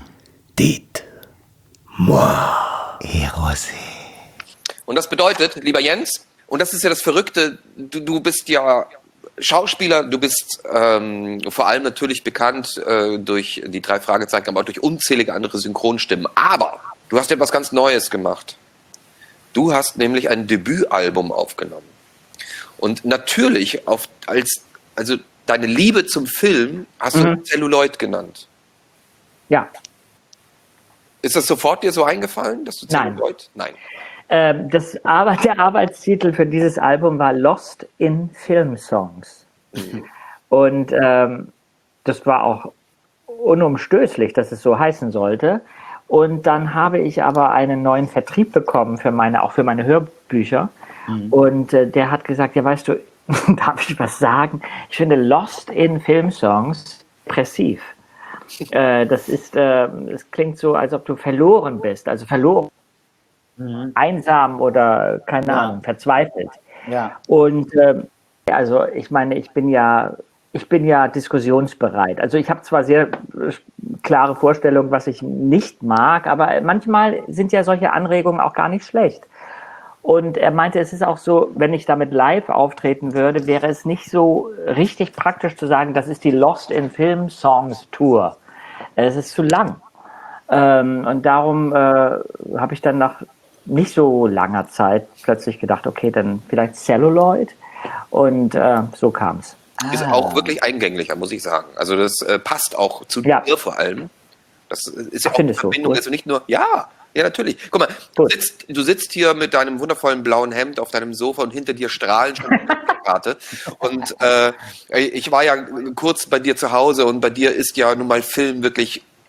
Dites-moi, et rosé. Und das bedeutet, lieber Jens, und das ist ja das Verrückte, du, du bist ja Schauspieler, du bist ähm, vor allem natürlich bekannt äh, durch die drei Fragezeichen, aber auch durch unzählige andere Synchronstimmen. Aber du hast etwas ganz Neues gemacht. Du hast nämlich ein Debütalbum aufgenommen. Und natürlich, auf, als, also deine Liebe zum Film hast du Mhm. Celluloid genannt. Ja, Ist das sofort dir so eingefallen, dass du Nein. Celluloid? Nein. ähm, das, aber der Arbeitstitel für dieses Album war Lost in Film Songs. Und ähm, das war auch unumstößlich, dass es so heißen sollte. Und dann habe ich aber einen neuen Vertrieb bekommen für meine, auch für meine Hörbücher. Und äh, der hat gesagt, ja, weißt du, darf ich was sagen? Ich finde Lost in Film Songs depressiv. Äh, das ist, äh, es klingt so, als ob du verloren bist, also verloren, einsam oder keine Ja. Ahnung, verzweifelt. Ja. Und ähm, also ich meine, ich bin ja, ich bin ja diskussionsbereit. Also ich habe zwar sehr äh, klare Vorstellungen, was ich nicht mag, aber manchmal sind ja solche Anregungen auch gar nicht schlecht. Und er meinte, es ist auch so, wenn ich damit live auftreten würde, wäre es nicht so richtig praktisch zu sagen, das ist die Lost in Film Songs Tour. Es ist zu lang. Ähm, und darum äh, habe ich dann nach nicht so langer Zeit plötzlich gedacht, okay, dann vielleicht Celluloid. Und äh, so kam es. Ist Ah. auch wirklich eingänglicher, muss ich sagen. Also das äh, passt auch zu Ja. dir vor allem. Das ist ja Ach, auch eine findest du? Verbindung, Gut. also nicht nur, ja, ja natürlich. Guck mal, du Gut. sitzt, du sitzt hier mit deinem wundervollen blauen Hemd auf deinem Sofa und hinter dir strahlen schon die Plakate. Und äh, ich war ja kurz bei dir zu Hause und bei dir ist ja nun mal Film wirklich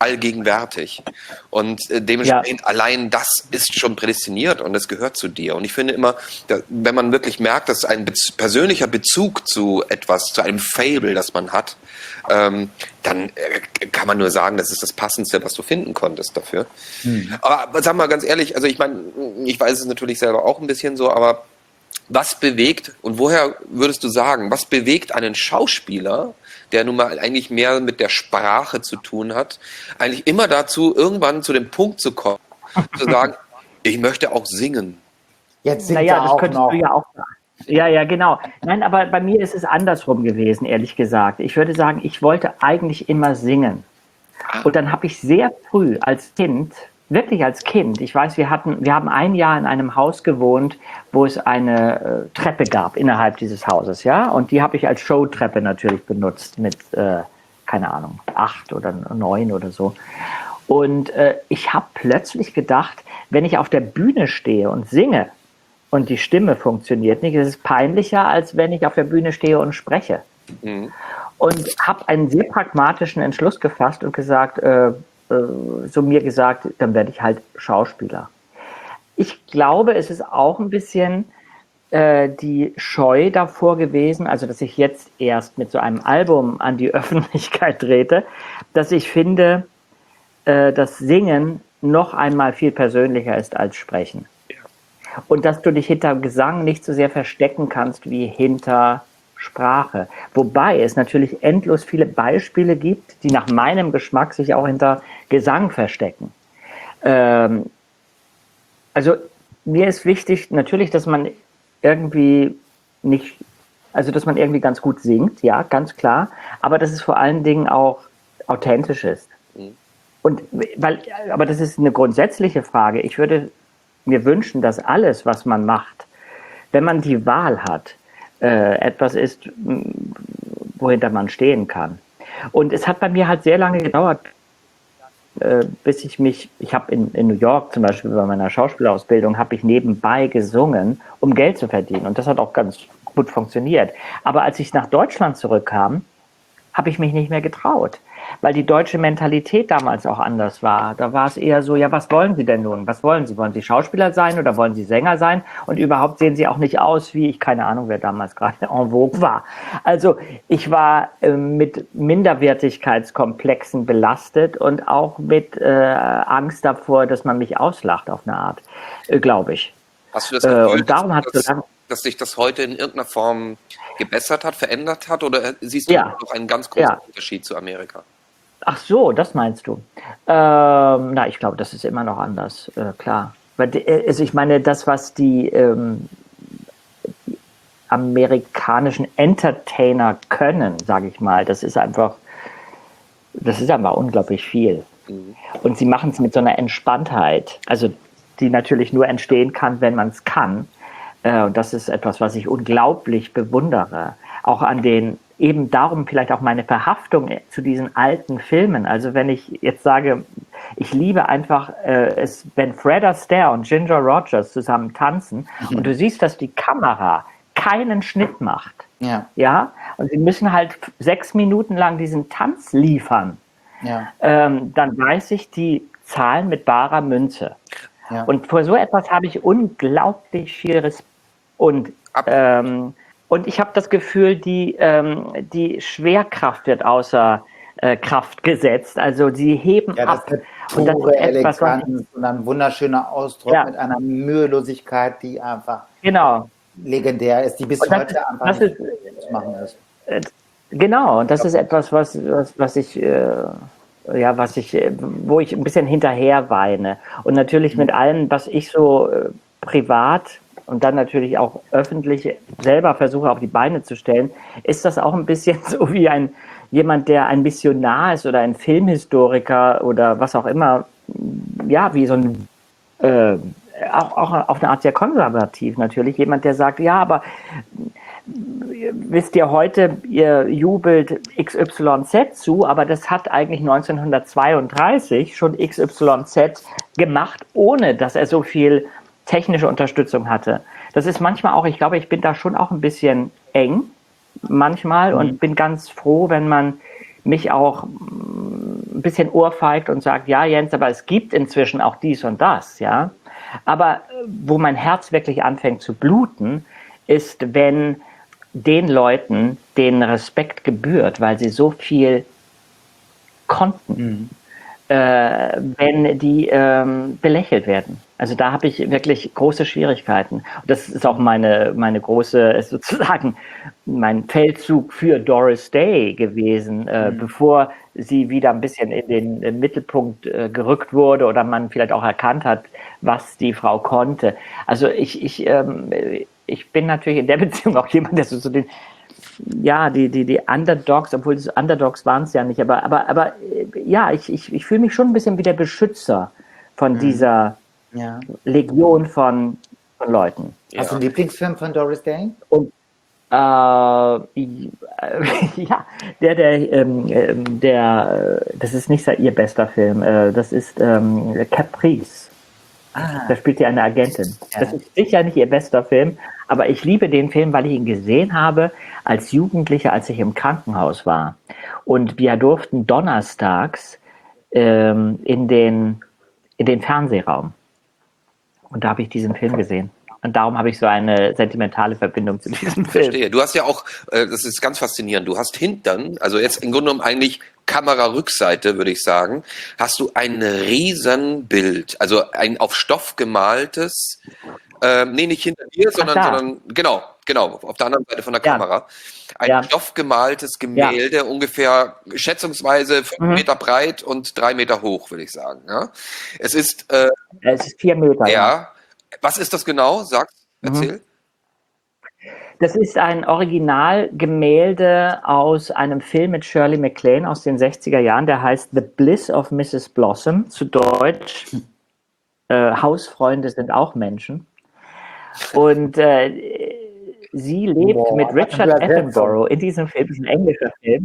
allgegenwärtig. Und äh, dementsprechend Ja. allein das ist schon prädestiniert und das gehört zu dir. Und ich finde immer, da, wenn man wirklich merkt, dass ein bez- persönlicher Bezug zu etwas, zu einem Fable, das man hat, ähm, dann äh, kann man nur sagen, das ist das Passendste, was du finden konntest dafür. Mhm. Aber sag mal ganz ehrlich, also ich meine, ich weiß es natürlich selber auch ein bisschen so, aber was bewegt, und woher würdest du sagen, was bewegt einen Schauspieler, der nun mal eigentlich mehr mit der Sprache zu tun hat, eigentlich immer dazu, irgendwann zu dem Punkt zu kommen, zu sagen, ich möchte auch singen. Jetzt singt Naja, er das auch könntest noch. du ja auch sagen. Ja, ja, genau. Nein, aber bei mir ist es andersrum gewesen, ehrlich gesagt. Ich würde sagen, ich wollte eigentlich immer singen. Und dann habe ich sehr früh als Kind, wirklich als Kind, ich weiß, wir hatten, wir haben ein Jahr in einem Haus gewohnt, wo es eine äh, Treppe gab innerhalb dieses Hauses, ja, und die habe ich als Showtreppe natürlich benutzt mit, äh, keine Ahnung, acht oder neun oder so. Und äh, ich habe plötzlich gedacht, wenn ich auf der Bühne stehe und singe und die Stimme funktioniert nicht, ist es peinlicher, als wenn ich auf der Bühne stehe und spreche. Mhm. Und habe einen sehr pragmatischen Entschluss gefasst und gesagt, äh, so mir gesagt, dann werde ich halt Schauspieler. Ich glaube, es ist auch ein bisschen äh, die Scheu davor gewesen, also dass ich jetzt erst mit so einem Album an die Öffentlichkeit trete, dass ich finde, äh, dass Singen noch einmal viel persönlicher ist als Sprechen. Ja. Und dass du dich hinter Gesang nicht so sehr verstecken kannst wie hinter Sprache. Wobei es natürlich endlos viele Beispiele gibt, die nach meinem Geschmack sich auch hinter Gesang verstecken. Ähm, also mir ist wichtig natürlich, dass man irgendwie nicht, also dass man irgendwie ganz gut singt, ja, ganz klar, aber dass es vor allen Dingen auch authentisch ist. Mhm. Und weil, aber das ist eine grundsätzliche Frage. Ich würde mir wünschen, dass alles, was man macht, wenn man die Wahl hat, etwas ist, wohinter man stehen kann. Und es hat bei mir halt sehr lange gedauert, bis ich mich, ich habe in, in New York zum Beispiel bei meiner Schauspielausbildung, habe ich nebenbei gesungen, um Geld zu verdienen. Und das hat auch ganz gut funktioniert. Aber als ich nach Deutschland zurückkam, habe ich mich nicht mehr getraut, weil die deutsche Mentalität damals auch anders war. Da war es eher so, ja, was wollen Sie denn nun? Was wollen Sie? Wollen Sie Schauspieler sein oder wollen Sie Sänger sein? Und überhaupt sehen Sie auch nicht aus wie, ich keine Ahnung, wer damals gerade en vogue war. Also ich war äh, mit Minderwertigkeitskomplexen belastet und auch mit äh, Angst davor, dass man mich auslacht auf eine Art, äh, glaube ich. Hast du das Gefühl, äh, und darum hat dass, dass sich das heute in irgendeiner Form gebessert hat, verändert hat? Oder siehst du ja. noch einen ganz großen ja. Unterschied zu Amerika? Ach so, das meinst du. Ähm, na, ich glaube, das ist immer noch anders, äh, klar. Weil, also ich meine, das, was die, ähm, die amerikanischen Entertainer können, sage ich mal, das ist einfach, das ist einfach unglaublich viel. Mhm. Und sie machen es mit so einer Entspanntheit, also die natürlich nur entstehen kann, wenn man es kann. Äh, und das ist etwas, was ich unglaublich bewundere. Auch an den, eben darum vielleicht auch meine Verhaftung zu diesen alten Filmen. Also wenn ich jetzt sage, ich liebe einfach äh, es, wenn Fred Astaire und Ginger Rogers zusammen tanzen mhm. und du siehst, dass die Kamera keinen Schnitt macht. Ja. Ja? Und sie müssen halt sechs Minuten lang diesen Tanz liefern. Ja. Ähm, dann weiß ich, die zahlen mit barer Münze. Ja. Und vor so etwas habe ich unglaublich viel Respekt. Und, ähm, und ich habe das Gefühl, die, ähm, die Schwerkraft wird außer äh, Kraft gesetzt. Also sie heben ja, ab. Das und das ist etwas, was ich, und ein wunderschöner Ausdruck ja. mit einer Mühelosigkeit, die einfach genau. legendär ist, die bis das, heute einfach das nicht ist, zu machen ist. Äh, genau, und das ist etwas, was, was, was ich... Äh, ja, was ich, wo ich ein bisschen hinterher weine. Und natürlich mit allem, was ich so äh, privat und dann natürlich auch öffentlich selber versuche auf die Beine zu stellen, ist das auch ein bisschen so wie ein jemand, der ein Missionar ist oder ein Filmhistoriker oder was auch immer, ja, wie so ein äh, auch, auch auf eine Art sehr konservativ natürlich, jemand, der sagt, ja, aber wisst ihr, heute, ihr jubelt X Y Z zu, aber das hat eigentlich neunzehnhundertzweiunddreißig schon X Y Z gemacht, ohne dass er so viel technische Unterstützung hatte. Das ist manchmal auch, ich glaube, ich bin da schon auch ein bisschen eng manchmal mhm. und bin ganz froh, wenn man mich auch ein bisschen ohrfeigt und sagt, ja Jens, aber es gibt inzwischen auch dies und das, ja. Aber wo mein Herz wirklich anfängt zu bluten, ist, wenn den Leuten, denen Respekt gebührt, weil sie so viel konnten, mhm. äh, wenn die ähm, belächelt werden. Also da habe ich wirklich große Schwierigkeiten. Und das ist auch meine, meine große, sozusagen, mein Feldzug für Doris Day gewesen, äh, mhm. bevor sie wieder ein bisschen in den im Mittelpunkt äh, gerückt wurde oder man vielleicht auch erkannt hat, was die Frau konnte. Also ich, ich, ähm, ich bin natürlich in der Beziehung auch jemand, der so, so den, ja, die, die, die Underdogs, obwohl die Underdogs waren es ja nicht, aber, aber, aber ja, ich, ich, ich fühle mich schon ein bisschen wie der Beschützer von mhm. dieser ja. Legion von, von Leuten. Hast du einen Lieblingsfilm von Doris Day? Und äh, ja, der, der, ähm, der, das ist nicht ihr bester Film, äh, das ist ähm, Caprice. Ah. Da spielt sie eine Agentin. Ja. Das ist sicher nicht ihr bester Film, aber ich liebe den Film, weil ich ihn gesehen habe als Jugendlicher, als ich im Krankenhaus war. Und wir durften donnerstags ähm, in den, in den Fernsehraum. Und da habe ich diesen Film gesehen. Und darum habe ich so eine sentimentale Verbindung zu diesem Film. Verstehe. Du hast ja auch, äh, das ist ganz faszinierend, du hast hinten, also jetzt im Grunde genommen eigentlich Kamerarückseite, würde ich sagen, hast du ein Riesenbild, also ein auf Stoff gemaltes, äh, nee, nicht hinter dir, sondern, sondern genau, genau, auf der anderen Seite von der Kamera. Ja. Ein ja. stoffgemaltes Gemälde, ja. ungefähr schätzungsweise fünf mhm. Meter breit und drei Meter hoch, würde ich sagen. Ja? Es ist... Äh, es ist vier Meter, ja. ja. Was ist das genau? Sag, erzähl. Das ist ein Originalgemälde aus einem Film mit Shirley MacLaine aus den sechziger Jahren, der heißt The Bliss of Missus Blossom, zu Deutsch äh, Hausfreunde sind auch Menschen. Und äh, sie lebt Boah, mit Richard Attenborough in diesem Film, das ist ein englischer Film,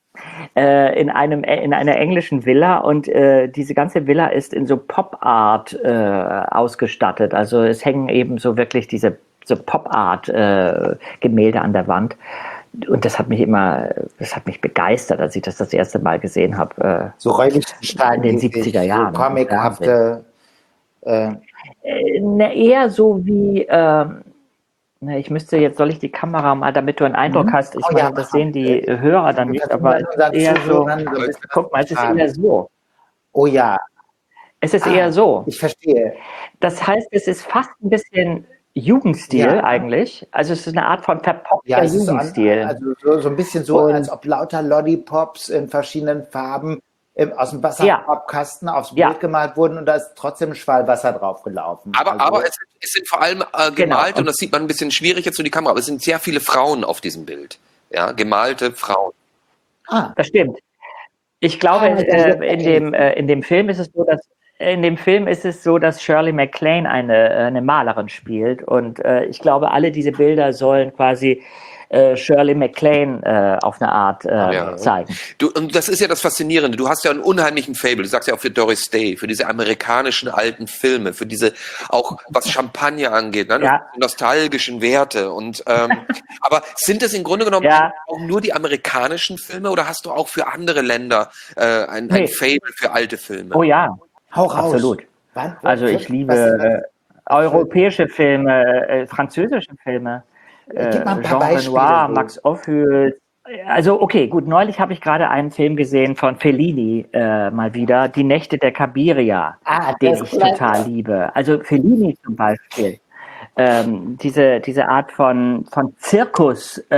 äh, in, einem, in einer englischen Villa, und äh, diese ganze Villa ist in so Pop-Art äh, ausgestattet. Also es hängen eben so wirklich diese so Pop-Art-Gemälde äh, an der Wand. Und das hat mich immer, das hat mich begeistert, als ich das das erste Mal gesehen habe. Äh, so Räumlichkeiten in den siebziger Jahren. So comichafte. Äh, äh, ne, eher so wie, äh, ne, ich müsste jetzt, soll ich die Kamera mal, damit du einen Eindruck mhm. hast, ich oh, meine, ja, das sehen die Hörer dann nicht, aber es ist eher so, guck mal, es ist eher so. Oh ja. Es ist ah, eher so. Ich verstehe. Das heißt, es ist fast ein bisschen Jugendstil ja. eigentlich. Also es ist eine Art von verpoppter ja, Jugendstil. So, also so, so ein bisschen so, und, als ob lauter Lollipops in verschiedenen Farben im, aus dem Wasserkasten ja. aufs Bild ja. gemalt wurden, und da ist trotzdem Schwallwasser draufgelaufen. Aber, also, aber es, es sind vor allem äh, gemalt, genau. und, und das sieht man ein bisschen schwierig jetzt für die Kamera, aber es sind sehr viele Frauen auf diesem Bild. Ja, gemalte Frauen. Ah, das stimmt. Ich glaube, ah, äh, in, dem, äh, in dem Film ist es so, dass In dem Film ist es so, dass Shirley MacLaine eine, eine Malerin spielt, und äh, ich glaube, alle diese Bilder sollen quasi äh, Shirley MacLaine äh, auf eine Art äh, ja. zeigen. Du, und das ist ja das Faszinierende, du hast ja einen unheimlichen Faible, du sagst ja auch für Doris Day, für diese amerikanischen alten Filme, für diese, auch was Champagner angeht, ne? Ja. nostalgischen Werte. Und ähm, aber sind es im Grunde genommen ja. auch nur die amerikanischen Filme, oder hast du auch für andere Länder äh, ein, nee. ein Faible für alte Filme? Oh ja. Hau raus. Absolut. Wann, also ich liebe äh, europäische Filme, äh, französische Filme, äh, Jean Renoir, so. Max Ophüls. Also okay, gut, neulich habe ich gerade einen Film gesehen von Fellini äh, mal wieder, Die Nächte der Kabiria, ah, den ich total liebe. Also Fellini zum Beispiel. Ähm, diese, diese Art von, von Zirkus, äh,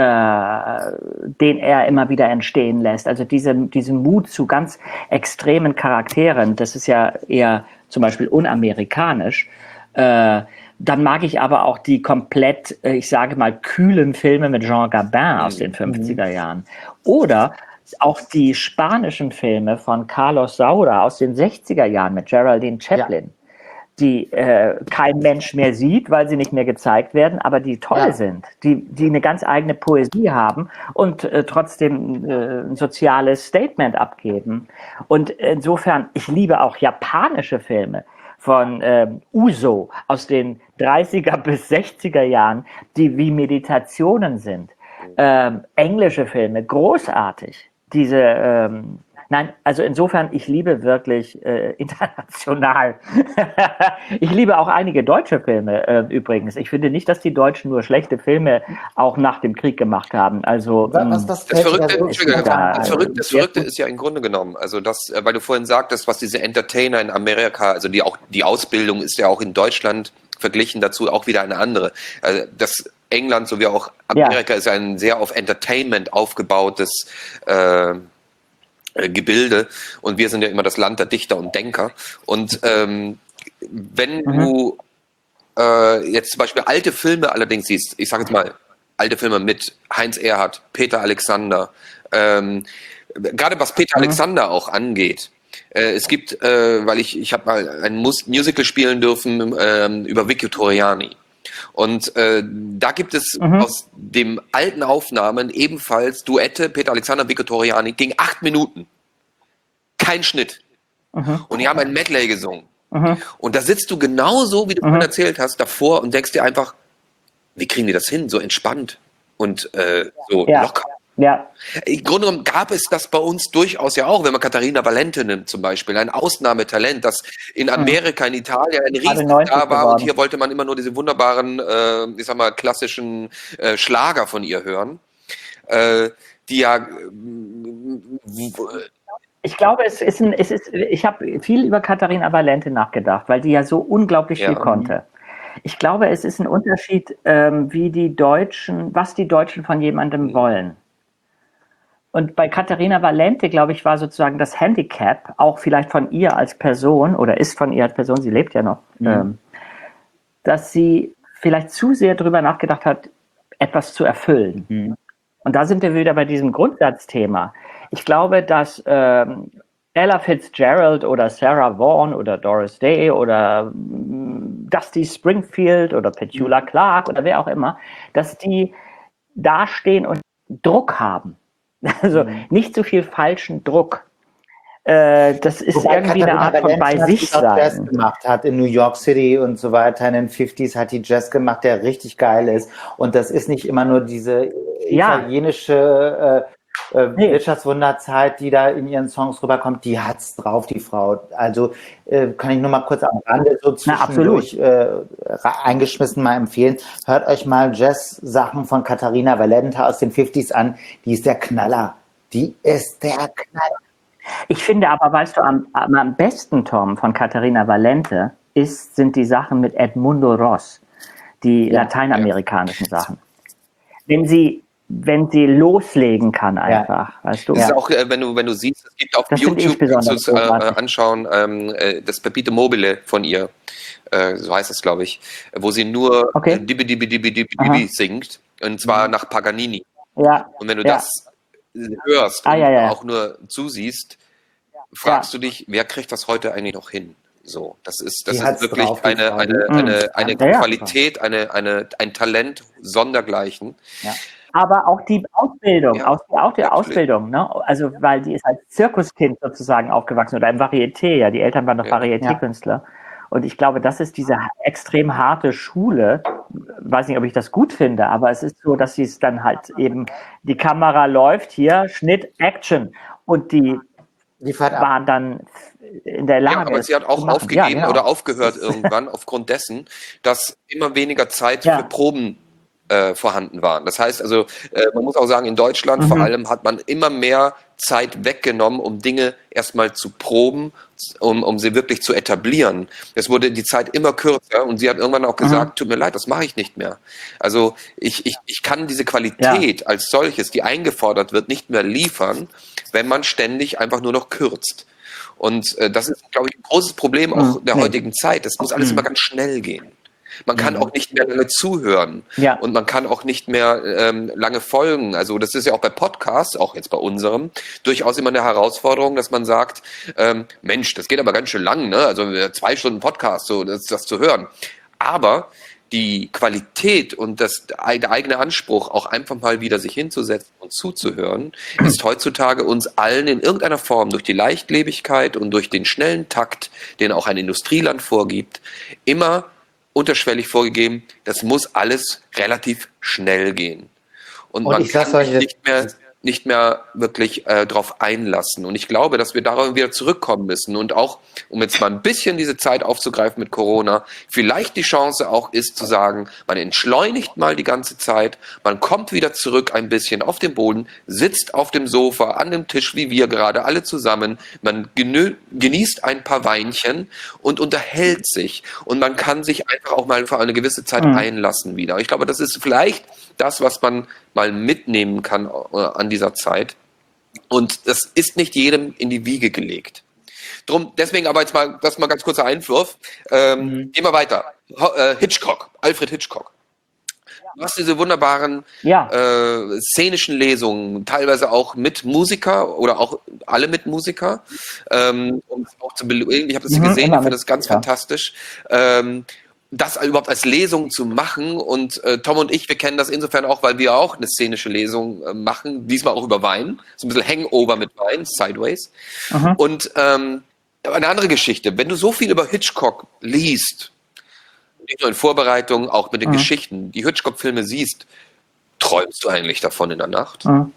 den er immer wieder entstehen lässt, also diese, diesen Mut zu ganz extremen Charakteren, das ist ja eher zum Beispiel unamerikanisch. Äh, dann mag ich aber auch die komplett, äh, ich sage mal, kühlen Filme mit Jean Gabin aus den fünfziger Jahren. Oder auch die spanischen Filme von Carlos Saura aus den sechziger Jahren mit Geraldine Chaplin. Ja. Die äh, kein Mensch mehr sieht, weil sie nicht mehr gezeigt werden, aber die toll ja. sind, die, die eine ganz eigene Poesie haben und äh, trotzdem äh, ein soziales Statement abgeben. Und insofern, ich liebe auch japanische Filme von äh, Uso aus den dreißiger bis sechziger Jahren, die wie Meditationen sind. Ähm, englische Filme, großartig. Diese ähm, Nein, also insofern, ich liebe wirklich äh, international. Ich liebe auch einige deutsche Filme äh, übrigens. Ich finde nicht, dass die Deutschen nur schlechte Filme auch nach dem Krieg gemacht haben. Also Was, was Das fällt dir Verrückte, so Entschuldigung, spontan das ein? Verrückte, das Verrückte ist ja im Grunde genommen, also das, äh, weil du vorhin sagtest, was diese Entertainer in Amerika, also die auch die Ausbildung ist ja auch in Deutschland verglichen dazu auch wieder eine andere. Also das England sowie auch Amerika Ja. ist ein sehr auf Entertainment aufgebautes äh, äh, Gebilde und wir sind ja immer das Land der Dichter und Denker. Und ähm, wenn du äh, jetzt zum Beispiel alte Filme allerdings siehst, ich sage jetzt mal alte Filme mit Heinz Erhardt, Peter Alexander, ähm, gerade was Peter Alexander auch angeht. Äh, es gibt, äh, weil ich, ich habe mal ein Mus- Musical spielen dürfen ähm, über Vicky Torriani. Und äh, da gibt es aus den alten Aufnahmen ebenfalls Duette, Peter Alexander, Vicky Torriani, ging acht Minuten. Kein Schnitt. Und die haben ein Medley gesungen. Und da sitzt du genauso, wie du vorhin erzählt hast, davor und denkst dir einfach, wie kriegen die das hin? So entspannt und äh, so Ja. locker. Ja. Im Grunde genommen gab es das bei uns durchaus ja auch, wenn man Katharina Valente nimmt zum Beispiel, ein Ausnahmetalent, das in Amerika, in Italien ein Gerade Riesenstar neunzig war und geworden. hier wollte man immer nur diese wunderbaren, äh, ich sag mal, klassischen äh, Schlager von ihr hören, äh, die ja äh, Ich glaube, es ist ein, es ist, ich habe viel über Katharina Valente nachgedacht, weil die ja so unglaublich Ja. viel konnte. Ich glaube, es ist ein Unterschied, ähm, wie die Deutschen, was die Deutschen von jemandem wollen. Und bei Katharina Valente, glaube ich, war sozusagen das Handicap, auch vielleicht von ihr als Person, oder ist von ihr als Person, sie lebt ja noch, ähm, dass sie vielleicht zu sehr darüber nachgedacht hat, etwas zu erfüllen. Und da sind wir wieder bei diesem Grundsatzthema. Ich glaube, dass ähm, Ella Fitzgerald oder Sarah Vaughan oder Doris Day oder mm, Dusty Springfield oder Petula Clark oder wer auch immer, dass die dastehen und Druck haben. Also nicht so viel falschen Druck. Äh, das ist Wobei irgendwie eine Katharina Art von Valente bei sich natürlich auch Jazz sein. gemacht hat in New York City und so weiter. In den fünfziger hat die Jazz gemacht, der richtig geil ist. Und das ist nicht immer nur diese Ja. italienische äh, äh, Nee. Wirtschaftswunderzeit, die da in ihren Songs rüberkommt. Die hat's drauf, die Frau. Also äh, kann ich nur mal kurz am Rande so zwischendurch äh, eingeschmissen mal empfehlen. Hört euch mal Jazz-Sachen von Katharina Valente aus den fünfziger an. Die ist der Knaller. Die ist der Knaller. Ich finde aber, weißt du, am, am am besten, Tom, von Katharina Valente ist, sind die Sachen mit Edmundo Ross, die lateinamerikanischen Sachen. Wenn sie, wenn sie loslegen kann einfach, weißt du? Das ist auch, äh, wenn du, wenn du siehst, es gibt auf Das finde ich YouTube, kannst du besonders es äh, großartig. anschauen, ähm, äh, das Pepito Mobile von ihr, äh, so heißt es, glaube ich, wo sie nur Okay. äh, Dibi Dibi Dibi Dibi Aha. Dibi singt, und zwar nach Paganini. Ja, Und wenn du ja. das hörst Ah, und ja, ja. auch nur zusiehst, fragst du dich, wer kriegt das heute eigentlich noch hin? So, das ist, das Die ist hat's wirklich drauf, die eine, Frau. eine, Mhm. eine, eine Ja, ja. Qualität, eine, eine, ein Talent sondergleichen. Aber auch die Ausbildung, Ja, auch die, auch die natürlich. Ausbildung, ne? Also, weil die ist als Zirkuskind sozusagen aufgewachsen oder im Varieté, ja, die Eltern waren doch Ja. Varieté-Künstler. Und ich glaube, das ist diese extrem harte Schule. Weiß nicht, ob ich das gut finde, aber es ist so, dass sie es dann halt eben, die Kamera läuft hier, Schnitt, Action. Und die Die fährt ab. waren dann in der Lage. Ja, aber es sie hat zu auch machen. aufgegeben Ja, genau. oder aufgehört irgendwann aufgrund dessen, dass immer weniger Zeit Ja. für Proben äh, vorhanden waren. Das heißt also, äh, man muss auch sagen, in Deutschland Mhm. vor allem hat man immer mehr Zeit weggenommen, um Dinge erstmal zu proben, um, um sie wirklich zu etablieren. Es wurde die Zeit immer kürzer und sie hat irgendwann auch gesagt, tut mir leid, das mache ich nicht mehr. Also ich, ich, ich kann diese Qualität als solches, die eingefordert wird, nicht mehr liefern, wenn man ständig einfach nur noch kürzt. Und äh, das ist, glaube ich, ein großes Problem auch der Nee. heutigen Zeit. Es muss alles immer ganz schnell gehen. Man kann auch nicht mehr lange zuhören Ja. und man kann auch nicht mehr ähm, lange folgen. Also das ist ja auch bei Podcasts, auch jetzt bei unserem, durchaus immer eine Herausforderung, dass man sagt, ähm, Mensch, das geht aber ganz schön lang, ne? Also äh, zwei Stunden Podcast, so das, das zu hören. Aber die Qualität und das, der eigene Anspruch, auch einfach mal wieder sich hinzusetzen und zuzuhören, ist heutzutage uns allen in irgendeiner Form durch die Leichtlebigkeit und durch den schnellen Takt, den auch ein Industrieland vorgibt, immer unterschwellig vorgegeben, das muss alles relativ schnell gehen. Und, Und man ich sag's kann euch sich jetzt- nicht mehr nicht mehr wirklich äh, drauf einlassen. Und ich glaube, dass wir darauf wieder zurückkommen müssen und auch, um jetzt mal ein bisschen diese Zeit aufzugreifen mit Corona, vielleicht die Chance auch ist zu sagen, man entschleunigt mal die ganze Zeit, man kommt wieder zurück ein bisschen auf den Boden, sitzt auf dem Sofa, an dem Tisch, wie wir gerade alle zusammen, man genü- genießt ein paar Weinchen und unterhält sich und man kann sich einfach auch mal für eine gewisse Zeit mhm. einlassen wieder. Ich glaube, das ist vielleicht das, was man mal mitnehmen kann äh, an dieser Zeit. Und das ist nicht jedem in die Wiege gelegt. Drum, deswegen aber jetzt mal, das mal ganz kurzer Einwurf. Ähm, mhm. Gehen wir weiter. Ho- äh, Hitchcock, Alfred Hitchcock. Du hast diese wunderbaren ja. äh, szenischen Lesungen, teilweise auch mit Musiker oder auch alle mit Musiker. Ähm, um es auch zu belustigen. Ich habe das mhm, gesehen, ich finde das mit, ganz ja. fantastisch. Ähm, das überhaupt als Lesung zu machen und äh, Tom und ich, wir kennen das insofern auch, weil wir auch eine szenische Lesung äh, machen, diesmal auch über Wein, so ein bisschen Hangover mit Wein, Sideways. Mhm. Und ähm, eine andere Geschichte, wenn du so viel über Hitchcock liest, nicht nur in Vorbereitung, auch mit den mhm. Geschichten, die Hitchcock-Filme siehst, träumst du eigentlich davon in der Nacht? Mhm.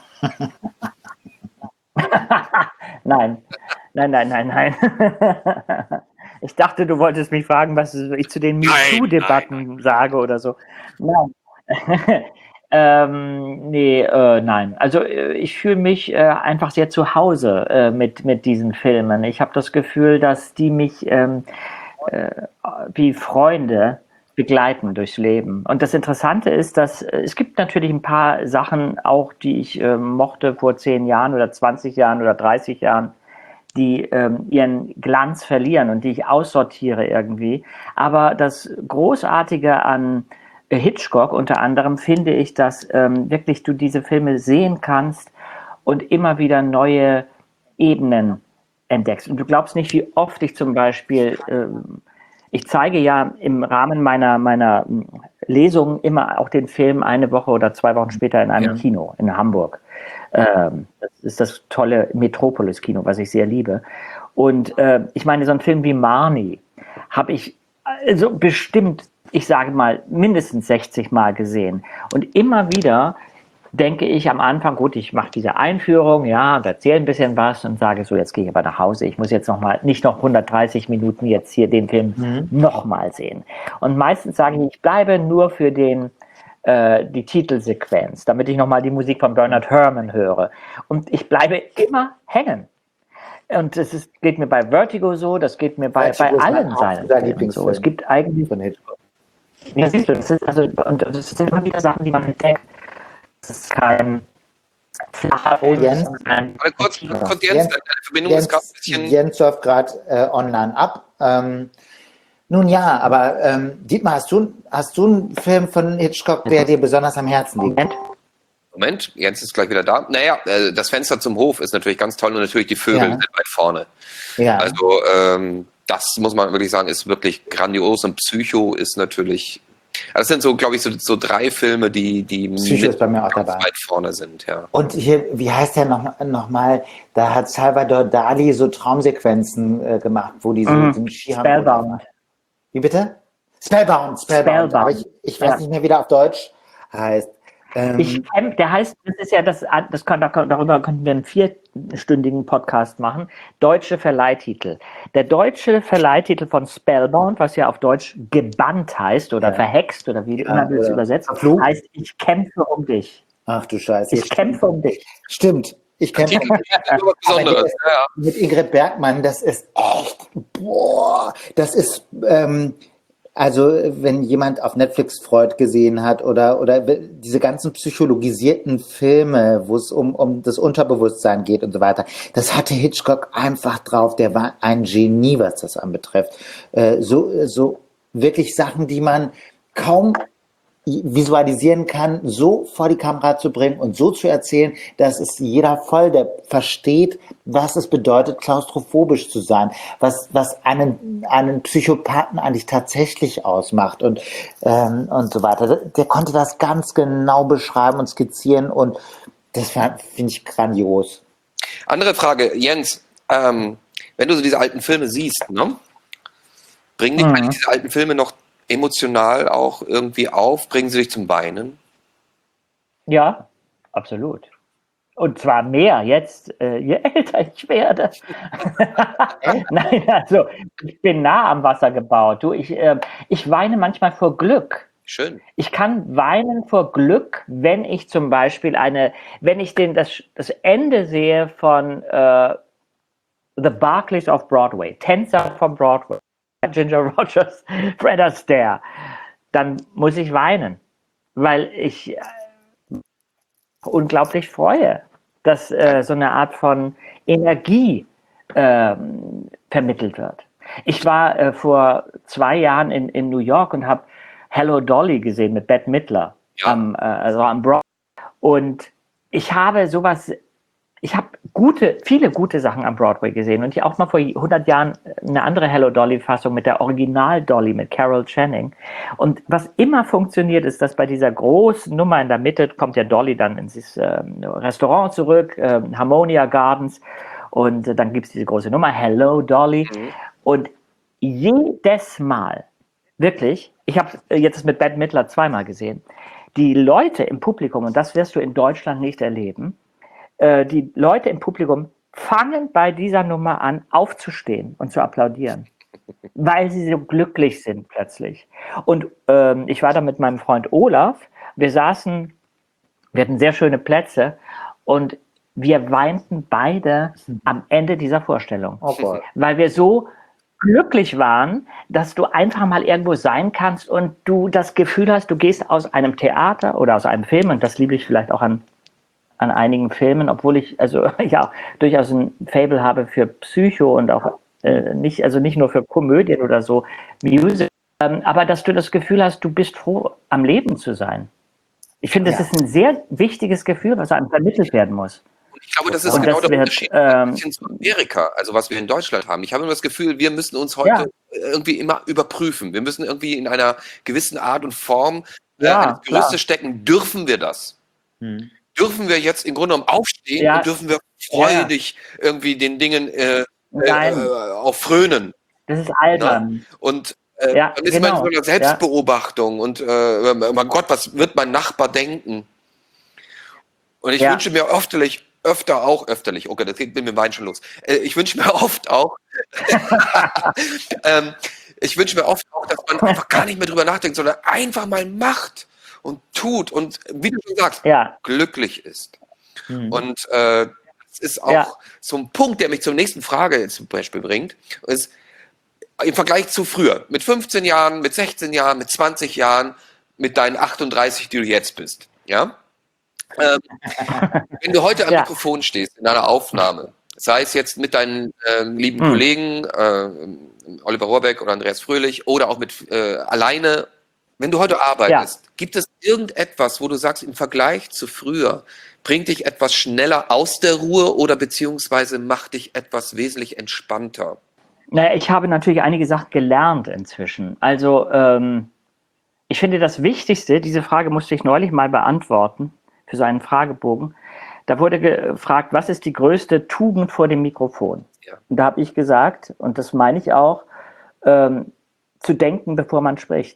Nein, nein, nein, nein, nein. Ich dachte, du wolltest mich fragen, was ich zu den MeToo-Debatten sage oder so. Nein. ähm, nee, äh, nein. Also ich fühle mich äh, einfach sehr zu Hause äh, mit, mit diesen Filmen. Ich habe das Gefühl, dass die mich ähm, äh, wie Freunde begleiten durchs Leben. Und das Interessante ist, dass äh, es gibt natürlich ein paar Sachen auch, die ich äh, mochte vor zehn Jahren oder zwanzig Jahren oder dreißig Jahren, die ähm, ihren Glanz verlieren und die ich aussortiere irgendwie. Aber das Großartige an Hitchcock unter anderem finde ich, dass ähm, wirklich du diese Filme sehen kannst und immer wieder neue Ebenen entdeckst. Und du glaubst nicht, wie oft ich zum Beispiel, ähm, ich zeige ja im Rahmen meiner, meiner Lesungen immer auch den Film eine Woche oder zwei Wochen später in einem ja. Kino in Hamburg. Ähm, das ist das tolle Metropolis-Kino, was ich sehr liebe. Und äh, ich meine, so ein Film wie Marnie habe ich also bestimmt, ich sage mal, mindestens sechzig Mal gesehen. Und immer wieder denke ich am Anfang, gut, ich mache diese Einführung, ja, und erzähle ein bisschen was und sage so, jetzt gehe ich aber nach Hause. Ich muss jetzt noch mal, nicht noch hundertdreißig Minuten jetzt hier den Film mhm. nochmal sehen. Und meistens sage ich, ich bleibe nur für den die Titelsequenz, damit ich nochmal die Musik von Bernard Herrmann höre. Und ich bleibe immer hängen. Und das ist, geht mir bei Vertigo so, das geht mir bei, bei allen seinen Filmen so. Es gibt eigentlich... Von Hitchcock. Ja, siehst du, das ist, also, und das sind immer wieder Sachen, die man entdeckt. Das ist kein flacher oh, Jens. Ein kurz, kurz Jens, Jens, deine Verbindung Jens, ist gerade ein bisschen... Jens surft gerade äh, online ab. Ähm, Nun ja, aber ähm, Dietmar, hast du, hast du einen Film von Hitchcock, der dir besonders am Herzen liegt? Moment, Moment, Jens ist gleich wieder da. Naja, äh, das Fenster zum Hof ist natürlich ganz toll und natürlich die Vögel Ja. sind weit vorne. Ja. Also ähm, das muss man wirklich sagen, ist wirklich grandios und Psycho ist natürlich... Das sind so, glaube ich, so, so drei Filme, die, die Psycho ist bei mir auch ganz dabei. weit vorne sind. Ja. Und hier, wie heißt der noch, noch mal? Da hat Salvador Dali so Traumsequenzen äh, gemacht, wo die so Mhm. den Skihammer... Spellbound. Wie bitte? Spellbound, Spellbound. Spellbound. Aber ich, ich weiß Ja. nicht mehr, wie der auf Deutsch heißt. Ähm, Ich kenn, der heißt, das ist ja das, das kann, darüber könnten wir einen vierstündigen Podcast machen. Deutsche Verleihtitel. Der deutsche Verleihtitel von Spellbound, was ja auf Deutsch gebannt heißt oder Ja. verhext oder wie Ja, immer du es oder übersetzt, verflucht. heißt Ich kämpfe um dich. ach du Scheiße. Ich kämpfe um dich. Stimmt. Ich kämpfe. Titel ist was Aber Besonderes. der- Ja, ja. Mit Ingrid Bergmann, das ist echt, boah, das ist, ähm, also wenn jemand auf Netflix Freud gesehen hat oder oder diese ganzen psychologisierten Filme, wo es um um das Unterbewusstsein geht und so weiter, das hatte Hitchcock einfach drauf. Der war ein Genie, was das anbetrifft. Äh, so so wirklich Sachen, die man kaum visualisieren kann, so vor die Kamera zu bringen und so zu erzählen, dass es jeder voll, der versteht, was es bedeutet, klaustrophobisch zu sein, was was einen einen Psychopathen eigentlich tatsächlich ausmacht und ähm, und so weiter. Der konnte das ganz genau beschreiben und skizzieren und das finde ich grandios. Andere Frage, Jens, ähm, wenn du so diese alten Filme siehst, ne? Bringen dich Mhm. eigentlich diese alten Filme noch emotional auch irgendwie auf? Bringen sie dich zum Weinen? Ja, absolut. Und zwar mehr jetzt, äh, je älter ich werde. Nein, also ich bin nah am Wasser gebaut. Du, ich, äh, ich weine manchmal vor Glück. Schön. Ich kann weinen vor Glück, wenn ich zum Beispiel eine, wenn ich den, das, das Ende sehe von äh, The Barclays of Broadway, Tänzer vom Broadway, Ginger Rogers, Fred Astaire, dann muss ich weinen, weil ich äh, unglaublich freue, dass äh, so eine Art von Energie äh, vermittelt wird. Ich war äh, vor zwei Jahren in, in New York und habe Hello Dolly gesehen mit Bette Midler, Ja. am, äh, also am Broadway. Und ich habe sowas, ich habe gute, viele gute Sachen am Broadway gesehen und ich auch mal vor hundert Jahren eine andere Hello Dolly Fassung mit der Original Dolly mit Carol Channing. Und was immer funktioniert, ist, dass bei dieser großen Nummer in der Mitte kommt ja Dolly dann ins äh, Restaurant zurück, äh, Harmonia Gardens, und äh, dann gibt es diese große Nummer Hello Dolly. Mhm. Und jedes Mal, wirklich, ich habe jetzt mit Bette Midler zweimal gesehen, die Leute im Publikum, und das wirst du in Deutschland nicht erleben, die Leute im Publikum fangen bei dieser Nummer an, aufzustehen und zu applaudieren, weil sie so glücklich sind plötzlich. Und ähm, ich war da mit meinem Freund Olaf, wir saßen, wir hatten sehr schöne Plätze und wir weinten beide am Ende dieser Vorstellung, Oh weil wir so glücklich waren, dass du einfach mal irgendwo sein kannst und du das Gefühl hast, du gehst aus einem Theater oder aus einem Film, und das liebe ich vielleicht auch an an einigen Filmen, obwohl ich also ja durchaus ein Faible habe für Psycho und auch äh, nicht, also nicht nur für Komödien oder so, Music, ähm, aber dass du das Gefühl hast, du bist froh, am Leben zu sein. Ich finde, das ja. ist ein sehr wichtiges Gefühl, was einem vermittelt werden muss. Ich glaube, das ist und genau das der wird, Unterschied ähm, zu Amerika, also was wir in Deutschland haben. Ich habe immer das Gefühl, wir müssen uns heute ja. irgendwie immer überprüfen. Wir müssen irgendwie in einer gewissen Art und Form ja, äh, ins Gerüste stecken. Dürfen wir das? Hm. Dürfen wir jetzt im Grunde genommen aufstehen ja. und dürfen wir freudig ja. irgendwie den Dingen äh, Nein. äh, auch frönen? Das ist albern. Na? Und äh, ja, dann ist genau. man in so einer Selbstbeobachtung ja. und äh, oh mein Gott, was wird mein Nachbar denken? Und ich ja. wünsche mir öfterlich, öfter auch, öfterlich, okay, das geht mit dem Wein schon los. Äh, ich wünsche mir oft auch, ähm, ich wünsche mir oft auch, dass man einfach gar nicht mehr drüber nachdenkt, sondern einfach mal macht und tut und, wie du schon sagst, ja. glücklich ist. Mhm. Und äh, das ist auch ja. so ein Punkt, der mich zur nächsten Frage zum Beispiel bringt, ist im Vergleich zu früher, mit fünfzehn Jahren, mit sechzehn Jahren, mit zwanzig Jahren, mit deinen achtunddreißig, die du jetzt bist. Ja? Ähm, wenn du heute am ja. Mikrofon stehst, in einer Aufnahme, sei es jetzt mit deinen äh, lieben mhm. Kollegen, äh, Oliver Rohrbeck oder Andreas Fröhlich, oder auch mit äh, alleine, wenn du heute arbeitest, ja. gibt es irgendetwas, wo du sagst, im Vergleich zu früher, bringt dich etwas schneller aus der Ruhe oder beziehungsweise macht dich etwas wesentlich entspannter? Naja, ich habe natürlich einige Sachen gelernt inzwischen. Also ähm, ich finde das Wichtigste, diese Frage musste ich neulich mal beantworten für so einen Fragebogen. Da wurde gefragt, was ist die größte Tugend vor dem Mikrofon? Ja. Und da habe ich gesagt, und das meine ich auch, ähm, zu denken, bevor man spricht.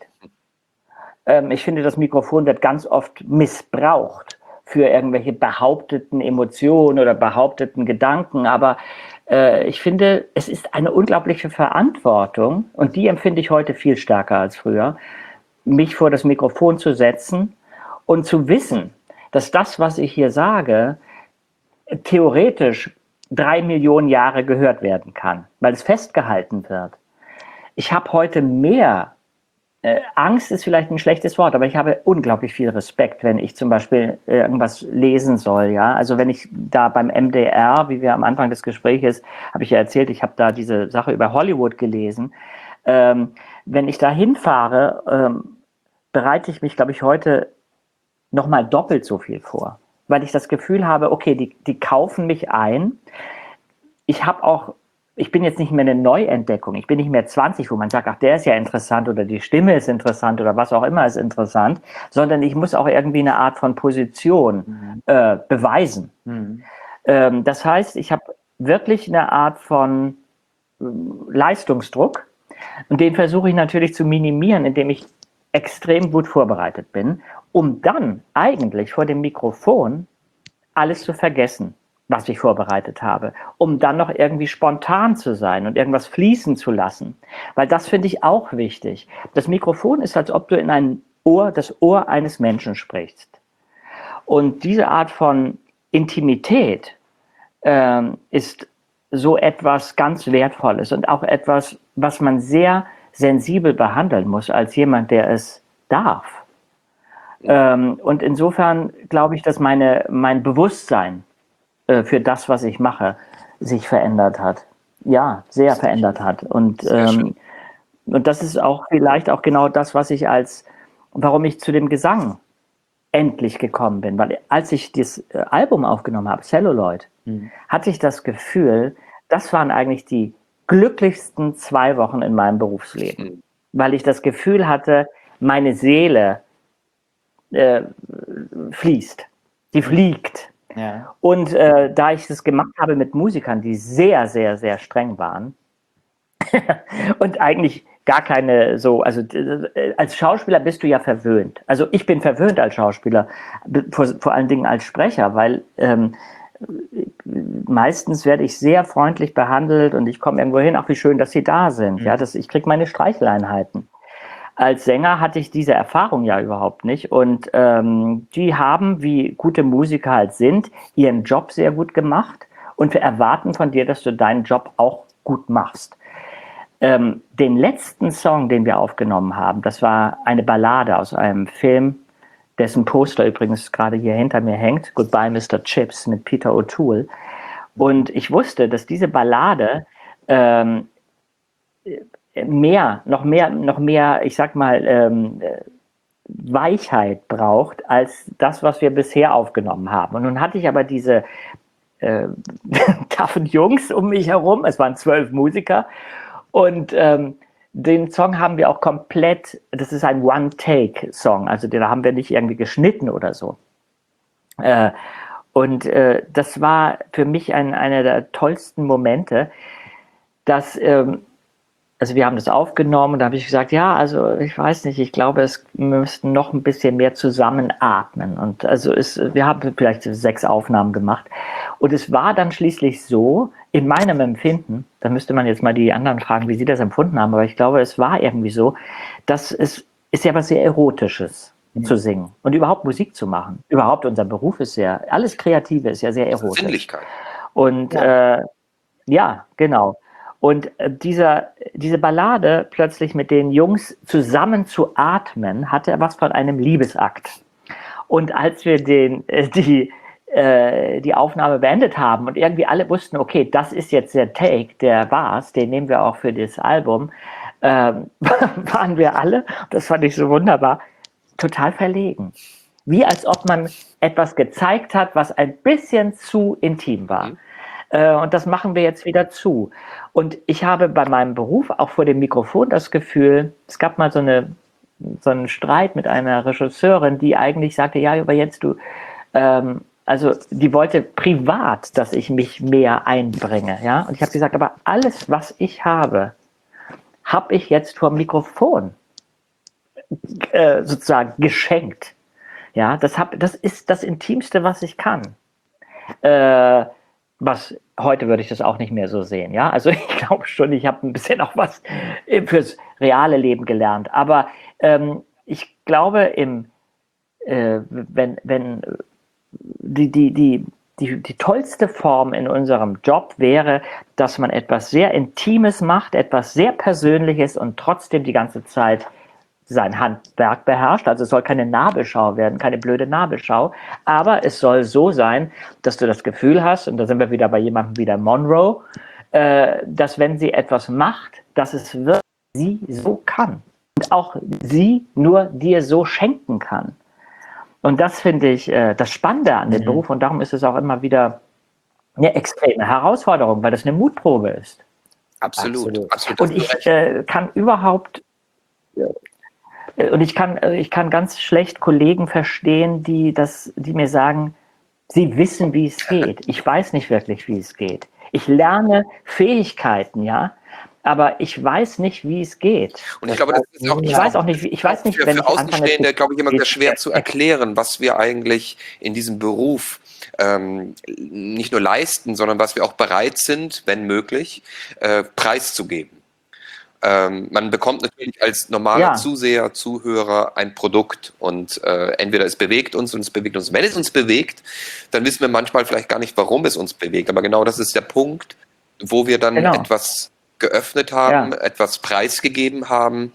Ich finde, das Mikrofon wird ganz oft missbraucht für irgendwelche behaupteten Emotionen oder behaupteten Gedanken. Aber äh, ich finde, es ist eine unglaubliche Verantwortung, und die empfinde ich heute viel stärker als früher, mich vor das Mikrofon zu setzen und zu wissen, dass das, was ich hier sage, theoretisch drei Millionen Jahre gehört werden kann, weil es festgehalten wird. Ich habe heute mehr Äh, Angst ist vielleicht ein schlechtes Wort, aber ich habe unglaublich viel Respekt, wenn ich zum Beispiel äh, irgendwas lesen soll. Ja, also wenn ich da beim M D R, wie wir am Anfang des Gesprächs, habe ich ja erzählt, ich habe da diese Sache über Hollywood gelesen. Ähm, wenn ich da hinfahre, ähm, bereite ich mich, glaube ich, heute noch mal doppelt so viel vor, weil ich das Gefühl habe, okay, die, die kaufen mich ein. Ich habe auch Ich bin jetzt nicht mehr eine Neuentdeckung. Ich bin nicht mehr zwanzig, wo man sagt, ach, der ist ja interessant oder die Stimme ist interessant oder was auch immer ist interessant, sondern ich muss auch irgendwie eine Art von Position mhm. äh, beweisen. Mhm. Ähm, das heißt, ich habe wirklich eine Art von äh, Leistungsdruck, und den versuche ich natürlich zu minimieren, indem ich extrem gut vorbereitet bin, um dann eigentlich vor dem Mikrofon alles zu vergessen, was ich vorbereitet habe, um dann noch irgendwie spontan zu sein und irgendwas fließen zu lassen. Weil das finde ich auch wichtig. Das Mikrofon ist, als ob du in ein Ohr, das Ohr eines Menschen sprichst. Und diese Art von Intimität ähm, ist so etwas ganz Wertvolles und auch etwas, was man sehr sensibel behandeln muss als jemand, der es darf. Ähm, und insofern glaube ich, dass meine, mein Bewusstsein äh, für das, was ich mache, sich verändert hat. Ja, sehr verändert hat. Und, ähm, und das ist auch vielleicht auch genau das, was ich als, warum ich zu dem Gesang endlich gekommen bin. Weil als ich das Album aufgenommen habe, Celluloid, mhm. hatte ich das Gefühl, das waren eigentlich die glücklichsten zwei Wochen in meinem Berufsleben. Mhm. Weil ich das Gefühl hatte, meine Seele äh, fließt, die fliegt. Ja. Und äh, da ich das gemacht habe mit Musikern, die sehr, sehr, sehr streng waren und eigentlich gar keine so, also äh, als Schauspieler bist du ja verwöhnt. Also ich bin verwöhnt als Schauspieler, vor, vor allen Dingen als Sprecher, weil ähm, meistens werde ich sehr freundlich behandelt und ich komme irgendwo hin, ach wie schön, dass Sie da sind. Mhm. Ja, das, ich kriege meine Streicheleinheiten. Als Sänger hatte ich diese Erfahrung ja überhaupt nicht und ähm, die haben, wie gute Musiker halt sind, ihren Job sehr gut gemacht und wir erwarten von dir, dass du deinen Job auch gut machst. Ähm, den letzten Song, den wir aufgenommen haben, das war eine Ballade aus einem Film, dessen Poster übrigens gerade hier hinter mir hängt, Goodbye Mister Chips mit Peter O'Toole. Und ich wusste, dass diese Ballade ähm, mehr, noch mehr, noch mehr, ich sag mal, ähm, Weichheit braucht als das, was wir bisher aufgenommen haben. Und nun hatte ich aber diese äh, taffen Jungs um mich herum, es waren zwölf Musiker und ähm, den Song haben wir auch komplett, das ist ein One-Take-Song, also den haben wir nicht irgendwie geschnitten oder so. Äh, und äh, das war für mich ein, einer der tollsten Momente, dass ähm, also wir haben das aufgenommen und da habe ich gesagt, ja, also ich weiß nicht, ich glaube, es müssten noch ein bisschen mehr zusammenatmen. Und also es, wir haben vielleicht sechs Aufnahmen gemacht. Und es war dann schließlich so, in meinem Empfinden, da müsste man jetzt mal die anderen fragen, wie sie das empfunden haben, aber ich glaube, es war irgendwie so, dass es ist ja was sehr Erotisches mhm. zu singen und überhaupt Musik zu machen. Überhaupt unser Beruf ist ja, alles Kreative ist ja sehr erotisch. Sinnlichkeit. Und ja, äh, ja genau. Und äh, dieser, diese Ballade plötzlich mit den Jungs zusammen zu atmen, hatte was von einem Liebesakt. Und als wir den, äh, die, äh, die Aufnahme beendet haben und irgendwie alle wussten, okay, das ist jetzt der Take, der war's, den nehmen wir auch für das Album, äh, waren wir alle, das fand ich so wunderbar, total verlegen. Wie als ob man etwas gezeigt hat, was ein bisschen zu intim war. Mhm. Und das machen wir jetzt wieder zu. Und ich habe bei meinem Beruf auch vor dem Mikrofon das Gefühl, es gab mal so, eine, so einen Streit mit einer Regisseurin, die eigentlich sagte, ja, aber jetzt du, ähm, also die wollte privat, dass ich mich mehr einbringe. Ja? Und ich habe gesagt, aber alles, was ich habe, habe ich jetzt vor dem Mikrofon äh, sozusagen geschenkt. Ja, das, hab, das ist das Intimste, was ich kann. Äh, Was heute würde ich das auch nicht mehr so sehen, ja. Also ich glaube schon, ich habe ein bisschen auch was fürs reale Leben gelernt. Aber ähm, ich glaube, im, äh, wenn, wenn die, die, die, die, die tollste Form in unserem Job wäre, dass man etwas sehr Intimes macht, etwas sehr Persönliches und trotzdem die ganze Zeit sein Handwerk beherrscht. Also es soll keine Nabelschau werden, keine blöde Nabelschau, aber es soll so sein, dass du das Gefühl hast, und da sind wir wieder bei jemandem wie der Monroe, äh, dass wenn sie etwas macht, dass es wirklich sie so kann und auch sie nur dir so schenken kann. Und das finde ich äh, das Spannende an dem mhm. Beruf und darum ist es auch immer wieder eine extreme Herausforderung, weil das eine Mutprobe ist. Absolut. Absolut. Absolut. Und ich äh, kann überhaupt Und ich kann, ich kann ganz schlecht Kollegen verstehen, die, das, die mir sagen, sie wissen, wie es geht. Ich weiß nicht wirklich, wie es geht. Ich lerne Fähigkeiten, ja, aber ich weiß nicht, wie es geht. Und ich glaube, das ist auch, Ich weiß auch nicht, wie- ich weiß nicht, für, wenn für ich anfange Außenstehende, zu- glaube ich, immer sehr schwer zu erklären, was wir eigentlich in diesem Beruf ähm, nicht nur leisten, sondern was wir auch bereit sind, wenn möglich, äh, preiszugeben. Ähm, man bekommt natürlich als normaler Ja. Zuseher, Zuhörer ein Produkt und äh, entweder es bewegt uns und es bewegt uns. Wenn es uns bewegt, dann wissen wir manchmal vielleicht gar nicht, warum es uns bewegt. Aber genau das ist der Punkt, wo wir dann Genau. etwas geöffnet haben, Ja. etwas preisgegeben haben,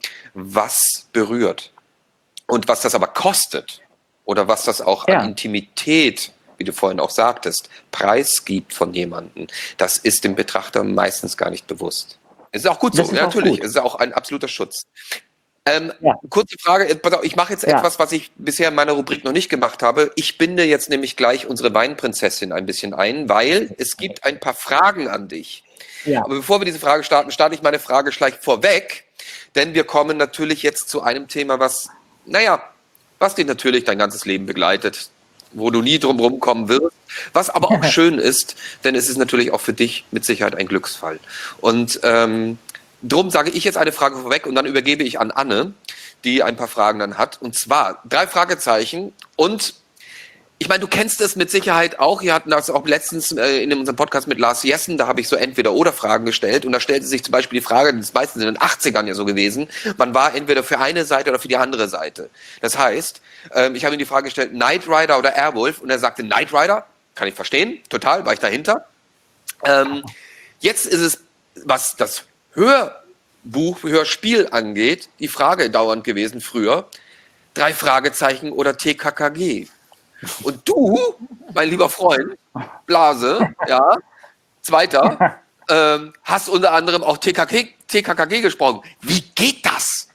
was berührt. Und was das aber kostet oder was das auch Ja. an Intimität, wie du vorhin auch sagtest, preisgibt von jemandem, das ist dem Betrachter meistens gar nicht bewusst. Es ist auch gut so, Das ist ja, auch natürlich. gut. Es ist auch ein absoluter Schutz. Ähm, Ja. Kurze Frage, äh, pass auf, ich mache jetzt Ja. etwas, was ich bisher in meiner Rubrik noch nicht gemacht habe. Ich binde jetzt nämlich gleich unsere Weinprinzessin ein bisschen ein, weil es gibt ein paar Fragen an dich. Ja. Aber bevor wir diese Frage starten, starte ich meine Frage gleich vorweg, denn wir kommen natürlich jetzt zu einem Thema, was, naja, was dich natürlich dein ganzes Leben begleitet, wo du nie drum rumkommen wirst, was aber auch schön ist, denn es ist natürlich auch für dich mit Sicherheit ein Glücksfall. Und ähm, drum sage ich jetzt eine Frage vorweg und dann übergebe ich an Anne, die ein paar Fragen dann hat. Und zwar drei Fragezeichen und ich meine, du kennst es mit Sicherheit auch. Wir hatten das auch letztens äh, in unserem Podcast mit Lars Jessen, da habe ich so Entweder-Oder-Fragen gestellt und da stellte sich zum Beispiel die Frage, das ist meistens in den achtzigern ja so gewesen, man war entweder für eine Seite oder für die andere Seite. Das heißt, ähm, ich habe ihm die Frage gestellt, Knight Rider oder Airwolf und er sagte Knight Rider, kann ich verstehen, total, war ich dahinter. Ähm, jetzt ist es, was das Hörbuch, Hörspiel angeht, die Frage dauernd gewesen früher, drei Fragezeichen oder T K K G. Und du, mein lieber Freund, Blase, ja, Zweiter, ähm, hast unter anderem auch T K K G, T K K G gesprochen. Wie geht das?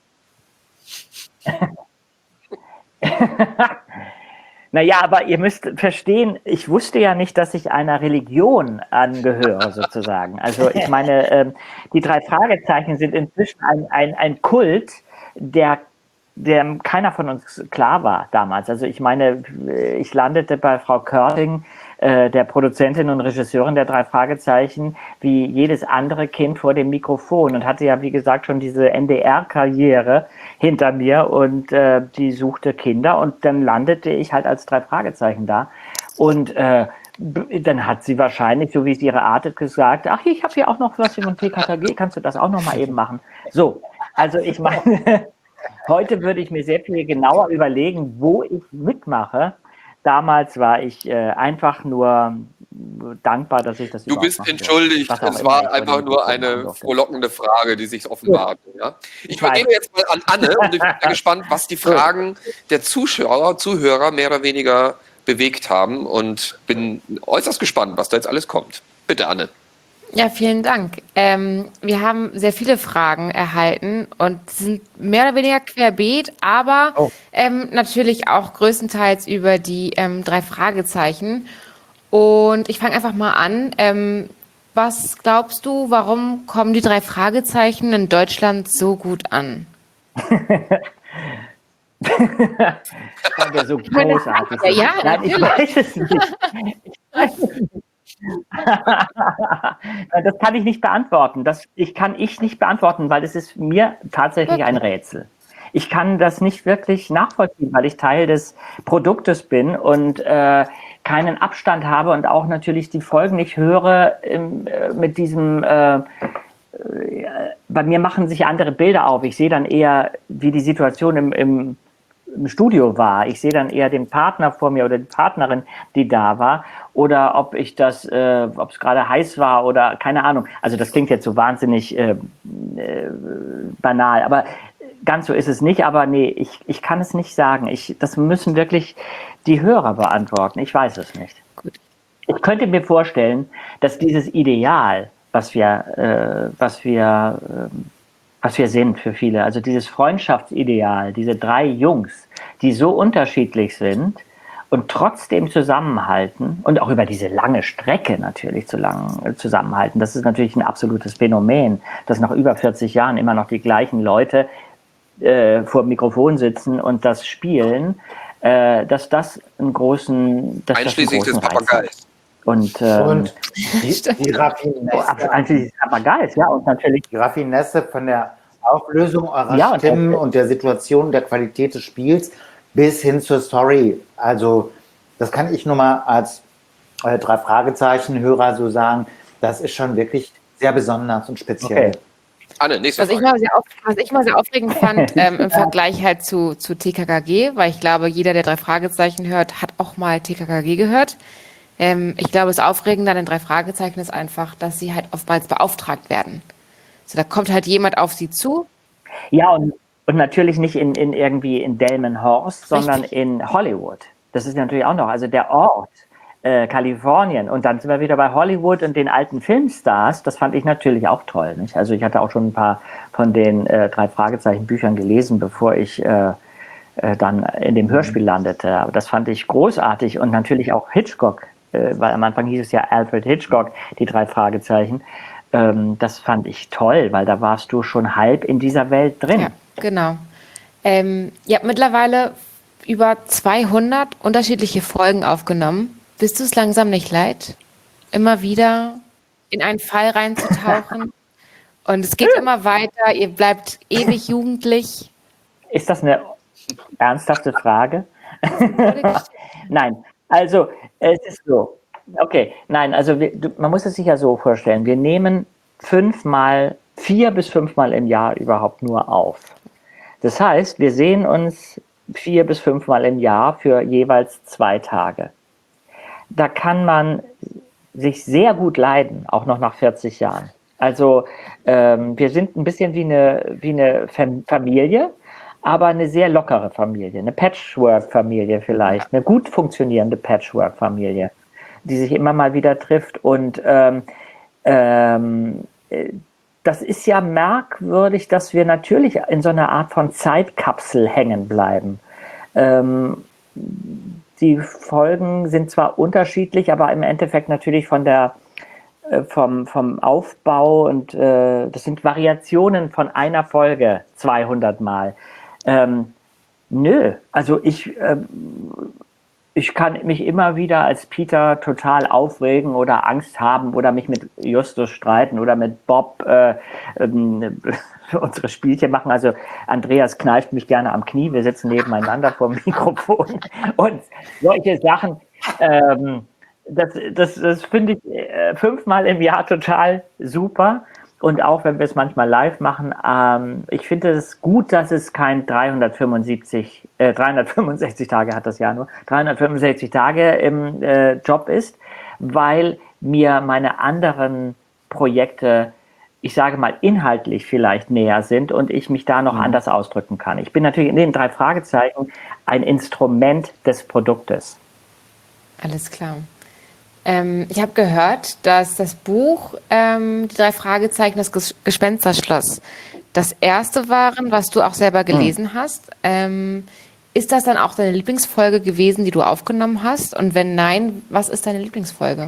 Naja, aber ihr müsst verstehen, ich wusste ja nicht, dass ich einer Religion angehöre, sozusagen. Also ich meine, ähm, die drei Fragezeichen sind inzwischen ein, ein, ein Kult, der dem keiner von uns klar war damals. Also ich meine, ich landete bei Frau Körting, äh, der Produzentin und Regisseurin der drei Fragezeichen, wie jedes andere Kind vor dem Mikrofon und hatte ja, wie gesagt, schon diese N D R-Karriere hinter mir und äh, die suchte Kinder und dann landete ich halt als drei Fragezeichen da und äh, dann hat sie wahrscheinlich, so wie es ihre Art ist, gesagt, ach, ich habe hier auch noch was von T K K G, kannst du das auch noch mal eben machen? So, also ich meine... Heute würde ich mir sehr viel genauer überlegen, wo ich mitmache. Damals war ich äh, einfach nur dankbar, dass ich das Du überhaupt bist machen entschuldigt, durfte. Was auch es immer war ich einfach heute nur machen eine durfte. frohlockende Frage, die sich offenbart. Ja? Ich Ich weiß. übergebe jetzt mal an Anne und ich bin sehr gespannt, was die Fragen der Zuschauer, Zuhörer mehr oder weniger bewegt haben und bin äußerst gespannt, was da jetzt alles kommt. Bitte, Anne. Ja, vielen Dank. Ähm, wir haben sehr viele Fragen erhalten und sind mehr oder weniger querbeet, aber Oh. ähm, natürlich auch größtenteils über die ähm, drei Fragezeichen. Und ich fange einfach mal an. Ähm, was glaubst du, warum kommen die drei Fragezeichen in Deutschland so gut an? Weil wir so meine, großartig ja, sind. ja, Nein, ich natürlich. weiß es nicht. Ich weiß es nicht. Das kann ich nicht beantworten. Das ich kann ich nicht beantworten, weil es ist mir tatsächlich ein Rätsel. Ich kann das nicht wirklich nachvollziehen, weil ich Teil des Produktes bin und äh, keinen Abstand habe und auch natürlich die Folgen nicht höre im, äh, mit diesem äh, bei mir machen sich andere Bilder auf. Ich sehe dann eher, wie die Situation im, im, im Studio war. Ich sehe dann eher den Partner vor mir oder die Partnerin, die da war. Oder ob ich das, äh, ob es gerade heiß war oder keine Ahnung. Also das klingt jetzt so wahnsinnig äh, äh, banal. Aber ganz so ist es nicht. Aber nee, ich, ich kann es nicht sagen. Ich, das müssen wirklich die Hörer beantworten. Ich weiß es nicht. Gut. Ich könnte mir vorstellen, dass dieses Ideal, was wir, äh, was wir, äh, was wir sind für viele. Also dieses Freundschaftsideal, diese drei Jungs, die so unterschiedlich sind und trotzdem zusammenhalten und auch über diese lange Strecke natürlich zu lang, äh, zusammenhalten. Das ist natürlich ein absolutes Phänomen, dass nach über vierzig Jahren immer noch die gleichen Leute äh, vor dem Mikrofon sitzen und das spielen, äh, dass das einen großen, dass Einschließlich das einen des großen Reiz hat. Papageis. Und, ähm, Und die, die oh, Raffinesse, eigentlich aber geil, ja, und natürlich, die Raffinesse von der Auflösung eurer ja, und Stimmen auch, und der Situation, der Qualität des Spiels bis hin zur Story. Also das kann ich nur mal als äh, drei Fragezeichen-Hörer so sagen. Das ist schon wirklich sehr besonders und speziell. okay. Anne, nächste Was ich Frage. mal sehr, auf, was ich mal sehr aufregend fand ähm, im Vergleich halt zu, zu T K K G, weil ich glaube, jeder, der drei Fragezeichen hört, hat auch mal T K K G gehört. Ähm, ich glaube, das Aufregende an den drei Fragezeichen ist einfach, dass sie halt oftmals beauftragt werden. So, da kommt halt jemand auf sie zu. Ja, und, und natürlich nicht in, in irgendwie in Delmenhorst, sondern in Hollywood. Das ist natürlich auch noch, also der Ort, äh, Kalifornien. Und dann sind wir wieder bei Hollywood und den alten Filmstars. Das fand ich natürlich auch toll. Nicht? Also ich hatte auch schon ein paar von den äh, drei Fragezeichen Büchern gelesen, bevor ich äh, äh, dann in dem Hörspiel landete. Aber das fand ich großartig und natürlich auch Hitchcock, äh, weil am Anfang hieß es ja Alfred Hitchcock, die drei Fragezeichen. Ähm, das fand ich toll, weil da warst du schon halb in dieser Welt drin. Ja, genau. Ähm, ihr habt mittlerweile über zweihundert unterschiedliche Folgen aufgenommen. Bist du es langsam nicht leid, immer wieder in einen Fall reinzutauchen? Und es geht immer weiter, ihr bleibt ewig jugendlich. Ist das eine ernsthafte Frage? Nein, also es ist so. Okay, nein, also wir, du, man muss es sich ja so vorstellen. Wir nehmen fünfmal, vier bis fünfmal im Jahr überhaupt nur auf. Das heißt, wir sehen uns vier bis fünfmal im Jahr für jeweils zwei Tage. Da kann man sich sehr gut leiden, auch noch nach vierzig Jahren. Also ähm, wir sind ein bisschen wie eine, wie eine Fam- Familie, aber eine sehr lockere Familie, eine Patchwork-Familie vielleicht, eine gut funktionierende Patchwork-Familie, die sich immer mal wieder trifft. Und ähm, ähm, das ist ja merkwürdig, dass wir natürlich in so einer Art von Zeitkapsel hängen bleiben. Ähm, die Folgen sind zwar unterschiedlich, aber im Endeffekt natürlich von der, äh, vom, vom Aufbau und äh, das sind Variationen von einer Folge zweihundert Mal. Ähm, nö, also ich, äh, ich kann mich immer wieder als Peter total aufregen oder Angst haben oder mich mit Justus streiten oder mit Bob äh, ähm, unsere Spielchen machen. Also Andreas kneift mich gerne am Knie, wir sitzen nebeneinander vor dem Mikrofon und solche Sachen. Ähm, das das, das finde ich äh, fünfmal im Jahr total super. Und auch wenn wir es manchmal live machen, ähm, ich finde es gut, dass es kein dreihundertfünfundsiebzig, äh, dreihundertfünfundsechzig Tage hat das Jahr nur, dreihundertfünfundsechzig Tage im äh, Job ist, weil mir meine anderen Projekte, ich sage mal, inhaltlich vielleicht näher sind und ich mich da noch mhm. anders ausdrücken kann. Ich bin natürlich in den drei Fragezeichen ein Instrument des Produktes. Alles klar. Ähm, ich habe gehört, dass das Buch ähm, die drei Fragezeichen, das Ges- Gespensterschloss, das erste waren, was du auch selber gelesen hm. hast. Ähm, ist das dann auch deine Lieblingsfolge gewesen, die du aufgenommen hast? Und wenn nein, was ist deine Lieblingsfolge?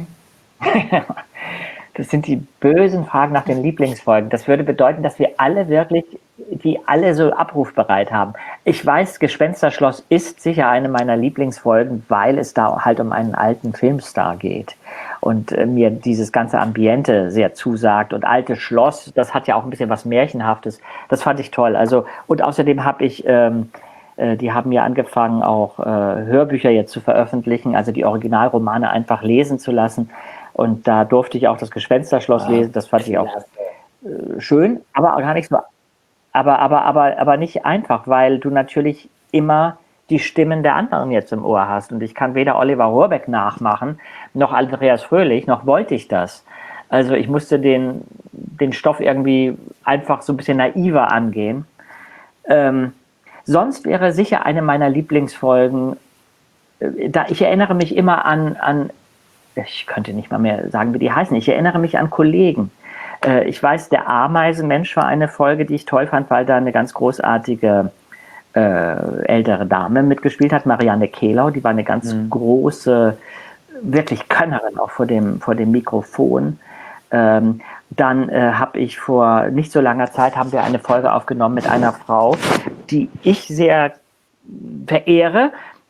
Das sind die bösen Fragen nach den Lieblingsfolgen. Das würde bedeuten, dass wir alle wirklich, die alle so abrufbereit haben. Ich weiß, Gespensterschloss ist sicher eine meiner Lieblingsfolgen, weil es da halt um einen alten Filmstar geht und äh, mir dieses ganze Ambiente sehr zusagt. Und Altes Schloss, das hat ja auch ein bisschen was Märchenhaftes. Das fand ich toll. Also, und außerdem habe ich, ähm, äh, die haben ja angefangen, auch äh, Hörbücher jetzt zu veröffentlichen, also die Originalromane einfach lesen zu lassen. Und da durfte ich auch das Gespensterschloss ah, lesen. Das fand ich auch äh, schön, aber gar nicht so, aber, aber, aber, aber nicht einfach, weil du natürlich immer die Stimmen der anderen jetzt im Ohr hast. Und ich kann weder Oliver Rohrbeck nachmachen, noch Andreas Fröhlich, noch wollte ich das. Also ich musste den, den Stoff irgendwie einfach so ein bisschen naiver angehen. Ähm, sonst wäre sicher eine meiner Lieblingsfolgen, äh, da ich erinnere mich immer an, an ich könnte nicht mal mehr sagen, wie die heißen. Ich erinnere mich an Kollegen. Äh, ich weiß, der Ameisenmensch war eine Folge, die ich toll fand, weil da eine ganz großartige äh, ältere Dame mitgespielt hat, Marianne Kehlau. Die war eine ganz mhm. große, wirklich Könnerin auch vor dem, vor dem Mikrofon. Ähm, dann äh, habe ich vor nicht so langer Zeit haben wir eine Folge aufgenommen mit einer Frau, die ich sehr verehre,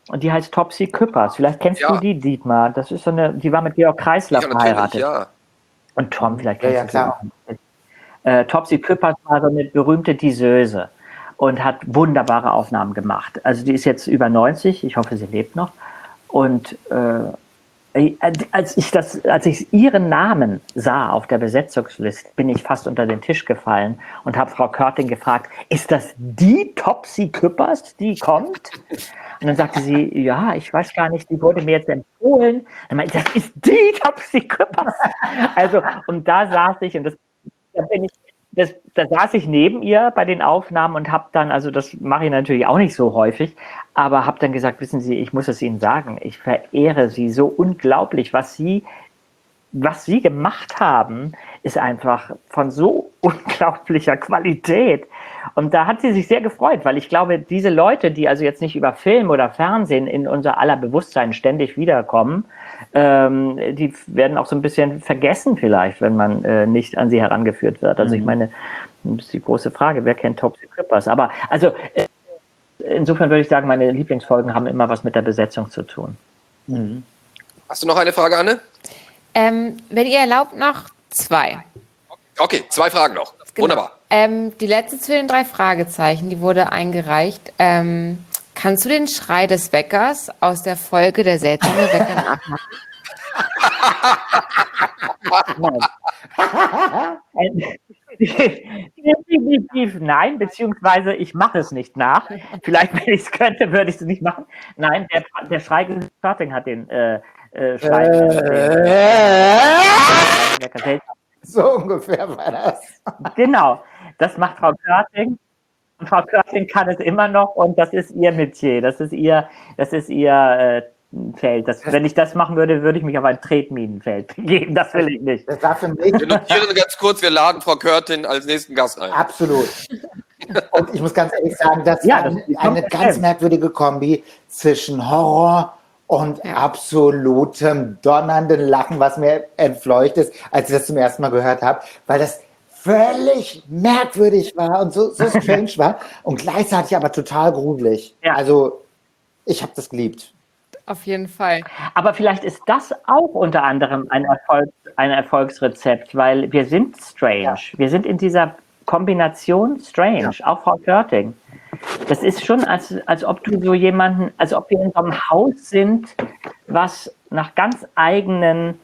und die heißt Topsy Küppers. Vielleicht kennst Ja. du die, Dietmar. Das ist so eine, die war mit Georg Kreisler Ja, natürlich, verheiratet. ja. Und Tom, vielleicht Ja, kennst ja, du klar. sie auch. Äh, Topsy Küppers war so eine berühmte Diseuse und hat wunderbare Aufnahmen gemacht. Also die ist jetzt über neunzig, ich hoffe, sie lebt noch. Und äh, als ich das, als ich ihren Namen sah auf der Besetzungsliste, bin ich fast unter den Tisch gefallen und habe Frau Körting gefragt, ist das die Topsy Küppers, die kommt? Und dann sagte sie, ja, ich weiß gar nicht, die wurde mir jetzt empfohlen. Dann meinte ich, das ist die Topsy Küppers. Also, und da saß ich, und das, da bin ich, das, da saß ich neben ihr bei den Aufnahmen und habe dann, also das mache ich natürlich auch nicht so häufig, aber habe dann gesagt, wissen Sie, ich muss es Ihnen sagen, ich verehre Sie so unglaublich, was Sie, was Sie gemacht haben, ist einfach von so unglaublicher Qualität. Und da hat sie sich sehr gefreut, weil ich glaube, diese Leute, die also jetzt nicht über Film oder Fernsehen in unser aller Bewusstsein ständig wiederkommen, ähm, die werden auch so ein bisschen vergessen vielleicht, wenn man äh, nicht an sie herangeführt wird. Also mhm. ich meine, das ist die große Frage, wer kennt Topsy Küppers? Aber also äh, insofern würde ich sagen, meine Lieblingsfolgen haben immer was mit der Besetzung zu tun. Mhm. Hast du noch eine Frage, Anne? Ähm, wenn ihr erlaubt, noch zwei. Okay, zwei Fragen noch. Genau. Wunderbar. Ähm, die letzte zu den drei Fragezeichen, die wurde eingereicht. Ähm, kannst du den Schrei des Weckers aus der Folge Der seltsame Wecker nachmachen? Definitiv nein, beziehungsweise ich mache es nicht nach. Vielleicht, wenn ich es könnte, würde ich es nicht machen. Nein, der, der Schrei Starting hat den äh, äh, Schrei. Äh, so ungefähr war das. Genau, das macht Frau Körting. Und Frau Körting kann es immer noch und das ist ihr Metier, das ist ihr, das ist ihr äh, Feld. Das, wenn ich das machen würde, würde ich mich auf ein Tretminenfeld begeben. Das will ich nicht. Das war für mich. Wir notieren ganz kurz, wir laden Frau Körting als nächsten Gast ein. Absolut. Und ich muss ganz ehrlich sagen, das ja, war das eine ganz merkwürdige Kombi zwischen Horror und ja. absolutem donnernden Lachen, was mir entfleucht ist, als ich das zum ersten Mal gehört habe, weil das völlig merkwürdig war und so, so strange war und gleichzeitig aber total gruselig. Ja. Also ich habe das geliebt. Auf jeden Fall. Aber vielleicht ist das auch unter anderem ein, Erfolg, ein Erfolgsrezept, weil wir sind strange. Ja. Wir sind in dieser Kombination strange, ja. auch Frau Körting. Das ist schon, als, als ob du so jemanden, als ob wir in so einem Haus sind, was nach ganz eigenen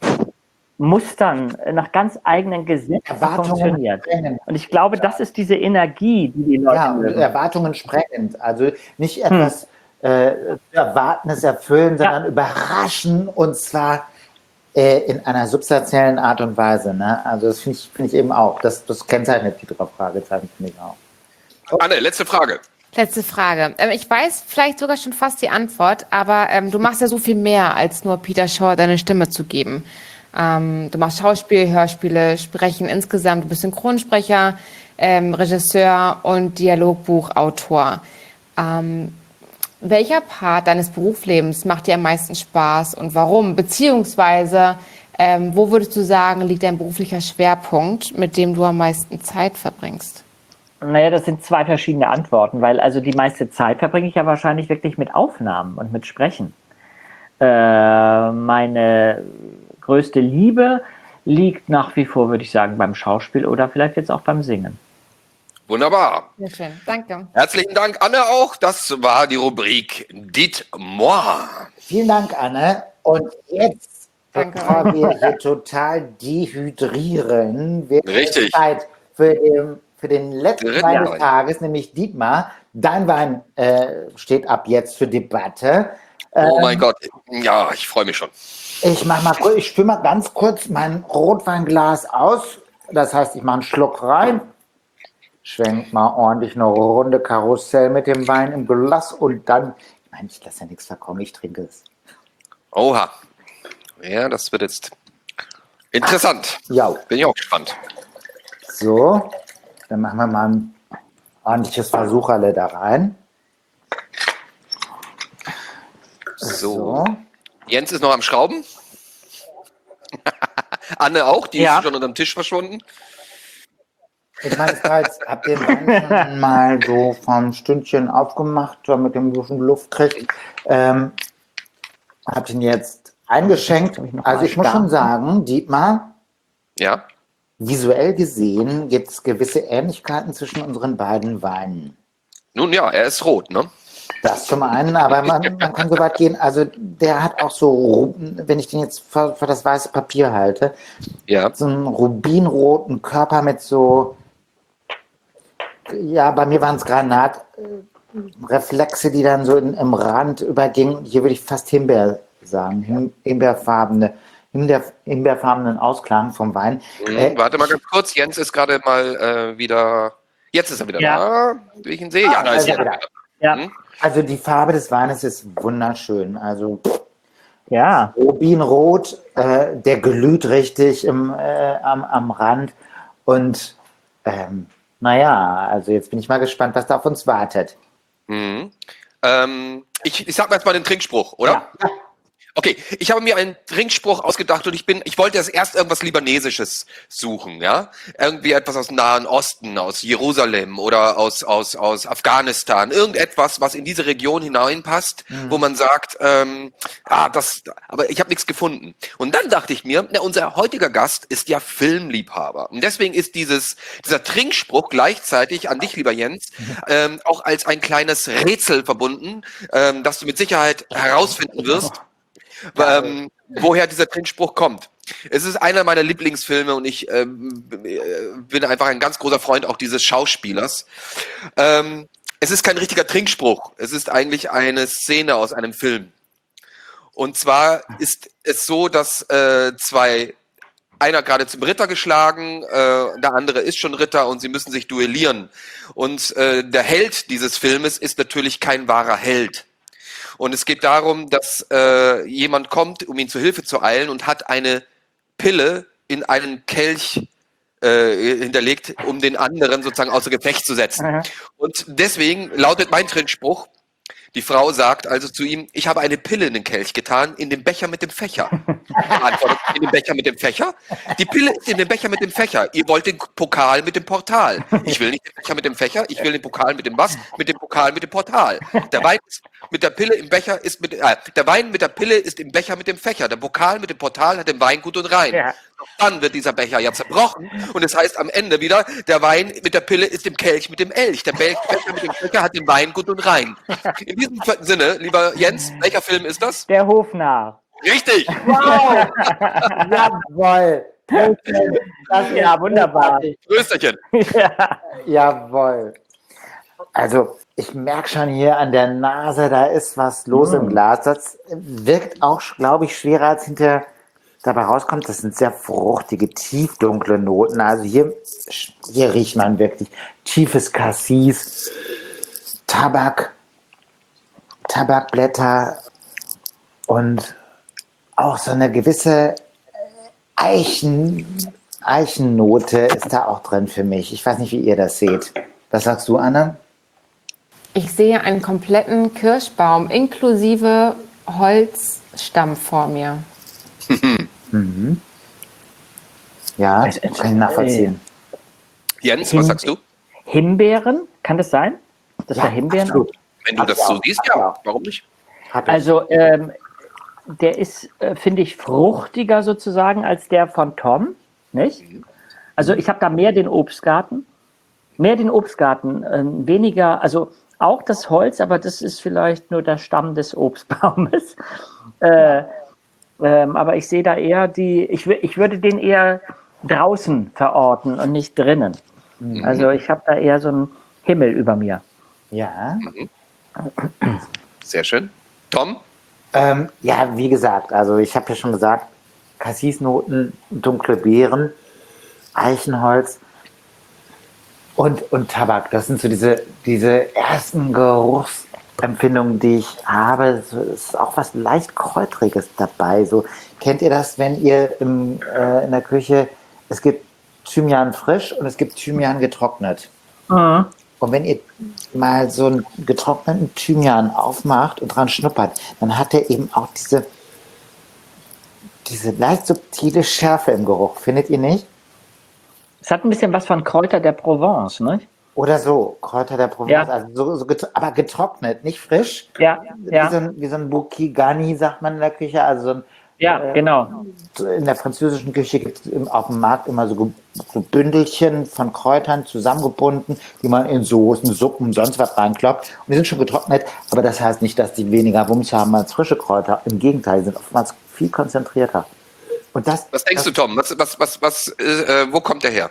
Mustern, nach ganz eigenen Gesetzen funktioniert. Sprengend. Und ich glaube, das ist diese Energie, die die Leute ja, und Erwartungen sprengend. Also nicht etwas hm. äh, Erwartendes erfüllen, sondern ja. überraschen und zwar äh, in einer substanziellen Art und Weise. Ne? Also das finde ich, find ich eben auch. Das, das kennzeichnet die drei Fragezeichen, finde ich auch. Oh. Anne, letzte Frage. Letzte Frage. Ähm, ich weiß vielleicht sogar schon fast die Antwort, aber ähm, du machst ja so viel mehr, als nur Peter Shaw deine Stimme zu geben. Ähm, du machst Schauspiel, Hörspiele, Sprechen insgesamt, du bist Synchronsprecher, ähm, Regisseur und Dialogbuchautor. Ähm, welcher Part deines Berufslebens macht dir am meisten Spaß und warum? Beziehungsweise, ähm, wo würdest du sagen, liegt dein beruflicher Schwerpunkt, mit dem du am meisten Zeit verbringst? Naja, das sind zwei verschiedene Antworten, weil also die meiste Zeit verbringe ich ja wahrscheinlich wirklich mit Aufnahmen und mit Sprechen. Äh, meine größte Liebe liegt nach wie vor, würde ich sagen, beim Schauspiel oder vielleicht jetzt auch beim Singen. Wunderbar. Sehr schön, danke. Herzlichen Dank, Anne, auch. Das war die Rubrik Dites-moi. Vielen Dank, Anne. Und jetzt, danke. Bevor wir hier total dehydrieren, wird Richtig. Zeit für den, für den letzten Teil des Tages, nämlich Dietmar. Dein Wein äh, steht ab jetzt für Debatte. Oh mein ähm, Gott, ja, ich freue mich schon. Ich mach mal, ich spüle mal ganz kurz mein Rotweinglas aus. Das heißt, ich mache einen Schluck rein, schwenk mal ordentlich eine Runde Karussell mit dem Wein im Glas und dann, ich meine, ich lasse ja nichts verkommen, ich trinke es. Oha. Ja, das wird jetzt interessant. Ja. Bin ich auch gespannt. So, dann machen wir mal ein ordentliches Versucherle da rein. So. so. Jens ist noch am Schrauben. Anne auch, die ja. ist schon unter dem Tisch verschwunden. Ich meine, Strals, habt ihr den Wein schon mal so vom Stündchen aufgemacht, damit ihr ein bisschen Luft kriegt? Ähm, habt ihn jetzt eingeschenkt? Ich noch Also mal ich muss schon starten. sagen, Dietmar, Ja? visuell gesehen gibt es gewisse Ähnlichkeiten zwischen unseren beiden Weinen. Nun ja, er ist rot, ne? Das zum einen, aber man, man kann so weit gehen, also der hat auch so, Ru- wenn ich den jetzt vor, vor das weiße Papier halte, Ja. so einen rubinroten Körper mit so, ja, bei mir waren es Granatreflexe, die dann so in, im Rand übergingen. Hier würde ich fast Himbeer sagen, Him, Himbeerfarbene, Himbeer, Himbeerfarbenen Ausklang vom Wein. Mhm. Äh, Warte mal ganz kurz, Jens ist gerade mal äh, wieder. Jetzt ist er wieder Ja. da, wie ich ihn sehe. Ja, da ist also er wieder. wieder. Ja, Mhm. Also die Farbe des Weines ist wunderschön. Also ja. Rubinrot, äh, der glüht richtig im, äh, am, am Rand. Und ähm, naja, also jetzt bin ich mal gespannt, was da auf uns wartet. Mhm. Ähm, ich, ich sag mal jetzt mal den Trinkspruch, oder? Ja. Okay, ich habe mir einen Trinkspruch ausgedacht und ich bin, ich wollte jetzt erst irgendwas Libanesisches suchen, ja? Irgendwie etwas aus dem Nahen Osten, aus Jerusalem oder aus, aus, aus Afghanistan. Irgendetwas, was in diese Region hineinpasst, mhm. wo man sagt, ähm, ah, das, aber ich habe nichts gefunden. Und dann dachte ich mir, na, unser heutiger Gast ist ja Filmliebhaber. Und deswegen ist dieses, dieser Trinkspruch gleichzeitig an dich, lieber Jens, ähm, auch als ein kleines Rätsel verbunden, ähm, das du mit Sicherheit herausfinden wirst. Ähm, woher dieser Trinkspruch kommt. Es ist einer meiner Lieblingsfilme und ich ähm, bin einfach ein ganz großer Freund auch dieses Schauspielers. Ähm, es ist kein richtiger Trinkspruch, es ist eigentlich eine Szene aus einem Film. Und zwar ist es so, dass äh, zwei, einer gerade zum Ritter geschlagen, äh, der andere ist schon Ritter und sie müssen sich duellieren. Und äh, der Held dieses Filmes ist natürlich kein wahrer Held. Und es geht darum, dass äh, jemand kommt, um ihn zu Hilfe zu eilen und hat eine Pille in einen Kelch äh, hinterlegt, um den anderen sozusagen außer Gefecht zu setzen. Mhm. Und deswegen lautet mein Trinkspruch, die Frau sagt also zu ihm, ich habe eine Pille in den Kelch getan, in den Becher mit dem Fächer. Er antwortet, in den Becher mit dem Fächer? Die Pille ist in den Becher mit dem Fächer. Ihr wollt den Pokal mit dem Portal. Ich will nicht den Becher mit dem Fächer, ich will den Pokal mit dem was? Mit dem Pokal mit dem Portal. Der Wein ist mit der Pille im Becher ist mit, äh, der Wein mit der Pille ist im Becher mit dem Fächer. Der Pokal mit dem Portal hat den Wein gut und rein. Ja. Dann wird dieser Becher ja zerbrochen und es heißt am Ende wieder, der Wein mit der Pille ist im Kelch mit dem Elch. Der Becher mit dem Becher hat den Wein gut und rein. In diesem Sinne, lieber Jens, welcher Film ist das? Der Hofnarr. Richtig! Wow! Jawohl! Das ist ja wunderbar. Größerchen. Ja. Jawohl. Also, ich merke schon hier an der Nase, da ist was los mm. im Glas. Das wirkt auch, glaube ich, schwerer als hinter dabei rauskommt. Das sind sehr fruchtige, tiefdunkle Noten. Also hier, hier riecht man wirklich tiefes Cassis, Tabak, Tabakblätter und auch so eine gewisse Eichen, Eichennote ist da auch drin für mich. Ich weiß nicht, wie ihr das seht. Was sagst du, Anna? Ich sehe einen kompletten Kirschbaum inklusive Holzstamm vor mir. mhm. Ja, das kann ich nachvollziehen. Jens, Him- was sagst du? Himbeeren, kann das sein? Das Ja, war Himbeeren? absolut. Wenn du Hab das ich so auch. siehst, Hab ich ja. auch. Warum nicht? Hab ich. Also, ähm, der ist, äh, finde ich, fruchtiger sozusagen als der von Tom, nicht? Also ich habe da mehr den Obstgarten, mehr den Obstgarten, äh, weniger, also auch das Holz, aber das ist vielleicht nur der Stamm des Obstbaumes. Äh, ähm, aber ich sehe da eher die, ich, w- ich würde den eher draußen verorten und nicht drinnen. Mhm. Also ich habe da eher so einen Himmel über mir. Ja. Sehr schön. Tom? Ähm, ja, wie gesagt, also ich habe ja schon gesagt, Cassisnoten, dunkle Beeren, Eichenholz und, und Tabak. Das sind so diese, diese ersten Geruchsempfindungen, die ich habe. So, es ist auch was leicht Kräutriges dabei. So, kennt ihr das, wenn ihr im, äh, in der Küche, es gibt Thymian frisch und es gibt Thymian getrocknet. Mhm. Und wenn ihr mal so einen getrockneten Thymian aufmacht und dran schnuppert, dann hat er eben auch diese, diese leicht subtile Schärfe im Geruch, findet ihr nicht? Es hat ein bisschen was von Kräuter der Provence, ne? Oder so, Kräuter der Provence, Ja. also so, so get aber getrocknet, nicht frisch. Ja, ja. Wie so ein, wie so ein Bouquet-Garni, sagt man in der Küche. Also so ein, Ja, genau. in der französischen Küche gibt es auf dem Markt immer so, so Bündelchen von Kräutern zusammengebunden, die man in Soßen, Suppen, sonst was reinkloppt. Und die sind schon getrocknet, aber das heißt nicht, dass die weniger Wumms haben als frische Kräuter. Im Gegenteil, die sind oftmals viel konzentrierter. Und das, Was denkst das, du, Tom? Was, was, was, was, äh, wo kommt der her?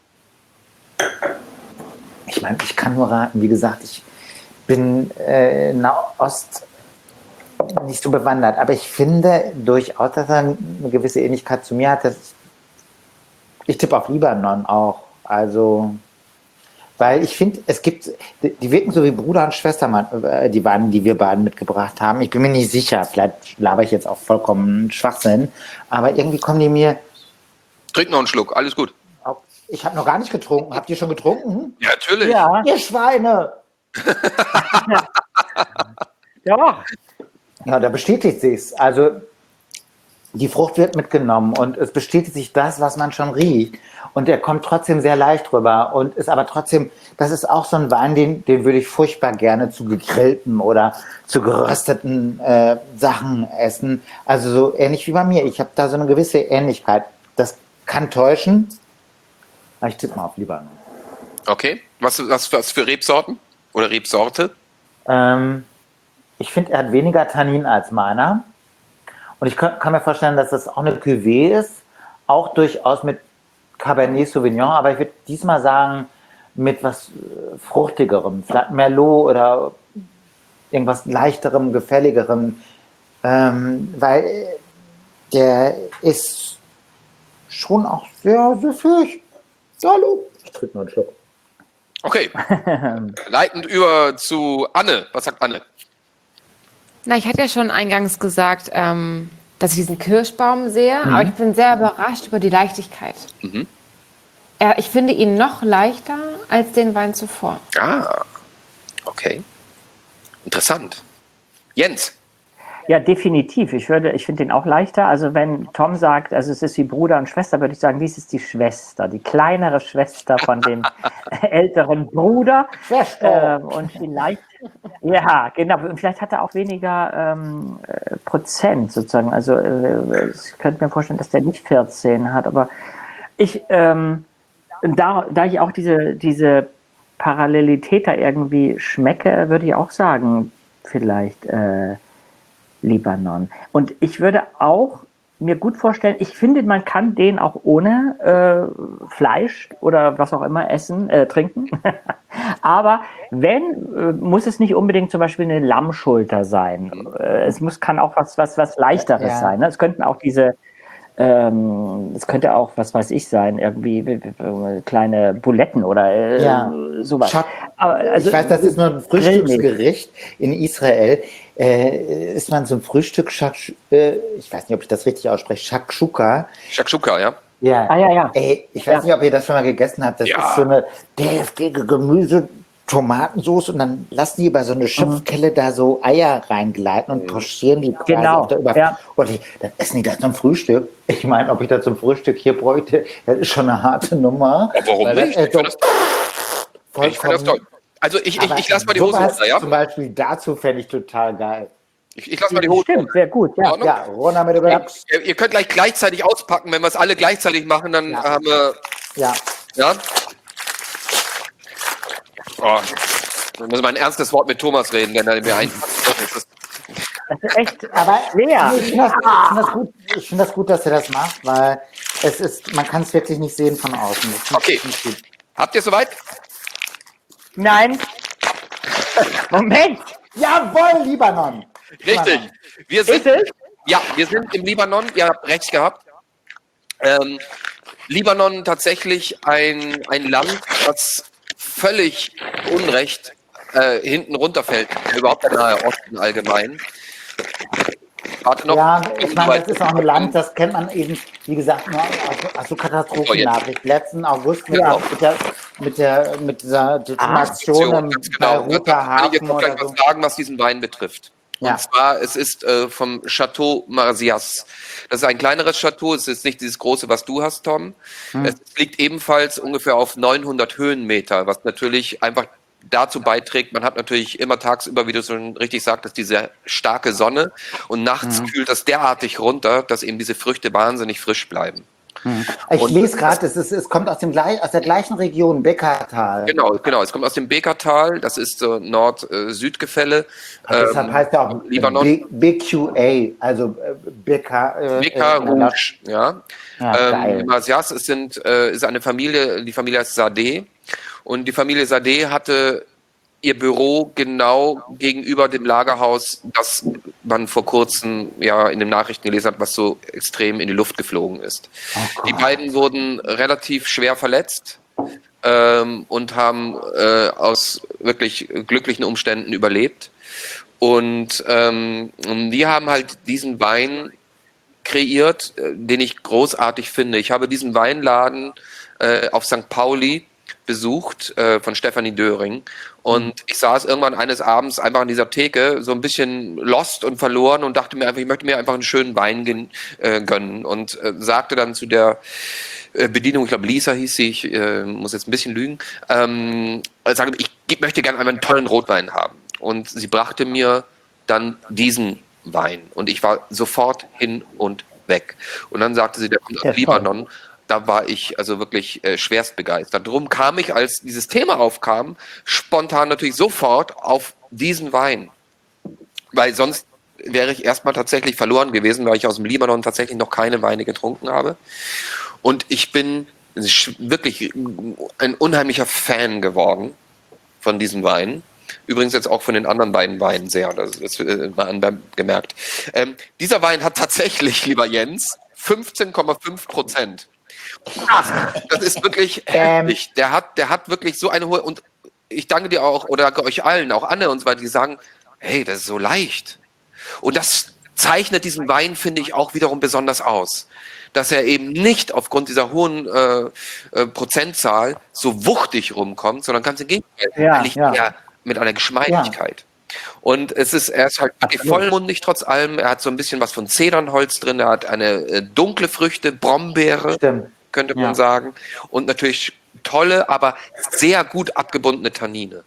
Ich meine, ich kann nur raten, wie gesagt, ich bin äh, in Nahost nicht so bewandert, aber ich finde durchaus, dass er eine gewisse Ähnlichkeit zu mir hat. Dass ich tippe auf Libanon auch. Also, weil ich finde, es gibt, die, die wirken so wie Bruder und Schwester, äh, die beiden, die wir beiden mitgebracht haben. Ich bin mir nicht sicher, vielleicht laber ich jetzt auch vollkommen Schwachsinn, aber irgendwie kommen die mir. Trink noch einen Schluck, alles gut. Ich habe noch gar nicht getrunken. Habt ihr schon getrunken? Ja, natürlich. Ja, Ihr Schweine! ja. Ja, da bestätigt sich's. Also die Frucht wird mitgenommen und es bestätigt sich das, was man schon riecht. Und der kommt trotzdem sehr leicht rüber und ist aber trotzdem, das ist auch so ein Wein, den, den würde ich furchtbar gerne zu gegrillten oder zu gerösteten äh, Sachen essen. Also so ähnlich wie bei mir. Ich habe da so eine gewisse Ähnlichkeit. Das kann täuschen. Aber ich tippe mal auf Libanon. Okay. Was, was, was für Rebsorten? Oder Rebsorte? Ähm, ich finde, er hat weniger Tannin als meiner. Und ich kann, kann mir vorstellen, dass das auch eine Cuvée ist. Auch durchaus mit Cabernet Sauvignon. Aber ich würde diesmal sagen, mit was äh, Fruchtigerem. Vielleicht Merlot oder irgendwas Leichterem, Gefälligerem. Ähm, weil äh, der ist schon auch sehr süffig. Hallo. Ich trinke nur einen Schluck. Okay. Leitend über zu Anne. Was sagt Anne? Na, ich hatte ja schon eingangs gesagt, ähm, dass ich diesen Kirschbaum sehe, Mhm. aber ich bin sehr überrascht über die Leichtigkeit. Mhm. Er, ich finde ihn noch leichter als den Wein zuvor. Ah, okay. Interessant. Jens. Ja, definitiv. Ich würde, ich finde den auch leichter. Also wenn Tom sagt, also es ist wie Bruder und Schwester, würde ich sagen, dies ist die Schwester, die kleinere Schwester von dem älteren Bruder. Schwester. Ähm, und vielleicht, ja, genau. Und vielleicht hat er auch weniger ähm, äh, Prozent sozusagen. Also äh, ich könnte mir vorstellen, dass der nicht vierzehn hat. Aber ich, ähm, da, da ich auch diese, diese Parallelität da irgendwie schmecke, würde ich auch sagen, vielleicht äh, Libanon. Und ich würde auch mir gut vorstellen, ich finde, man kann den auch ohne äh, Fleisch oder was auch immer essen, äh, trinken. Aber wenn, äh, muss es nicht unbedingt zum Beispiel eine Lammschulter sein. Äh, es muss, kann auch was, was, was Leichteres Ja. sein. Ne? Es könnten auch diese, ähm, es könnte auch, was weiß ich sein, irgendwie äh, kleine Buletten oder äh, Ja. sowas. Schak- Aber, also, ich weiß, das ist nur ein Frühstücksgericht in Israel. Äh, ist man zum Frühstück, Shak- äh, ich weiß nicht, ob ich das richtig ausspreche, Shakshuka. Shakshuka, ja? Ja. Ah, ja, ja. Ey, ich weiß Ja. nicht, ob ihr das schon mal gegessen habt. Das Ja. ist so eine deftige Gemüse, Tomatensauce und dann lassen die über so eine Schöpfkelle da so Eier reingleiten und pochieren die quasi Genau, auf der Über ja. Und die, dann essen die das zum Frühstück. Ich meine, ob ich das zum Frühstück hier bräuchte, das ist schon eine harte Nummer. Ja, warum Weil das nicht? ist Ich finde so das, ich find das toll. Also ich, ich, Aber ich lasse mal die Hose sowas runter, ja? Zum Beispiel dazu fände ich total geil. Ich, ich lasse mal die Hose Stimmt, runter. sehr gut, ja. Ordnung? Ja, runter mit dem Lachs. Ihr, ihr könnt gleich gleichzeitig auspacken. Wenn wir es alle gleichzeitig machen, dann Ja. haben wir... Ja. Ja? Oh, wir müssen mal ein ernstes Wort mit Thomas reden, wenn er mir einpackt. Das ist- Das ist echt Aber schwer. ich finde das, ich find das, gut- ich find das gut, dass er das macht, weil es ist, man kann es wirklich nicht sehen von außen. Das find ich Okay. nicht gut. Habt ihr soweit? Nein. Moment. Jawohl, Libanon! Richtig. Wir sind, Ist es? ja, wir sind im Libanon. Ihr habt recht gehabt. Ähm, Libanon tatsächlich ein, ein Land, das völlig unrecht äh, hinten runterfällt. Überhaupt der Nahe Osten allgemein. Warte noch. Ja, ich meine, das ist auch ein Land, das kennt man eben, wie gesagt, nur aus, aus so Katastrophennachrichten. Letzten August mit, Genau. mit, der, mit, der, mit dieser Detonation im Ganz genau. Beiruter Da kann ich jetzt Hafen noch gleich oder so. was sagen, was diesen Wein betrifft. Ja. Und zwar, es ist äh, vom Chateau Marzias. Das ist ein kleineres Chateau, es ist nicht dieses große, was du hast, Tom. Hm. Es liegt ebenfalls ungefähr auf neunhundert Höhenmeter, was natürlich einfach dazu beiträgt, man hat natürlich immer tagsüber, wie du schon richtig sagtest, diese starke Sonne und nachts Hm. kühlt das derartig runter, dass eben diese Früchte wahnsinnig frisch bleiben. Hm. Ich Und lese gerade, es, ist- es kommt aus, dem, gleich- aus der gleichen Region, Beckertal. Genau, genau. Es kommt aus dem Bekertal, das ist so Nord-Süd-Gefälle. Deshalb ähm, heißt er auch im Libanon. B- BQA, also äh, Becker. Äh, Beker äh, Rouge, ja. Ja, ähm, geil. die Marzias es sind, äh, ist eine Familie, die Familie heißt Sadeh. Und die Familie Sadeh hatte ihr Büro genau gegenüber dem Lagerhaus, das man vor kurzem ja in den Nachrichten gelesen hat, was so extrem in die Luft geflogen ist. Oh Die Gott. beiden wurden relativ schwer verletzt ähm, und haben äh, aus wirklich glücklichen Umständen überlebt. Und ähm, die haben halt diesen Wein kreiert, äh, den ich großartig finde. Ich habe diesen Weinladen äh, auf Sankt Pauli besucht äh, von Stefanie Döring und ich saß irgendwann eines Abends einfach an dieser Theke so ein bisschen lost und verloren und dachte mir einfach, ich möchte mir einfach einen schönen Wein gen- äh, gönnen und äh, sagte dann zu der äh, Bedienung, ich glaube Lisa hieß sie, ich äh, muss jetzt ein bisschen lügen, ähm, sagte, ich ge- möchte gerne einmal einen tollen Rotwein haben und sie brachte mir dann diesen Wein und ich war sofort hin und weg und dann sagte sie, der kommt aus Ja, toll. Libanon. Da war ich also wirklich äh, schwerst begeistert. Darum kam ich, als dieses Thema aufkam, spontan natürlich sofort auf diesen Wein. Weil sonst wäre ich erstmal tatsächlich verloren gewesen, weil ich aus dem Libanon tatsächlich noch keine Weine getrunken habe. Und ich bin sch- wirklich ein unheimlicher Fan geworden von diesem Wein. Übrigens jetzt auch von den anderen beiden Weinen sehr, das, das äh, war angemerkt. Ähm, dieser Wein hat tatsächlich, lieber Jens, fünfzehn Komma fünf Prozent. Das ist wirklich Ähm. heftig. Der hat, der hat wirklich so eine hohe, und ich danke dir auch, oder danke euch allen, auch Anne und so weiter, die sagen, hey, das ist so leicht. Und das zeichnet diesen Wein, finde ich, auch wiederum besonders aus. Dass er eben nicht aufgrund dieser hohen äh, äh, Prozentzahl so wuchtig rumkommt, sondern ganz im Gegenteil, Ja, eigentlich ja. eher mit einer Geschmeidigkeit. Und es ist, er ist halt wirklich Absolut. vollmundig trotz allem. Er hat so ein bisschen was von Zedernholz drin. Er hat eine äh, dunkle Früchte, Brombeere, Stimmt. könnte man Ja. sagen. Und natürlich tolle, aber sehr gut abgebundene Tannine.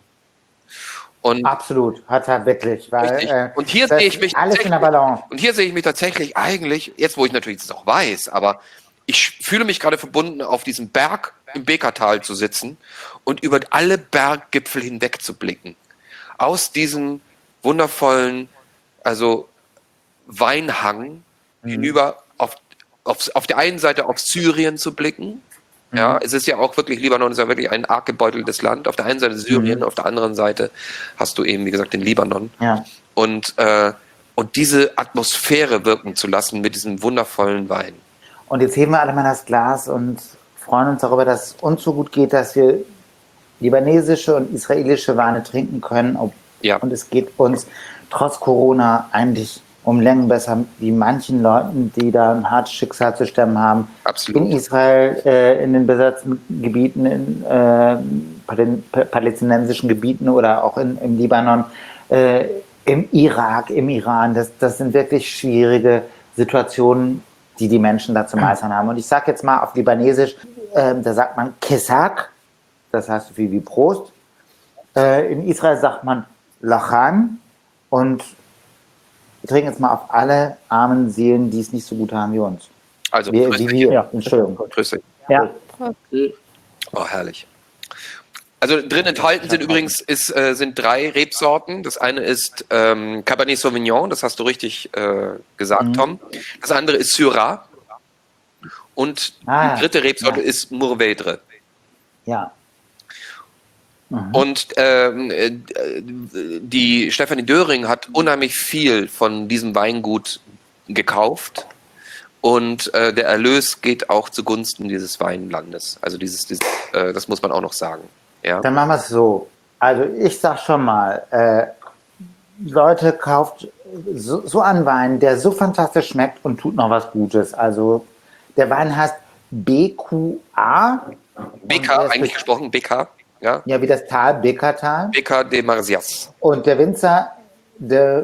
Und, Absolut, hat er wirklich. Weil, richtig. äh, Und hier das sehe ich ist mich alles in der tatsächlich- Balance. und hier sehe ich mich tatsächlich eigentlich, jetzt wo ich natürlich das auch weiß, aber ich fühle mich gerade verbunden, auf diesem Berg im Bekertal zu sitzen und über alle Berggipfel hinweg zu blicken. Aus diesem wundervollen, also Weinhang hinüber auf, auf, auf der einen Seite auf Syrien zu blicken. Ja, es ist ja auch wirklich, Libanon ist ja wirklich ein arg gebeuteltes Land. Auf der einen Seite Syrien, auf der anderen Seite hast du eben, wie gesagt, den Libanon. Ja. Und, äh, und diese Atmosphäre wirken zu lassen mit diesem wundervollen Wein. Und jetzt heben wir alle mal das Glas und freuen uns darüber, dass es uns so gut geht, dass wir libanesische und israelische Weine trinken können. Ob- Ja. Und es geht uns trotz Corona eigentlich um Längen besser wie manchen Leuten, die da ein hartes Schicksal zu stemmen haben. Absolut. In Israel, äh, in den besetzten Gebieten, in äh, palä- palästinensischen Gebieten oder auch in, im Libanon, äh, im Irak, im Iran. Das, das sind wirklich schwierige Situationen, die die Menschen da zu meistern haben. Und ich sage jetzt mal auf Libanesisch, äh, da sagt man Kesak, das heißt so viel wie Prost. Äh, in Israel sagt man Lachan. Und wir trinken jetzt mal auf alle armen Seelen, die es nicht so gut haben wie uns. Also, Wir, grüß wie dich. wir. Ja. Entschuldigung. Grüß dich. Ja, Oh, herrlich. Also drin enthalten sind übrigens ist, äh, sind drei Rebsorten. Das eine ist ähm, Cabernet Sauvignon, das hast du richtig äh, gesagt, Mhm. Tom. Das andere ist Syrah. Und Ah, die dritte Rebsorte ja. ist Mourvèdre. Ja. Und ähm, äh, die Stefanie Döring hat unheimlich viel von diesem Weingut gekauft. Und äh, der Erlös geht auch zugunsten dieses Weinlandes. Also dieses, dieses äh, das muss man auch noch sagen. Ja. Dann machen wir es so. Also ich sag schon mal, äh, Leute, kauft so, so einen Wein, der so fantastisch schmeckt und tut noch was Gutes. Also der Wein heißt B Q A. B Und K, der ist eigentlich mit- gesprochen, B K. Ja. Ja, wie das Tal, Beckertal. B K de Marzias. Und der Winzer, der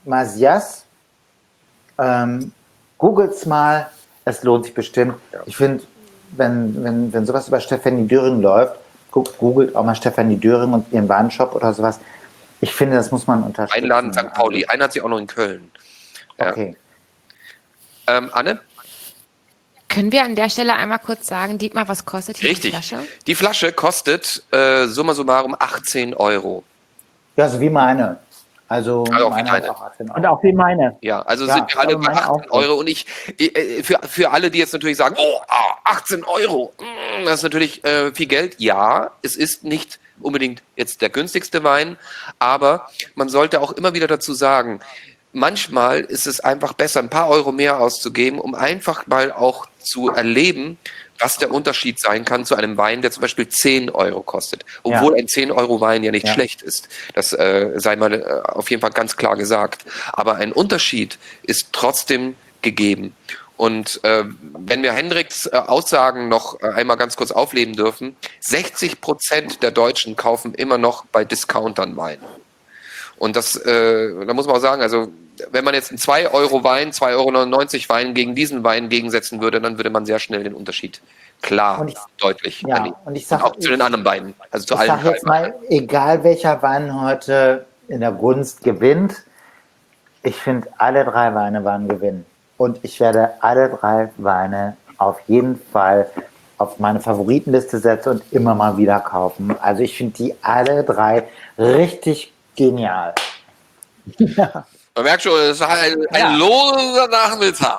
Mazias. Ähm, Googles mal, es lohnt sich bestimmt. Ich finde, wenn, wenn, wenn sowas über Stefanie Döring läuft, guckt, googelt auch mal Stefanie Döring und ihren Warenshop oder sowas. Ich finde, das muss man unterstützen. Einladen Sankt Pauli. Einer hat sie auch noch in Köln. Ja. Okay. Ähm, Anne? Können wir an der Stelle einmal kurz sagen, Dietmar, was kostet hier Richtig. die Flasche? Die Flasche kostet äh, summa summarum achtzehn Euro. Ja, so wie meine. Also, Also auch wie meine hat deine. auch achtzehn Euro. Und auch wie meine. Ja, also Ja, sind wir alle aber bei meine achtzehn auch. Euro. Und ich, äh, für, für alle, die jetzt natürlich sagen, oh, ah, achtzehn Euro, mm, das ist natürlich äh, viel Geld. Ja, es ist nicht unbedingt jetzt der günstigste Wein, aber man sollte auch immer wieder dazu sagen, manchmal ist es einfach besser, ein paar Euro mehr auszugeben, um einfach mal auch zu erleben, was der Unterschied sein kann zu einem Wein, der zum Beispiel zehn Euro kostet. Obwohl Ja. ein zehn Euro Wein ja nicht Ja. schlecht ist. Das äh, sei mal äh, auf jeden Fall ganz klar gesagt. Aber ein Unterschied ist trotzdem gegeben. Und äh, wenn wir Hendricks äh, Aussagen noch äh, einmal ganz kurz aufleben dürfen, sechzig Prozent der Deutschen kaufen immer noch bei Discountern Wein. Und das, äh, da muss man auch sagen, also wenn man jetzt einen zwei Euro Wein, zwei Euro neunundneunzig Wein gegen diesen Wein gegensetzen würde, dann würde man sehr schnell den Unterschied klar, Und ich- deutlich ja, erleben. und ich sag- auch zu den anderen beiden, also zu Ich allen sage jetzt drei. mal, egal welcher Wein heute in der Gunst gewinnt, ich finde, alle drei Weine waren gewinnen. Und ich werde alle drei Weine auf jeden Fall auf meine Favoritenliste setzen und immer mal wieder kaufen. Also ich finde die alle drei richtig genial. Man merkt schon, es ist ein, ein loser Nachmittag.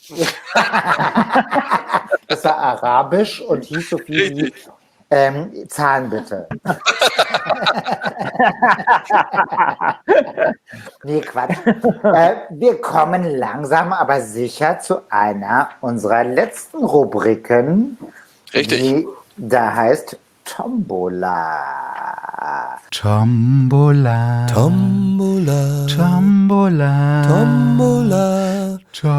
Das war arabisch und hieß so viel wie Richtig. ähm, Zahlen bitte. Nee, Quatsch. Äh, wir kommen langsam aber sicher zu einer unserer letzten Rubriken, Richtig. die da heißt Tombola. Tombola. Tombola, Tombola. Tombola,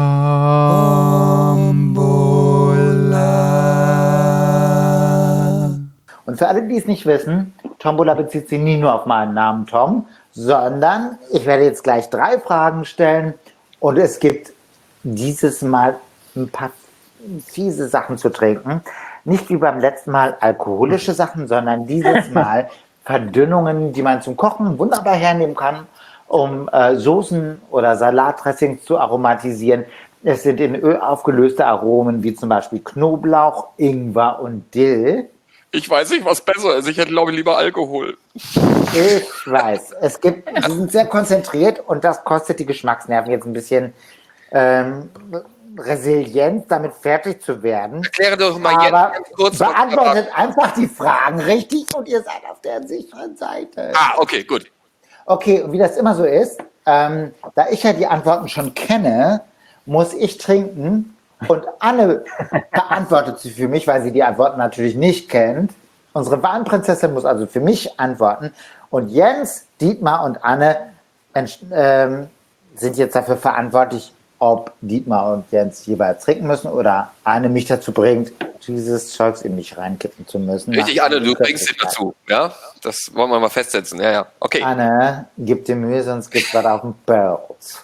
Tombola. Und für alle, die es nicht wissen, Tombola bezieht sich nie nur auf meinen Namen Tom, sondern ich werde jetzt gleich drei Fragen stellen und es gibt dieses Mal ein paar fiese Sachen zu trinken. Nicht wie beim letzten Mal alkoholische Sachen, sondern dieses Mal Verdünnungen, die man zum Kochen wunderbar hernehmen kann, um äh, Soßen oder Salatdressings zu aromatisieren. Es sind in Öl aufgelöste Aromen wie zum Beispiel Knoblauch, Ingwer und Dill. Ich weiß nicht, was besser ist. Ich hätte, glaube ich, lieber Alkohol. Ich weiß, es gibt, sie sind sehr konzentriert und das kostet die Geschmacksnerven jetzt ein bisschen ähm, Resilienz, damit fertig zu werden. Erkläre doch mal Aber jetzt ganz kurz. was- beantwortet einfach die Fragen richtig und ihr seid auf der sicheren Seite. Ah, okay, gut. Okay, und wie das immer so ist, ähm, da ich ja die Antworten schon kenne, muss ich trinken und Anne beantwortet sie für mich, weil sie die Antworten natürlich nicht kennt. Unsere Warnprinzessin muss also für mich antworten und Jens, Dietmar und Anne entsch- ähm, sind jetzt dafür verantwortlich, ob Dietmar und Jens jeweils trinken müssen oder Anne mich dazu bringt, dieses Zeugs in mich reinkippen zu müssen. Richtig, Nach Anne, du meiner bringst ihn dazu. Ja, das wollen wir mal festsetzen. Ja, ja. Okay. Anne, gib dir Mühe, sonst gibt's was auf dem Pelz.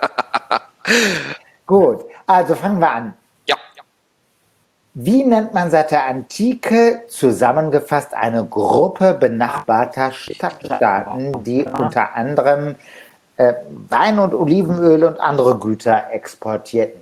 Gut, also fangen wir an. Ja. Wie nennt man seit der Antike zusammengefasst eine Gruppe benachbarter Stadtstaaten, die unter anderem äh, Wein und Olivenöl und andere Güter exportierten?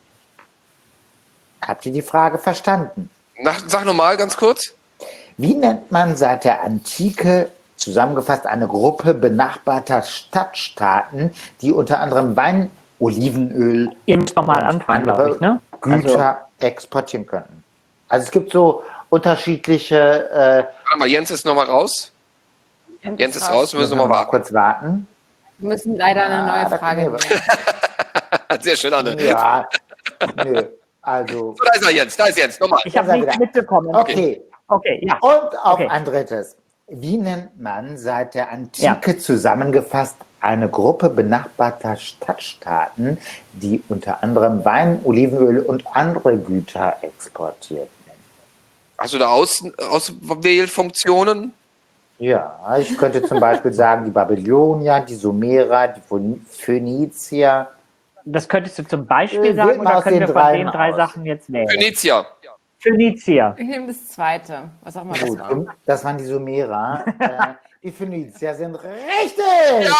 Habt ihr die Frage verstanden? Nach, sag nochmal ganz kurz. Wie nennt man seit der Antike zusammengefasst eine Gruppe benachbarter Stadtstaaten, die unter anderem Wein, Olivenöl Ihr müsst nochmal anfangen, glaube ich, ne? Güter exportieren könnten? Also es gibt so unterschiedliche, äh, Warte mal, Jens ist nochmal raus. Jens ist raus, wir müssen wir nochmal mal warten. kurz warten. Wir müssen leider eine Ah, neue da Frage können wir- nehmen. Sehr schön, Anne. Ja, nö, also, So, da ist er, Jens. Da ist Jens. Nochmal. Ich habe Da ist er nichts wieder. mitbekommen. okay. Okay, ja. Und auf Okay. ein drittes. Wie nennt man seit der Antike zusammengefasst eine Gruppe benachbarter Stadtstaaten, die unter anderem Wein, Olivenöl und andere Güter exportierten? Hast du da Aus, Auswählfunktionen? Ja, ich könnte zum Beispiel sagen, die Babylonier, die Sumerer, die Phön- Phönizier. Das könntest du zum Beispiel Äh, sagen wählt mal oder aus können den wir von dreien den drei aus. Sachen jetzt nehmen? Phönizier. Phönizier. Ich nehme das zweite, was auch immer das Gut, war. und das waren die Sumerer. äh, die Phönizier sind richtig!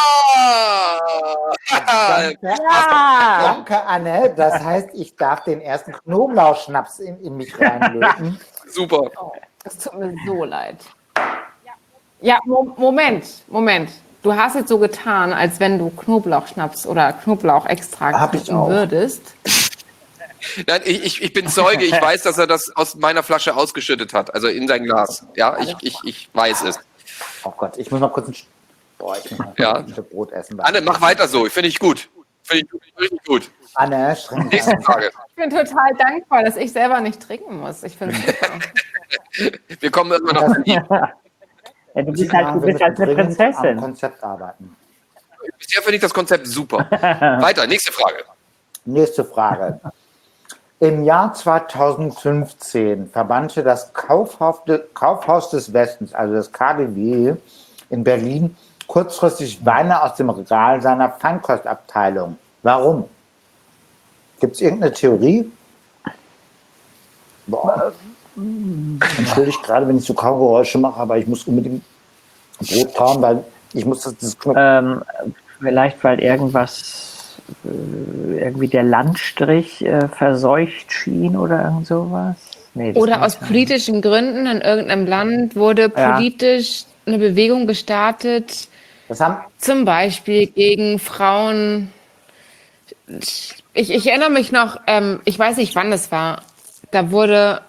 Ah! Danke, Ja! danke, Anne. Das heißt, ich darf den ersten Knoblauchschnaps in, in mich reinlöten. Super. Das tut mir so leid. Ja, Mo Moment, Moment. Du hast jetzt so getan, als wenn du Knoblauchschnaps oder Knoblauchextrakt Hab ich trinken auch. würdest. Nein, ich, ich, ich bin Zeuge, ich weiß, dass er das aus meiner Flasche ausgeschüttet hat, also in sein Glas. Ja, ich, ich, ich weiß es. Oh Gott, ich muss mal kurz ein, St- Boah, ich muss mal kurz Ja. ein Stück Brot essen. Anne, mach weiter so, finde ich gut. Finde ich gut, richtig gut. Anne, streng dich Nächste an. Frage. Ich bin total dankbar, dass ich selber nicht trinken muss. Ich finde es super. Wir kommen immer noch zu ihm. Ja, du bist halt, du wir bist halt müssen eine dringend am Prinzessin. Konzept arbeiten. Bisher finde ich das Konzept super. Weiter, nächste Frage. Nächste Frage. Im Jahr zweitausendfünfzehn verbannte das Kaufhaus, de, Kaufhaus des Westens, also das K D W in Berlin, kurzfristig Weine aus dem Regal seiner Feinkostabteilung. Warum? Gibt es irgendeine Theorie? Boah. Entschuldigt gerade, wenn ich so Kaugeräusche mache, aber ich muss unbedingt Brot kauen, weil ich muss das, das Knopf. Ähm, vielleicht, weil irgendwas, äh, irgendwie der Landstrich äh, verseucht schien oder irgend sowas. Nee, das Oder kann aus nicht sein. politischen Gründen in irgendeinem Land wurde Ja. politisch eine Bewegung gestartet, Das haben, zum Beispiel gegen Frauen. Ich, ich erinnere mich noch, ähm, ich weiß nicht, wann es war. Da wurde,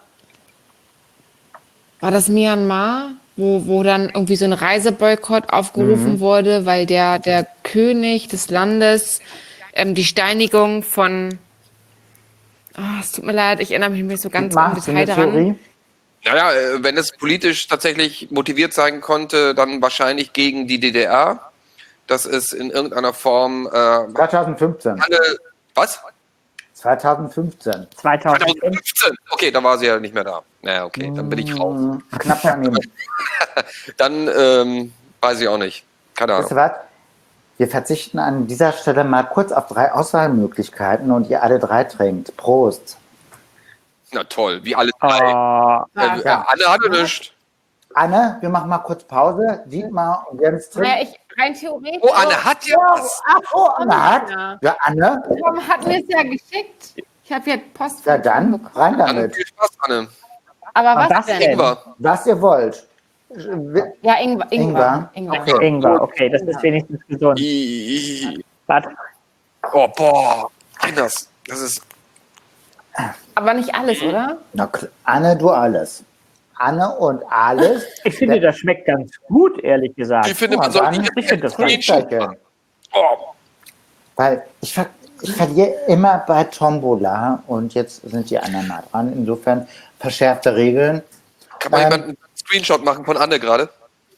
war das Myanmar, wo, wo dann irgendwie so ein Reiseboykott aufgerufen wurde, weil der, der König des Landes ähm, die Steinigung von, ah, es tut mir leid, ich erinnere mich nicht so ganz im Hast du Detail eine daran. Theorie? Naja, äh, wenn es politisch tatsächlich motiviert sein konnte, dann wahrscheinlich gegen die D D R, dass es in irgendeiner Form äh, zweitausendfünfzehn. alle, was? zweitausendfünfzehn. zweitausendfünf. zweitausendfünfzehn. Okay, da war sie ja nicht mehr da. Naja, okay, dann bin ich raus. Hm, Knapp daneben. Dann ähm, weiß ich auch nicht. Keine Wisst ihr Ahnung. was? Wir verzichten an dieser Stelle mal kurz auf drei Auswahlmöglichkeiten und ihr alle drei trinkt. Prost. Na toll, wie alle Oh, drei. Äh, ja. Anne hatte nichts. Anne, wir machen mal kurz Pause. Dietmar und Jens Naja, trinken. ich, rein theoretisch. Oh, Anne hat ja was. Ach, oh, Anne hat. Ja. Ja, Anne. Tom hat mir es ja geschickt. Ich habe ja Post Ja, von Tom dann bekommen. rein Dann damit. viel Spaß, Anne. Aber was, was denn? denn? Ingwer. Was ihr wollt. Ja, Ingwer. Ingwer. Ingwer. Ingwer. Okay. Ingwer, okay, das ist wenigstens gesund. I- Warte. Oh, boah. Kinders, das ist. Aber nicht alles, oder? Na, klar. Anne, du alles. Anne und alles. Ich finde, das schmeckt ganz gut, ehrlich gesagt. Ich finde, Ja, man sollte dann- nicht Ich finde das den Screenshot machen. Oh, Weil ich, ver ich verliere immer bei Tombola und jetzt sind die anderen mal dran. Insofern verschärfte Regeln. kann mal Ähm, jemand einen Screenshot machen von Anne gerade?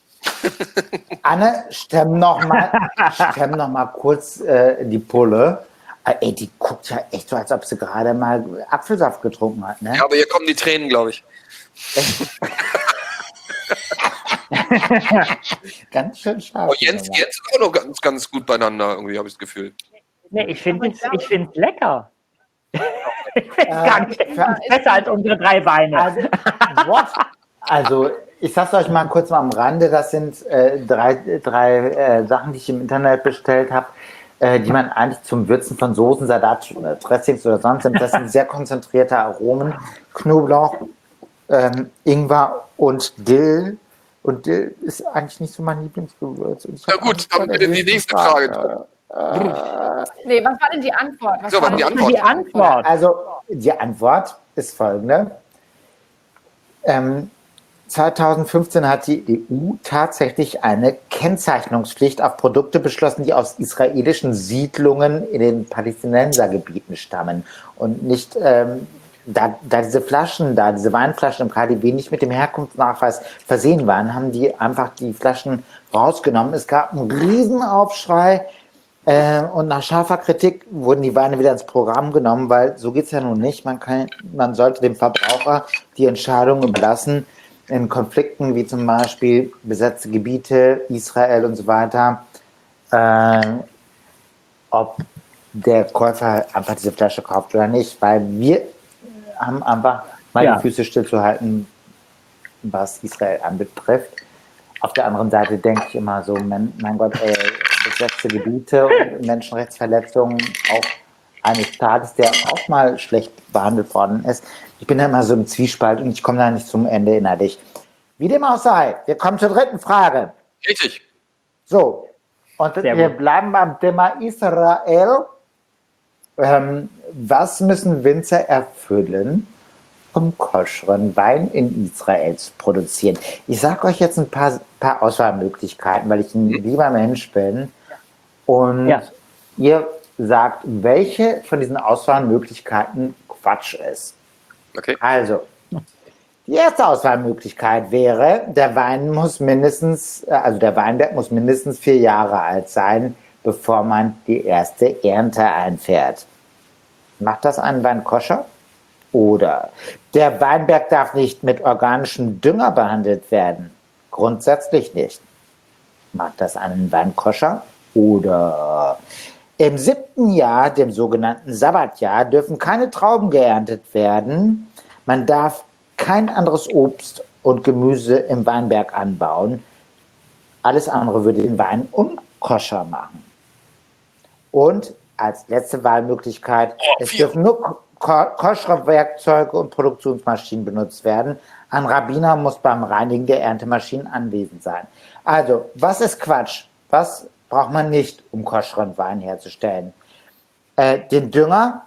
Anne, stemm noch mal, stemm noch mal kurz äh, die Pulle. Äh, ey, die guckt ja echt so, als ob sie gerade mal Apfelsaft getrunken hat, ne? Ja, aber hier kommen die Tränen, glaube ich. Ganz schön scharf. Oh, Jens, Jens ist auch noch ganz, ganz gut beieinander, irgendwie, habe ich das Gefühl. Nee, ich finde es ich find's lecker. Ich finde es Äh, gar nicht. Ich find's besser als unsere drei Weine. Also, what? Also, ich sag's euch mal kurz mal am Rande, das sind äh, drei, drei äh, Sachen, die ich im Internet bestellt habe, äh, die man eigentlich zum Würzen von Soßen, Salat, äh, Dressings oder sonst nimmt. Das sind sehr konzentrierte Aromen. Knoblauch, ähm, Ingwer und Dill. Und Dill ist eigentlich nicht so mein Lieblingsgewürz. Und ich Na hab gut, Angst vor dann der bitte die nächsten nächste Frage. Nee, was war denn die Antwort? Was So, was war die denn Antwort? Die Antwort. Also die Antwort ist folgende. Ähm, zweitausendfünfzehn hat die E U tatsächlich eine Kennzeichnungspflicht auf Produkte beschlossen, die aus israelischen Siedlungen in den Palästinensergebieten stammen. Und nicht, ähm, da, da diese Flaschen, da diese Weinflaschen im K D W nicht mit dem Herkunftsnachweis versehen waren, haben die einfach die Flaschen rausgenommen. Es gab einen Riesenaufschrei. Äh, und nach scharfer Kritik wurden die Weine wieder ins Programm genommen, weil so geht es ja nun nicht. Man, kann, man sollte dem Verbraucher die Entscheidung überlassen, in Konflikten wie zum Beispiel besetzte Gebiete, Israel und so weiter, äh, ob der Käufer einfach diese Flasche kauft oder nicht, weil wir haben einfach mal Ja. die Füße stillzuhalten, was Israel anbetrifft. Auf der anderen Seite denke ich immer so, mein, mein Gott, ey, besetzte Gebiete und Menschenrechtsverletzungen auch eines Staates, der auch mal schlecht behandelt worden ist. Ich bin da immer so im Zwiespalt und ich komme da nicht zum Ende innerlich. Wie dem auch sei, wir kommen zur dritten Frage. Richtig. So, und Sehr wir gut. bleiben beim Thema Israel. Ähm, was müssen Winzer erfüllen, um koscheren Wein in Israel zu produzieren? Ich sage euch jetzt ein paar, paar Auswahlmöglichkeiten, weil ich ein lieber Mensch bin. Und Ja. ihr sagt, welche von diesen Auswahlmöglichkeiten Quatsch ist. Okay. Also, die erste Auswahlmöglichkeit wäre, der Wein muss mindestens, äh, also der Weinberg muss mindestens vier Jahre alt sein, bevor man die erste Ernte einfährt. Macht das einen Wein koscher? Oder der Weinberg darf nicht mit organischem Dünger behandelt werden. Grundsätzlich nicht. Macht das einen Wein koscher? Oder im siebten Jahr, dem sogenannten Sabbatjahr, dürfen keine Trauben geerntet werden. Man darf kein anderes Obst und Gemüse im Weinberg anbauen. Alles andere würde den Wein unkoscher machen. Und als letzte Wahlmöglichkeit, es dürfen nur ko koschere Werkzeuge und Produktionsmaschinen benutzt werden. Ein Rabbiner muss beim Reinigen der Erntemaschinen anwesend sein. Also, was ist Quatsch? Was braucht man nicht, um koscheren Wein herzustellen? Äh, den Dünger,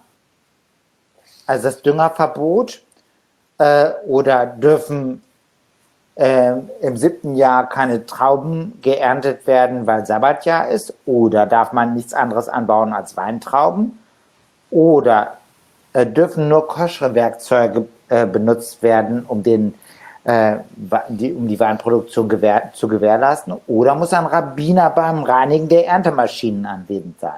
also das Düngerverbot, äh, oder dürfen äh, im siebten Jahr keine Trauben geerntet werden, weil Sabbatjahr ist, oder darf man nichts anderes anbauen als Weintrauben, oder äh, dürfen nur koschere Werkzeuge äh, benutzt werden, um, den, äh, die, um die Weinproduktion gewähr zu gewährleisten, oder muss ein Rabbiner beim Reinigen der Erntemaschinen anwesend sein?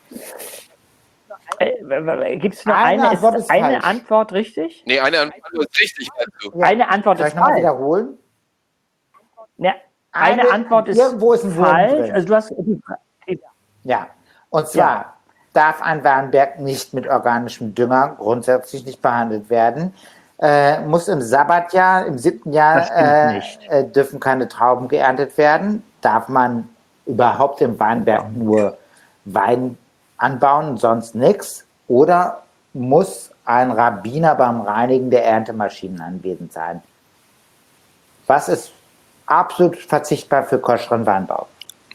Äh, Gibt es nur Eine eine, Antwort ist ist eine falsch. Antwort richtig? Nee, eine Antwort ist richtig. Also. Ja. Eine Antwort Soll ist ich nochmal falsch. wiederholen? Ja, eine, Eine- Antwort ist, irgendwo ist ein Wurm falsch. drin. Also du hast die, Fra- die, Ja, und zwar darf ein Weinberg nicht mit organischem Dünger grundsätzlich nicht behandelt werden. Äh, muss im Sabbatjahr, im siebten Jahr Das stimmt äh, nicht. äh, dürfen keine Trauben geerntet werden. Darf man überhaupt im Weinberg nur Wein anbauen und sonst nichts? Oder muss ein Rabbiner beim Reinigen der Erntemaschinen anwesend sein? Was ist absolut verzichtbar für koscheren Weinbau?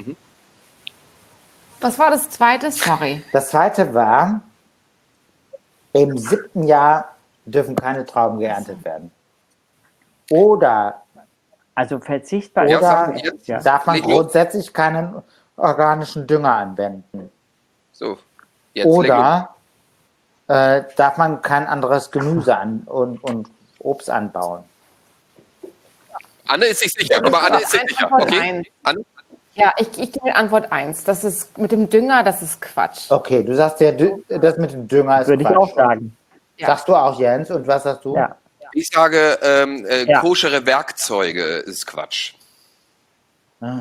Was war das zweite? Sorry. Das zweite war, im siebten Jahr dürfen keine Trauben geerntet werden. Oder, also verzichtbar. Ja, oder sag mal jetzt. Ja. darf man Leg los. grundsätzlich keinen organischen Dünger anwenden. So, jetzt leg los. Oder äh, darf man kein anderes Gemüse an und, und Obst anbauen. Anne ist sich sicher. Guck mal, Anne ist sich sicher. Antwort Okay. eins. Anne? Ja, ich, ich gehe mit Antwort eins. Das ist mit dem Dünger, das ist Quatsch. Okay, du sagst, der, Dü- das mit dem Dünger ist Würde ich Quatsch. auch sagen. Ja. Sagst du auch, Jens? Und was sagst du? Ja. Ich sage, ähm, äh, Ja. koschere Werkzeuge ist Quatsch. Ah.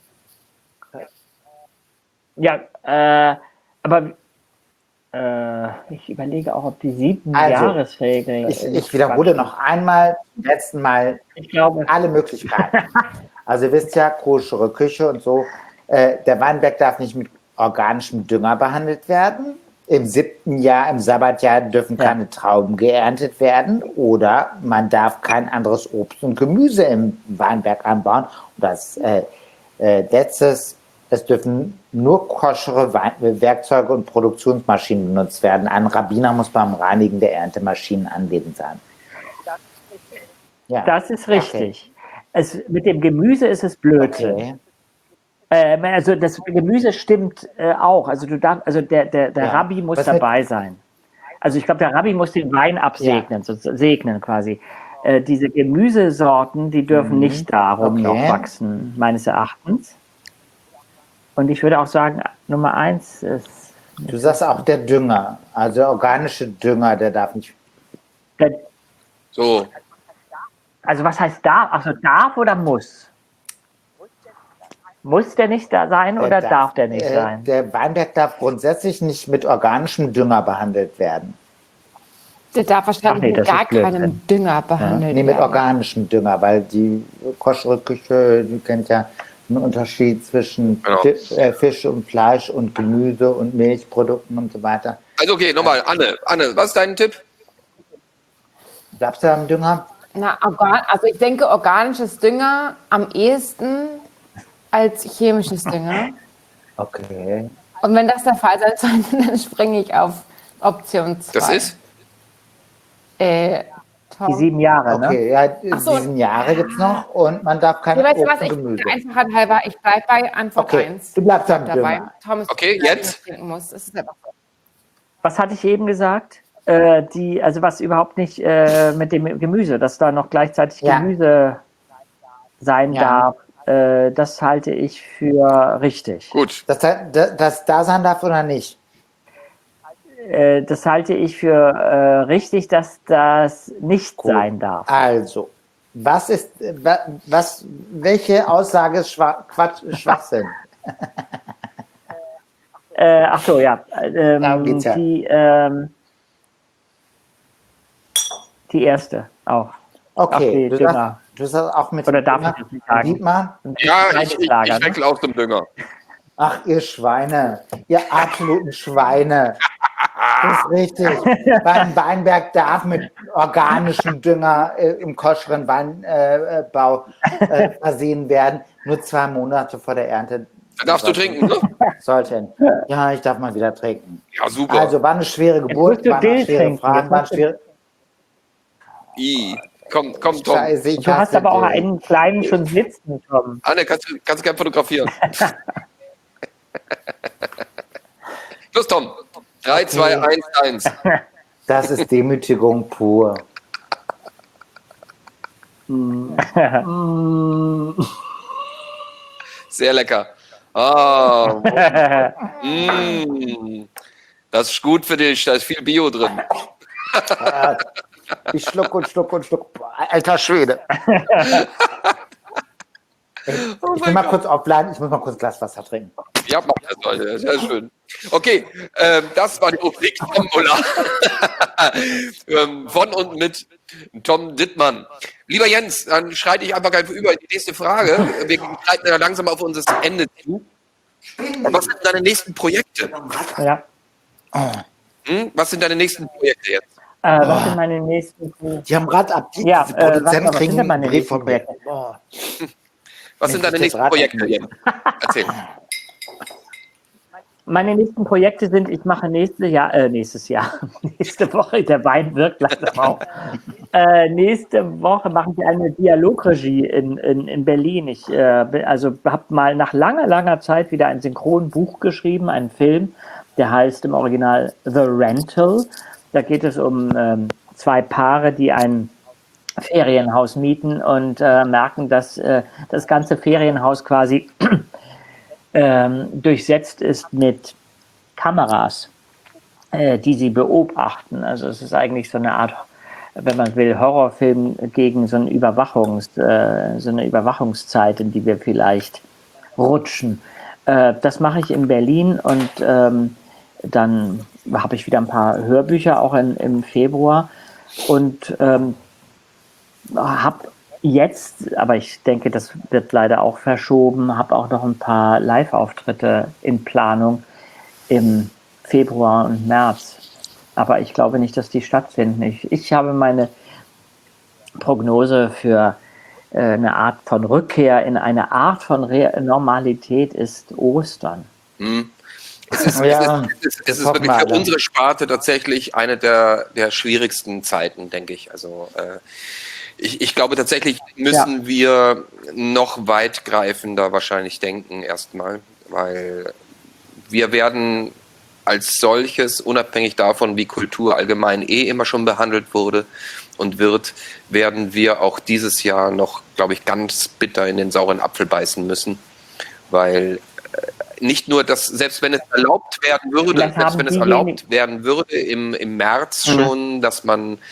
Ja, äh, aber äh, ich überlege auch, ob die sieben Also, Jahresregel. Ich, ist ich wiederhole Quatsch. noch einmal, zum letzten Mal, Ich glaube, alle Möglichkeiten. Also ihr wisst ja, koschere Küche und so. Äh, der Weinberg darf nicht mit organischem Dünger behandelt werden. Im siebten Jahr, im Sabbatjahr, dürfen Ja. keine Trauben geerntet werden. Oder man darf kein anderes Obst und Gemüse im Weinberg anbauen. Und das äh, äh, letztes, es dürfen nur koschere Wein Werkzeuge und Produktionsmaschinen benutzt werden. Ein Rabbiner muss beim Reinigen der Erntemaschinen anwesend sein. Ja. das ist richtig. Es, mit dem Gemüse ist es Blödsinn. Okay. Äh, also das Gemüse stimmt äh, auch. Also du darfst, also der, der, der Ja. Rabbi muss Was mit- dabei sein. Also ich glaube, der Rabbi muss den Wein absegnen, so, segnen quasi. Äh, diese Gemüsesorten, die dürfen Mhm. nicht darum Okay. noch wachsen, meines Erachtens. Und ich würde auch sagen, Nummer eins ist, Du sagst auch der Dünger, also der organische Dünger, der darf nicht. der, So, Also was heißt darf? Also darf oder muss? Muss der nicht da sein oder Der darf der nicht äh, sein? Der Weinberg darf grundsätzlich nicht mit organischem Dünger behandelt werden. Der darf wahrscheinlich Ach nee, mit das gar ist Blödsinn. keinem Dünger behandelt Nee, mit werden. organischem Dünger, weil die koschere Küche, die kennt ja einen Unterschied zwischen Genau. Fi- äh, Fisch und Fleisch und Gemüse und Milchprodukten und so weiter. Also okay, nochmal, Anne, Anne, was ist dein Tipp? Darfst du am Dünger? Na, organ, also ich denke organisches Dünger am ehesten als chemisches Dünger. Okay. Und wenn das der Fall sein sollte, dann springe ich auf Option zwei. Das ist? Äh, Tom. Die sieben Jahre, ne? Okay, ja, Ach so. sieben Jahre gibt es noch und man darf keine Ja, weißt du Obst was, und ich Gemüse. der Einfachheit halber, ich bleibe bei Antwort Okay, eins. du bleibst am dabei. Dünger. Thomas, Okay, jetzt? trinken muss. Das ist einfach so. Was hatte ich eben gesagt? Äh, die, also was überhaupt nicht äh, mit dem Gemüse, dass da noch gleichzeitig Ja. Gemüse sein Ja. darf, äh, das halte ich für richtig. Gut. Das, das, das da sein darf oder nicht? Äh, das halte ich für äh, richtig, dass das nicht Gut. sein darf. Also, was ist, äh, wa- was, welche Aussage ist Schwa Quatsch, Schwachsinn? Äh, ach so, ja. Ähm, Darum geht's ja. Die, ähm, die erste auch. Ach, Okay, die du Dünger. darfst, du darfst auch mit Oder dem darf Dünger. ich das nicht sagen? Dietmar? Ja, ich, ich, ich Trainingslager, ne? wechsle aus dem Dünger. Ach, ihr Schweine, ihr absoluten Schweine. Das ist richtig. Beim Weinberg darf mit organischem Dünger äh, im koscheren Weinbau äh, versehen werden. Nur zwei Monate vor der Ernte. Da darfst du trinken, ne? Sollten. Ja, ich darf mal wieder trinken. Ja, super. Also, war eine schwere Geburt, musst du waren Dill noch schwere trinken, Fragen, jetzt waren musst du- schwere. I. Komm, komm, Tom. Scheiße, ich Du hast hasse aber auch Dill. einen kleinen schon sitzen, Tom. Anne, kannst du kannst du gerne fotografieren. Los, Tom. drei, zwei, eins, eins. Das ist Demütigung pur. Sehr lecker. Ah, mm. Das ist gut für dich, da ist viel Bio drin. Ich schluck und schluck und schluck. Boah, alter Schwede. Oh Ich mein will mal Gott. kurz offline, ich muss mal kurz ein Glas Wasser trinken. Ja, mach das, Leute. Sehr schön. Okay, ähm, das war die Rubrik Tombola. ähm, von und mit Tom Dittmann. Lieber Jens, dann schreite ich einfach gleich über in die nächste Frage. Wir schreiten ja langsam auf unser Ende zu. Was sind deine nächsten Projekte? Ja. Hm? Was sind deine nächsten Projekte jetzt? Äh, was sind meine nächsten Projekte? Die haben Rad ab. Die Ja, diese äh, warte Produzenten mal, was kriegen sind denn einen meine Brief von mir. nächsten Boah. Was sind Wenn deine ich das nächsten Rad Projekte, abnehme. Jens? Erzähl. Meine nächsten Projekte sind, ich mache nächstes Jahr, äh, nächstes Jahr, nächste Woche, der Wein wirkt langsam auch. Äh, nächste Woche mache ich eine Dialogregie in, in, in Berlin. Ich äh, bin- also habe mal nach langer, langer Zeit wieder ein Synchronbuch geschrieben, einen Film, der heißt im Original The Rental. Da geht es um ähm, zwei Paare, die ein Ferienhaus mieten und äh, merken, dass äh, das ganze Ferienhaus quasi ähm, durchsetzt ist mit Kameras, äh, die sie beobachten. Also es ist eigentlich so eine Art, wenn man will, Horrorfilm gegen so, ein Überwachungs, äh, so eine Überwachungszeit, in die wir vielleicht rutschen. Äh, das mache ich in Berlin und ähm, dann habe ich wieder ein paar Hörbücher auch in, im Februar und ähm, habe jetzt, aber ich denke, das wird leider auch verschoben, habe auch noch ein paar Live-Auftritte in Planung im Februar und März. Aber ich glaube nicht, dass die stattfinden. Ich, ich habe meine Prognose für äh, eine Art von Rückkehr in eine Art von Re Normalität ist Ostern. Hm. Es ist, Ja, es ist, es ist, das es ist hoffen wirklich wir für alle. unsere Sparte tatsächlich eine der, der schwierigsten Zeiten, denke ich. Also äh, ich, ich glaube tatsächlich müssen Ja. wir noch weitgreifender wahrscheinlich denken erstmal, weil wir werden als solches, unabhängig davon, wie Kultur allgemein eh immer schon behandelt wurde und wird, werden wir auch dieses Jahr noch, glaube ich, ganz bitter in den sauren Apfel beißen müssen, weil äh, nicht nur, dass selbst wenn es erlaubt werden würde, Vielleicht selbst haben wenn es diejenigen- erlaubt werden würde im, im März Mhm. schon, dass man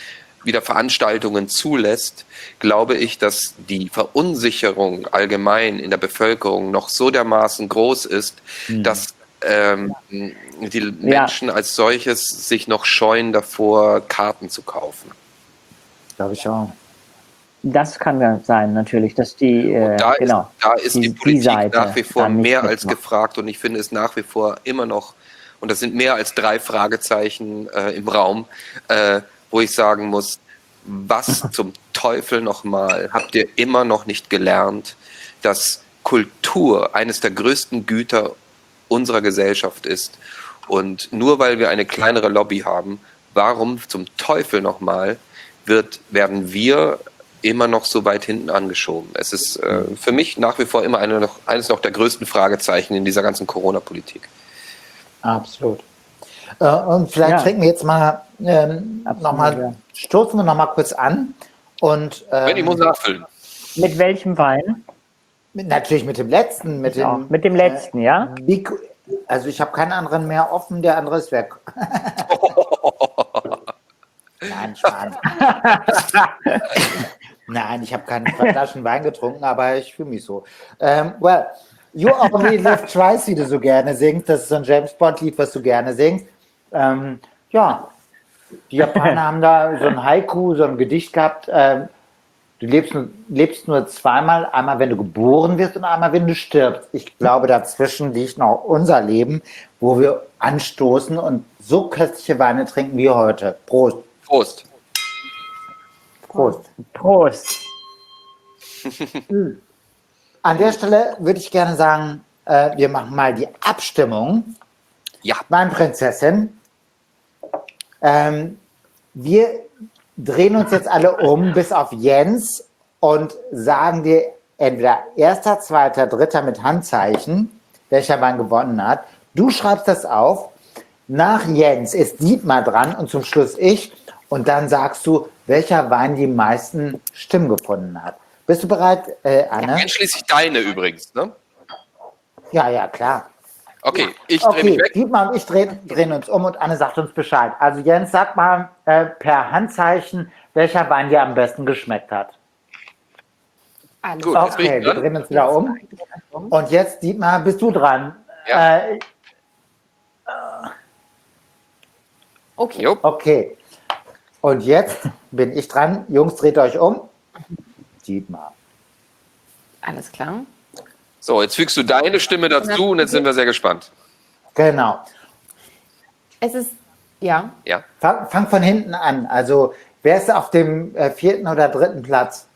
wieder Veranstaltungen zulässt, glaube ich, dass die Verunsicherung allgemein in der Bevölkerung noch so dermaßen groß ist, mhm. dass ähm, die ja. Menschen als solches sich noch scheuen davor, Karten zu kaufen. Glaube ich auch. Das kann ja sein, natürlich, dass die, äh, da genau. Ist, da ist die, die Politik die nach wie vor mehr als gefragt und ich finde es nach wie vor immer noch, und das sind mehr als drei Fragezeichen äh, im Raum, äh, wo ich sagen muss, was zum Teufel nochmal habt ihr immer noch nicht gelernt, dass Kultur eines der größten Güter unserer Gesellschaft ist und nur weil wir eine kleinere Lobby haben, warum zum Teufel nochmal wird, werden wir immer noch so weit hinten angeschoben. Es ist äh, für mich nach wie vor immer eine noch, eines noch der größten Fragezeichen in dieser ganzen Corona-Politik. Absolut. Äh, und vielleicht ja. trinken wir jetzt mal ähm, nochmal, ja. stoßen wir nochmal kurz an. Und, ähm, Wenn ich muss nachfüllen. Mit welchem Wein? Mit, natürlich mit dem letzten. Mit ja, dem, mit dem letzten, äh, ja? Big, also ich habe keinen anderen mehr offen, der andere ist weg. Nein, Schwan. Nein, ich habe keine Flaschen Wein getrunken, aber ich fühle mich so. Ähm, well, You Only Live Twice, wie du so gerne singst. Das ist so ein James-Bond-Lied, was du gerne singst. Ähm, ja, die Japaner haben da so ein Haiku, so ein Gedicht gehabt. Ähm, du lebst nur, lebst nur zweimal, einmal wenn du geboren wirst und einmal wenn du stirbst. Ich glaube, dazwischen liegt noch unser Leben, wo wir anstoßen und so köstliche Weine trinken wie heute. Prost. Prost. Prost. Prost. An der Stelle würde ich gerne sagen, äh, wir machen mal die Abstimmung. Ja. Weinprinzessin. Ähm, wir drehen uns jetzt alle um, bis auf Jens, und sagen dir entweder erster, zweiter, dritter mit Handzeichen, welcher Wein gewonnen hat. Du schreibst das auf. Nach Jens ist Dietmar dran und zum Schluss ich. Und dann sagst du, welcher Wein die meisten Stimmen gefunden hat. Bist du bereit, äh, Anne? Ja, einschließlich deine übrigens, ne? Ja, ja, klar. Okay, ich drehe okay, mich weg. Dietmar und ich drehen, drehen uns um und Anne sagt uns Bescheid. Also Jens, sag mal äh, per Handzeichen, welcher Wein dir am besten geschmeckt hat. Alles Gut, jetzt bin Okay, ich wir dran. drehen uns wieder um. Und jetzt, Dietmar, bist du dran. Ja. Äh, Okay. Jo. okay. Und jetzt bin ich dran. Jungs, dreht euch um. Dietmar. Alles klar. So, jetzt fügst du deine Stimme dazu und jetzt sind wir sehr gespannt. Genau. Es ist, ja, Ja. Fang, fang von hinten an. Also, wer ist auf dem äh, vierten oder dritten Platz?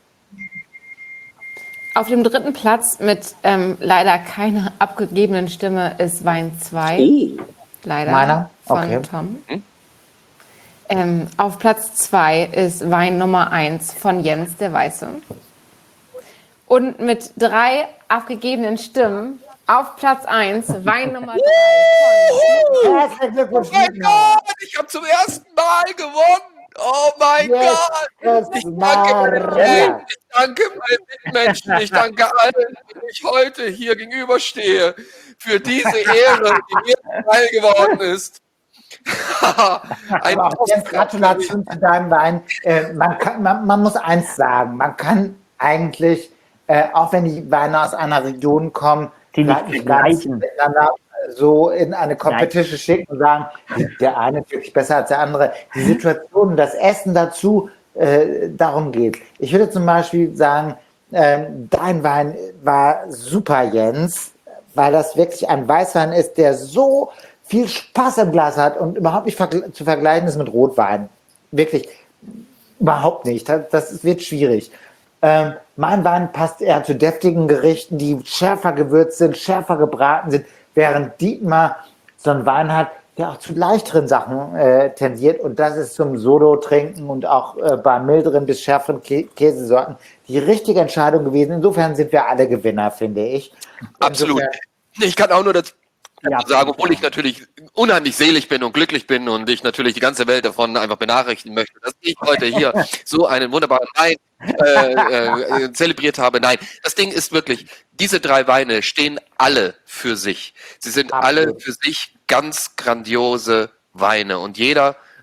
auf dem dritten Platz mit ähm, leider keiner abgegebenen Stimme ist Wein zwei. Oh. Leider. Meiner? Von Okay. Tom. Hm? Ähm, auf Platz zwei ist Wein Nummer eins von Jens, der Weiße. Und mit drei abgegebenen Stimmen auf Platz eins Wein Nummer drei von Herzlichen Glückwunsch, Oh mein Dietmar. Gott, ich habe zum ersten Mal gewonnen. Oh mein Yes, Gott. Ich danke meinen Freunden, ich danke meinen Mitmenschen, ich danke allen, denen ich heute hier gegenüberstehe, für diese Ehre, die mir teil geworden ist. Ein Aber auch Jens, Gratulation zu deinem Wein. Äh, man, kann, man, man muss eins sagen, man kann eigentlich, äh, auch wenn die Weine aus einer Region kommen, Die nicht vielleicht ganz vergleichen. miteinander so in eine Competition schicken und sagen, der eine ist wirklich besser als der andere. Die Situation, das Essen dazu, äh, darum geht. Ich würde zum Beispiel sagen, äh, dein Wein war super, Jens, weil das wirklich ein Weißwein ist, der so viel Spaß im Glas hat und überhaupt nicht vergle- zu vergleichen ist mit Rotwein. Wirklich überhaupt nicht. Das, das wird schwierig. Ähm, mein Wein passt eher zu deftigen Gerichten, die schärfer gewürzt sind, schärfer gebraten sind, während Dietmar so einen Wein hat, der auch zu leichteren Sachen äh, tendiert. Und das ist zum Solo-Trinken und auch äh, bei milderen bis schärferen Kä- Käsesorten die richtige Entscheidung gewesen. Insofern sind wir alle Gewinner, finde ich. Absolut. Insofern, Ich kann auch nur dazu Ja. sagen, obwohl ich natürlich unheimlich selig bin und glücklich bin und ich natürlich die ganze Welt davon einfach benachrichtigen möchte, dass ich heute hier so einen wunderbaren Wein äh, äh, zelebriert habe. Nein, das Ding ist wirklich, diese drei Weine stehen alle für sich. Sie sind Absolut. alle für sich ganz grandiose Weine und jeder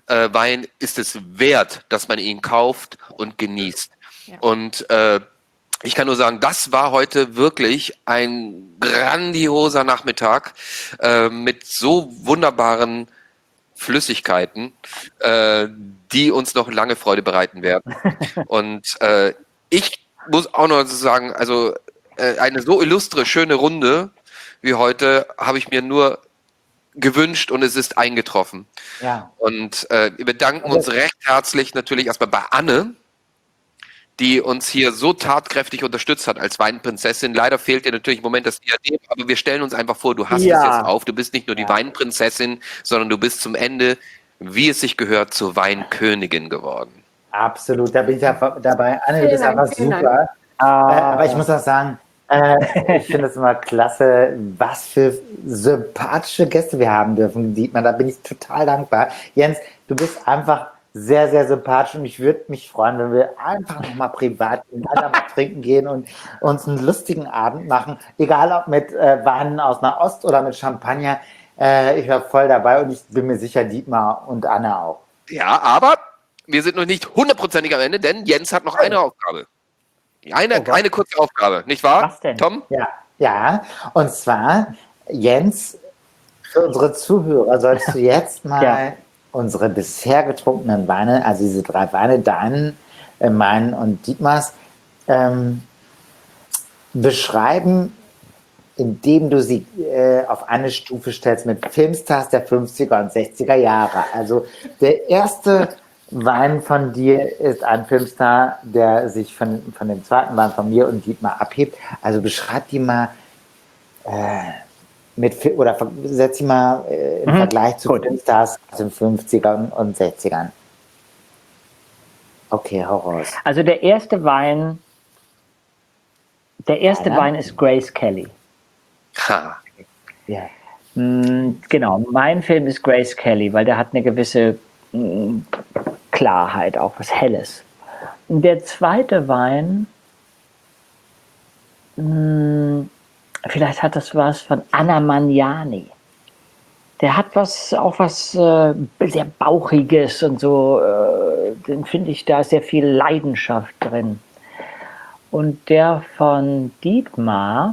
äh, Wein ist es wert, dass man ihn kauft und genießt. Ja. Und äh, ich kann nur sagen, das war heute wirklich ein grandioser Nachmittag äh, mit so wunderbaren Flüssigkeiten, äh, die uns noch lange Freude bereiten werden. Und äh, ich muss auch noch sagen, also äh, eine so illustre, schöne Runde wie heute habe ich mir nur gewünscht und es ist eingetroffen. Ja. Und äh, wir bedanken uns recht herzlich natürlich erstmal bei Anne, die uns hier so tatkräftig unterstützt hat als Weinprinzessin. Leider fehlt dir natürlich im Moment das Diadem, aber wir stellen uns einfach vor, du hast Ja. es jetzt auf. Du bist nicht nur die Weinprinzessin, sondern du bist zum Ende, wie es sich gehört, zur Weinkönigin geworden. Absolut, da bin ich ja dabei. Anne, du bist Vielen Dank, einfach vielen super. Äh, aber ich muss auch sagen, äh, ich finde es immer klasse, was für sympathische Gäste wir haben dürfen, Dietmar. Da bin ich total dankbar. Jens, du bist einfach sehr, sehr sympathisch und ich würde mich freuen, wenn wir einfach nochmal privat miteinander mal trinken gehen und uns einen lustigen Abend machen. Egal ob mit äh, Weinen aus Nahost oder mit Champagner. Äh, ich war voll dabei und ich bin mir sicher, Dietmar und Anne auch. Ja, aber wir sind noch nicht hundertprozentig am Ende, denn Jens hat noch eine Aufgabe. Eine, Oh Gott. eine kurze Aufgabe, nicht wahr? Was denn? Tom? Ja, ja. Und zwar, Jens, für unsere Zuhörer sollst du jetzt mal Ja. unsere bisher getrunkenen Weine, also diese drei Weine, deinen, äh, meinen und Dietmars, ähm, beschreiben, indem du sie äh, auf eine Stufe stellst mit Filmstars der fünfziger und sechziger Jahre. Also der erste Wein von dir ist ein Filmstar, der sich von, von dem zweiten Wein von mir und Dietmar abhebt. Also beschreib die mal äh, mit Fi- oder ver- setz sie mal äh, im Mhm, Vergleich zu gut. Filmstars aus den fünfzigern und sechzigern. Okay, hau raus. Also der erste Wein, der erste Ja. Wein ist Grace Kelly. Ha. Ja. Mm, Genau, mein Film ist Grace Kelly, weil der hat eine gewisse mm, Klarheit, auch was Helles. Der zweite Wein, mm, vielleicht hat das was von Anna Magnani. Der hat was, auch was äh, sehr Bauchiges und so, äh, den finde ich, da ist sehr viel Leidenschaft drin. Und der von Dietmar,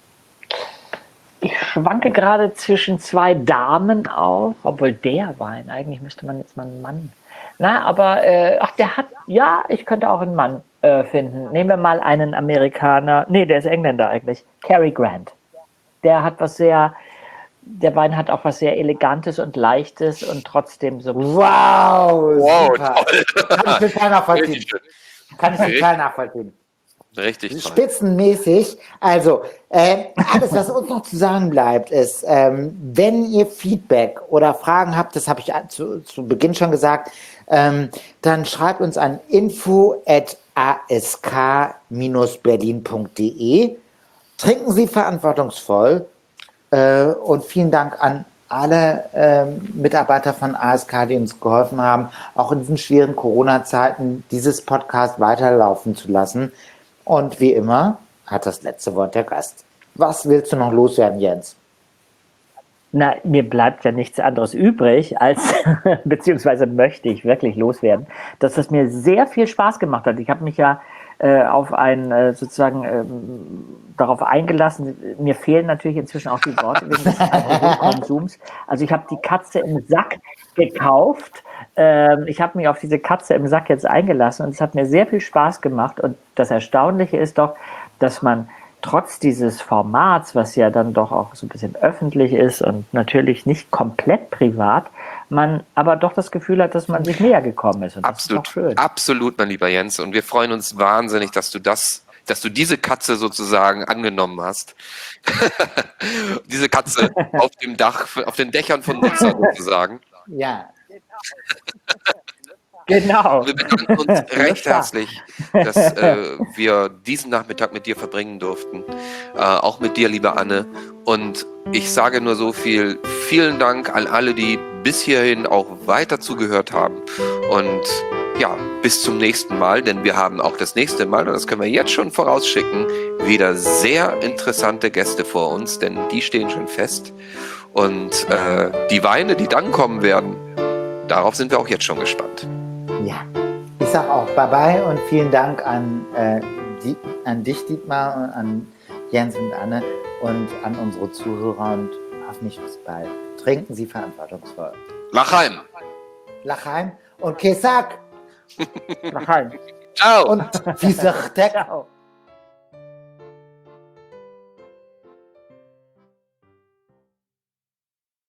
ich schwanke gerade zwischen zwei Damen auch, obwohl der Wein, eigentlich müsste man jetzt mal einen Mann. Na, aber, äh, ach, der hat, ja, ich könnte auch einen Mann äh, finden. Nehmen wir mal einen Amerikaner, nee, der ist Engländer eigentlich, Cary Grant. Der hat was sehr, der Wein hat auch was sehr Elegantes und Leichtes und trotzdem so. Wow, Wow, super. Kann ich total nachvollziehen. Richtig schön. Kann ich total nachvollziehen. Richtig toll. Spitzenmäßig. Also, äh, alles, was uns noch zu sagen bleibt, ist, ähm, wenn ihr Feedback oder Fragen habt, das habe ich zu, zu Beginn schon gesagt, ähm, dann schreibt uns an info at a s k berlin punkt d e. Trinken Sie verantwortungsvoll äh, und vielen Dank an alle ähm, Mitarbeiter von A S K, die uns geholfen haben, auch in diesen schweren Corona-Zeiten dieses Podcast weiterlaufen zu lassen. Und wie immer hat das letzte Wort der Gast. Was willst du noch loswerden, Jens? Na, mir bleibt ja nichts anderes übrig, als, beziehungsweise möchte ich wirklich loswerden, dass es mir sehr viel Spaß gemacht hat. Ich habe mich ja äh, auf ein, äh, sozusagen, ähm, darauf eingelassen. Mir fehlen natürlich inzwischen auch die Worte wegen des Alkoholkonsums. Also ich habe die Katze im Sack gekauft. Ähm, ich habe mich auf diese Katze im Sack jetzt eingelassen und es hat mir sehr viel Spaß gemacht. Und das Erstaunliche ist doch, dass man trotz dieses Formats, was ja dann doch auch so ein bisschen öffentlich ist und natürlich nicht komplett privat, man aber doch das Gefühl hat, dass man sich näher gekommen ist. Und das Absolut, ist doch schön. absolut, mein lieber Jens. Und wir freuen uns wahnsinnig, dass du das, dass du diese Katze sozusagen angenommen hast. Diese Katze auf dem Dach, auf den Dächern von Nizza sozusagen. Ja. Genau. Wir bedanken uns recht herzlich, dass äh, wir diesen Nachmittag mit dir verbringen durften. Äh, auch mit dir, liebe Anne. Und ich sage nur so viel. Vielen Dank an alle, die bis hierhin auch weiter zugehört haben. Und ja, bis zum nächsten Mal, denn wir haben auch das nächste Mal, und das können wir jetzt schon vorausschicken, wieder sehr interessante Gäste vor uns, denn die stehen schon fest. Und äh, die Weine, die dann kommen werden, darauf sind wir auch jetzt schon gespannt. Ja, ich sag auch Bye-bye und vielen Dank an, äh, die, an dich, Dietmar, und an Jens und Anne und an unsere Zuhörer und hoffentlich bis bald. Trinken Sie verantwortungsvoll. Lachheim. Lachheim und Kesak Nach Hause. Ciao. und wie sagt der Ciao.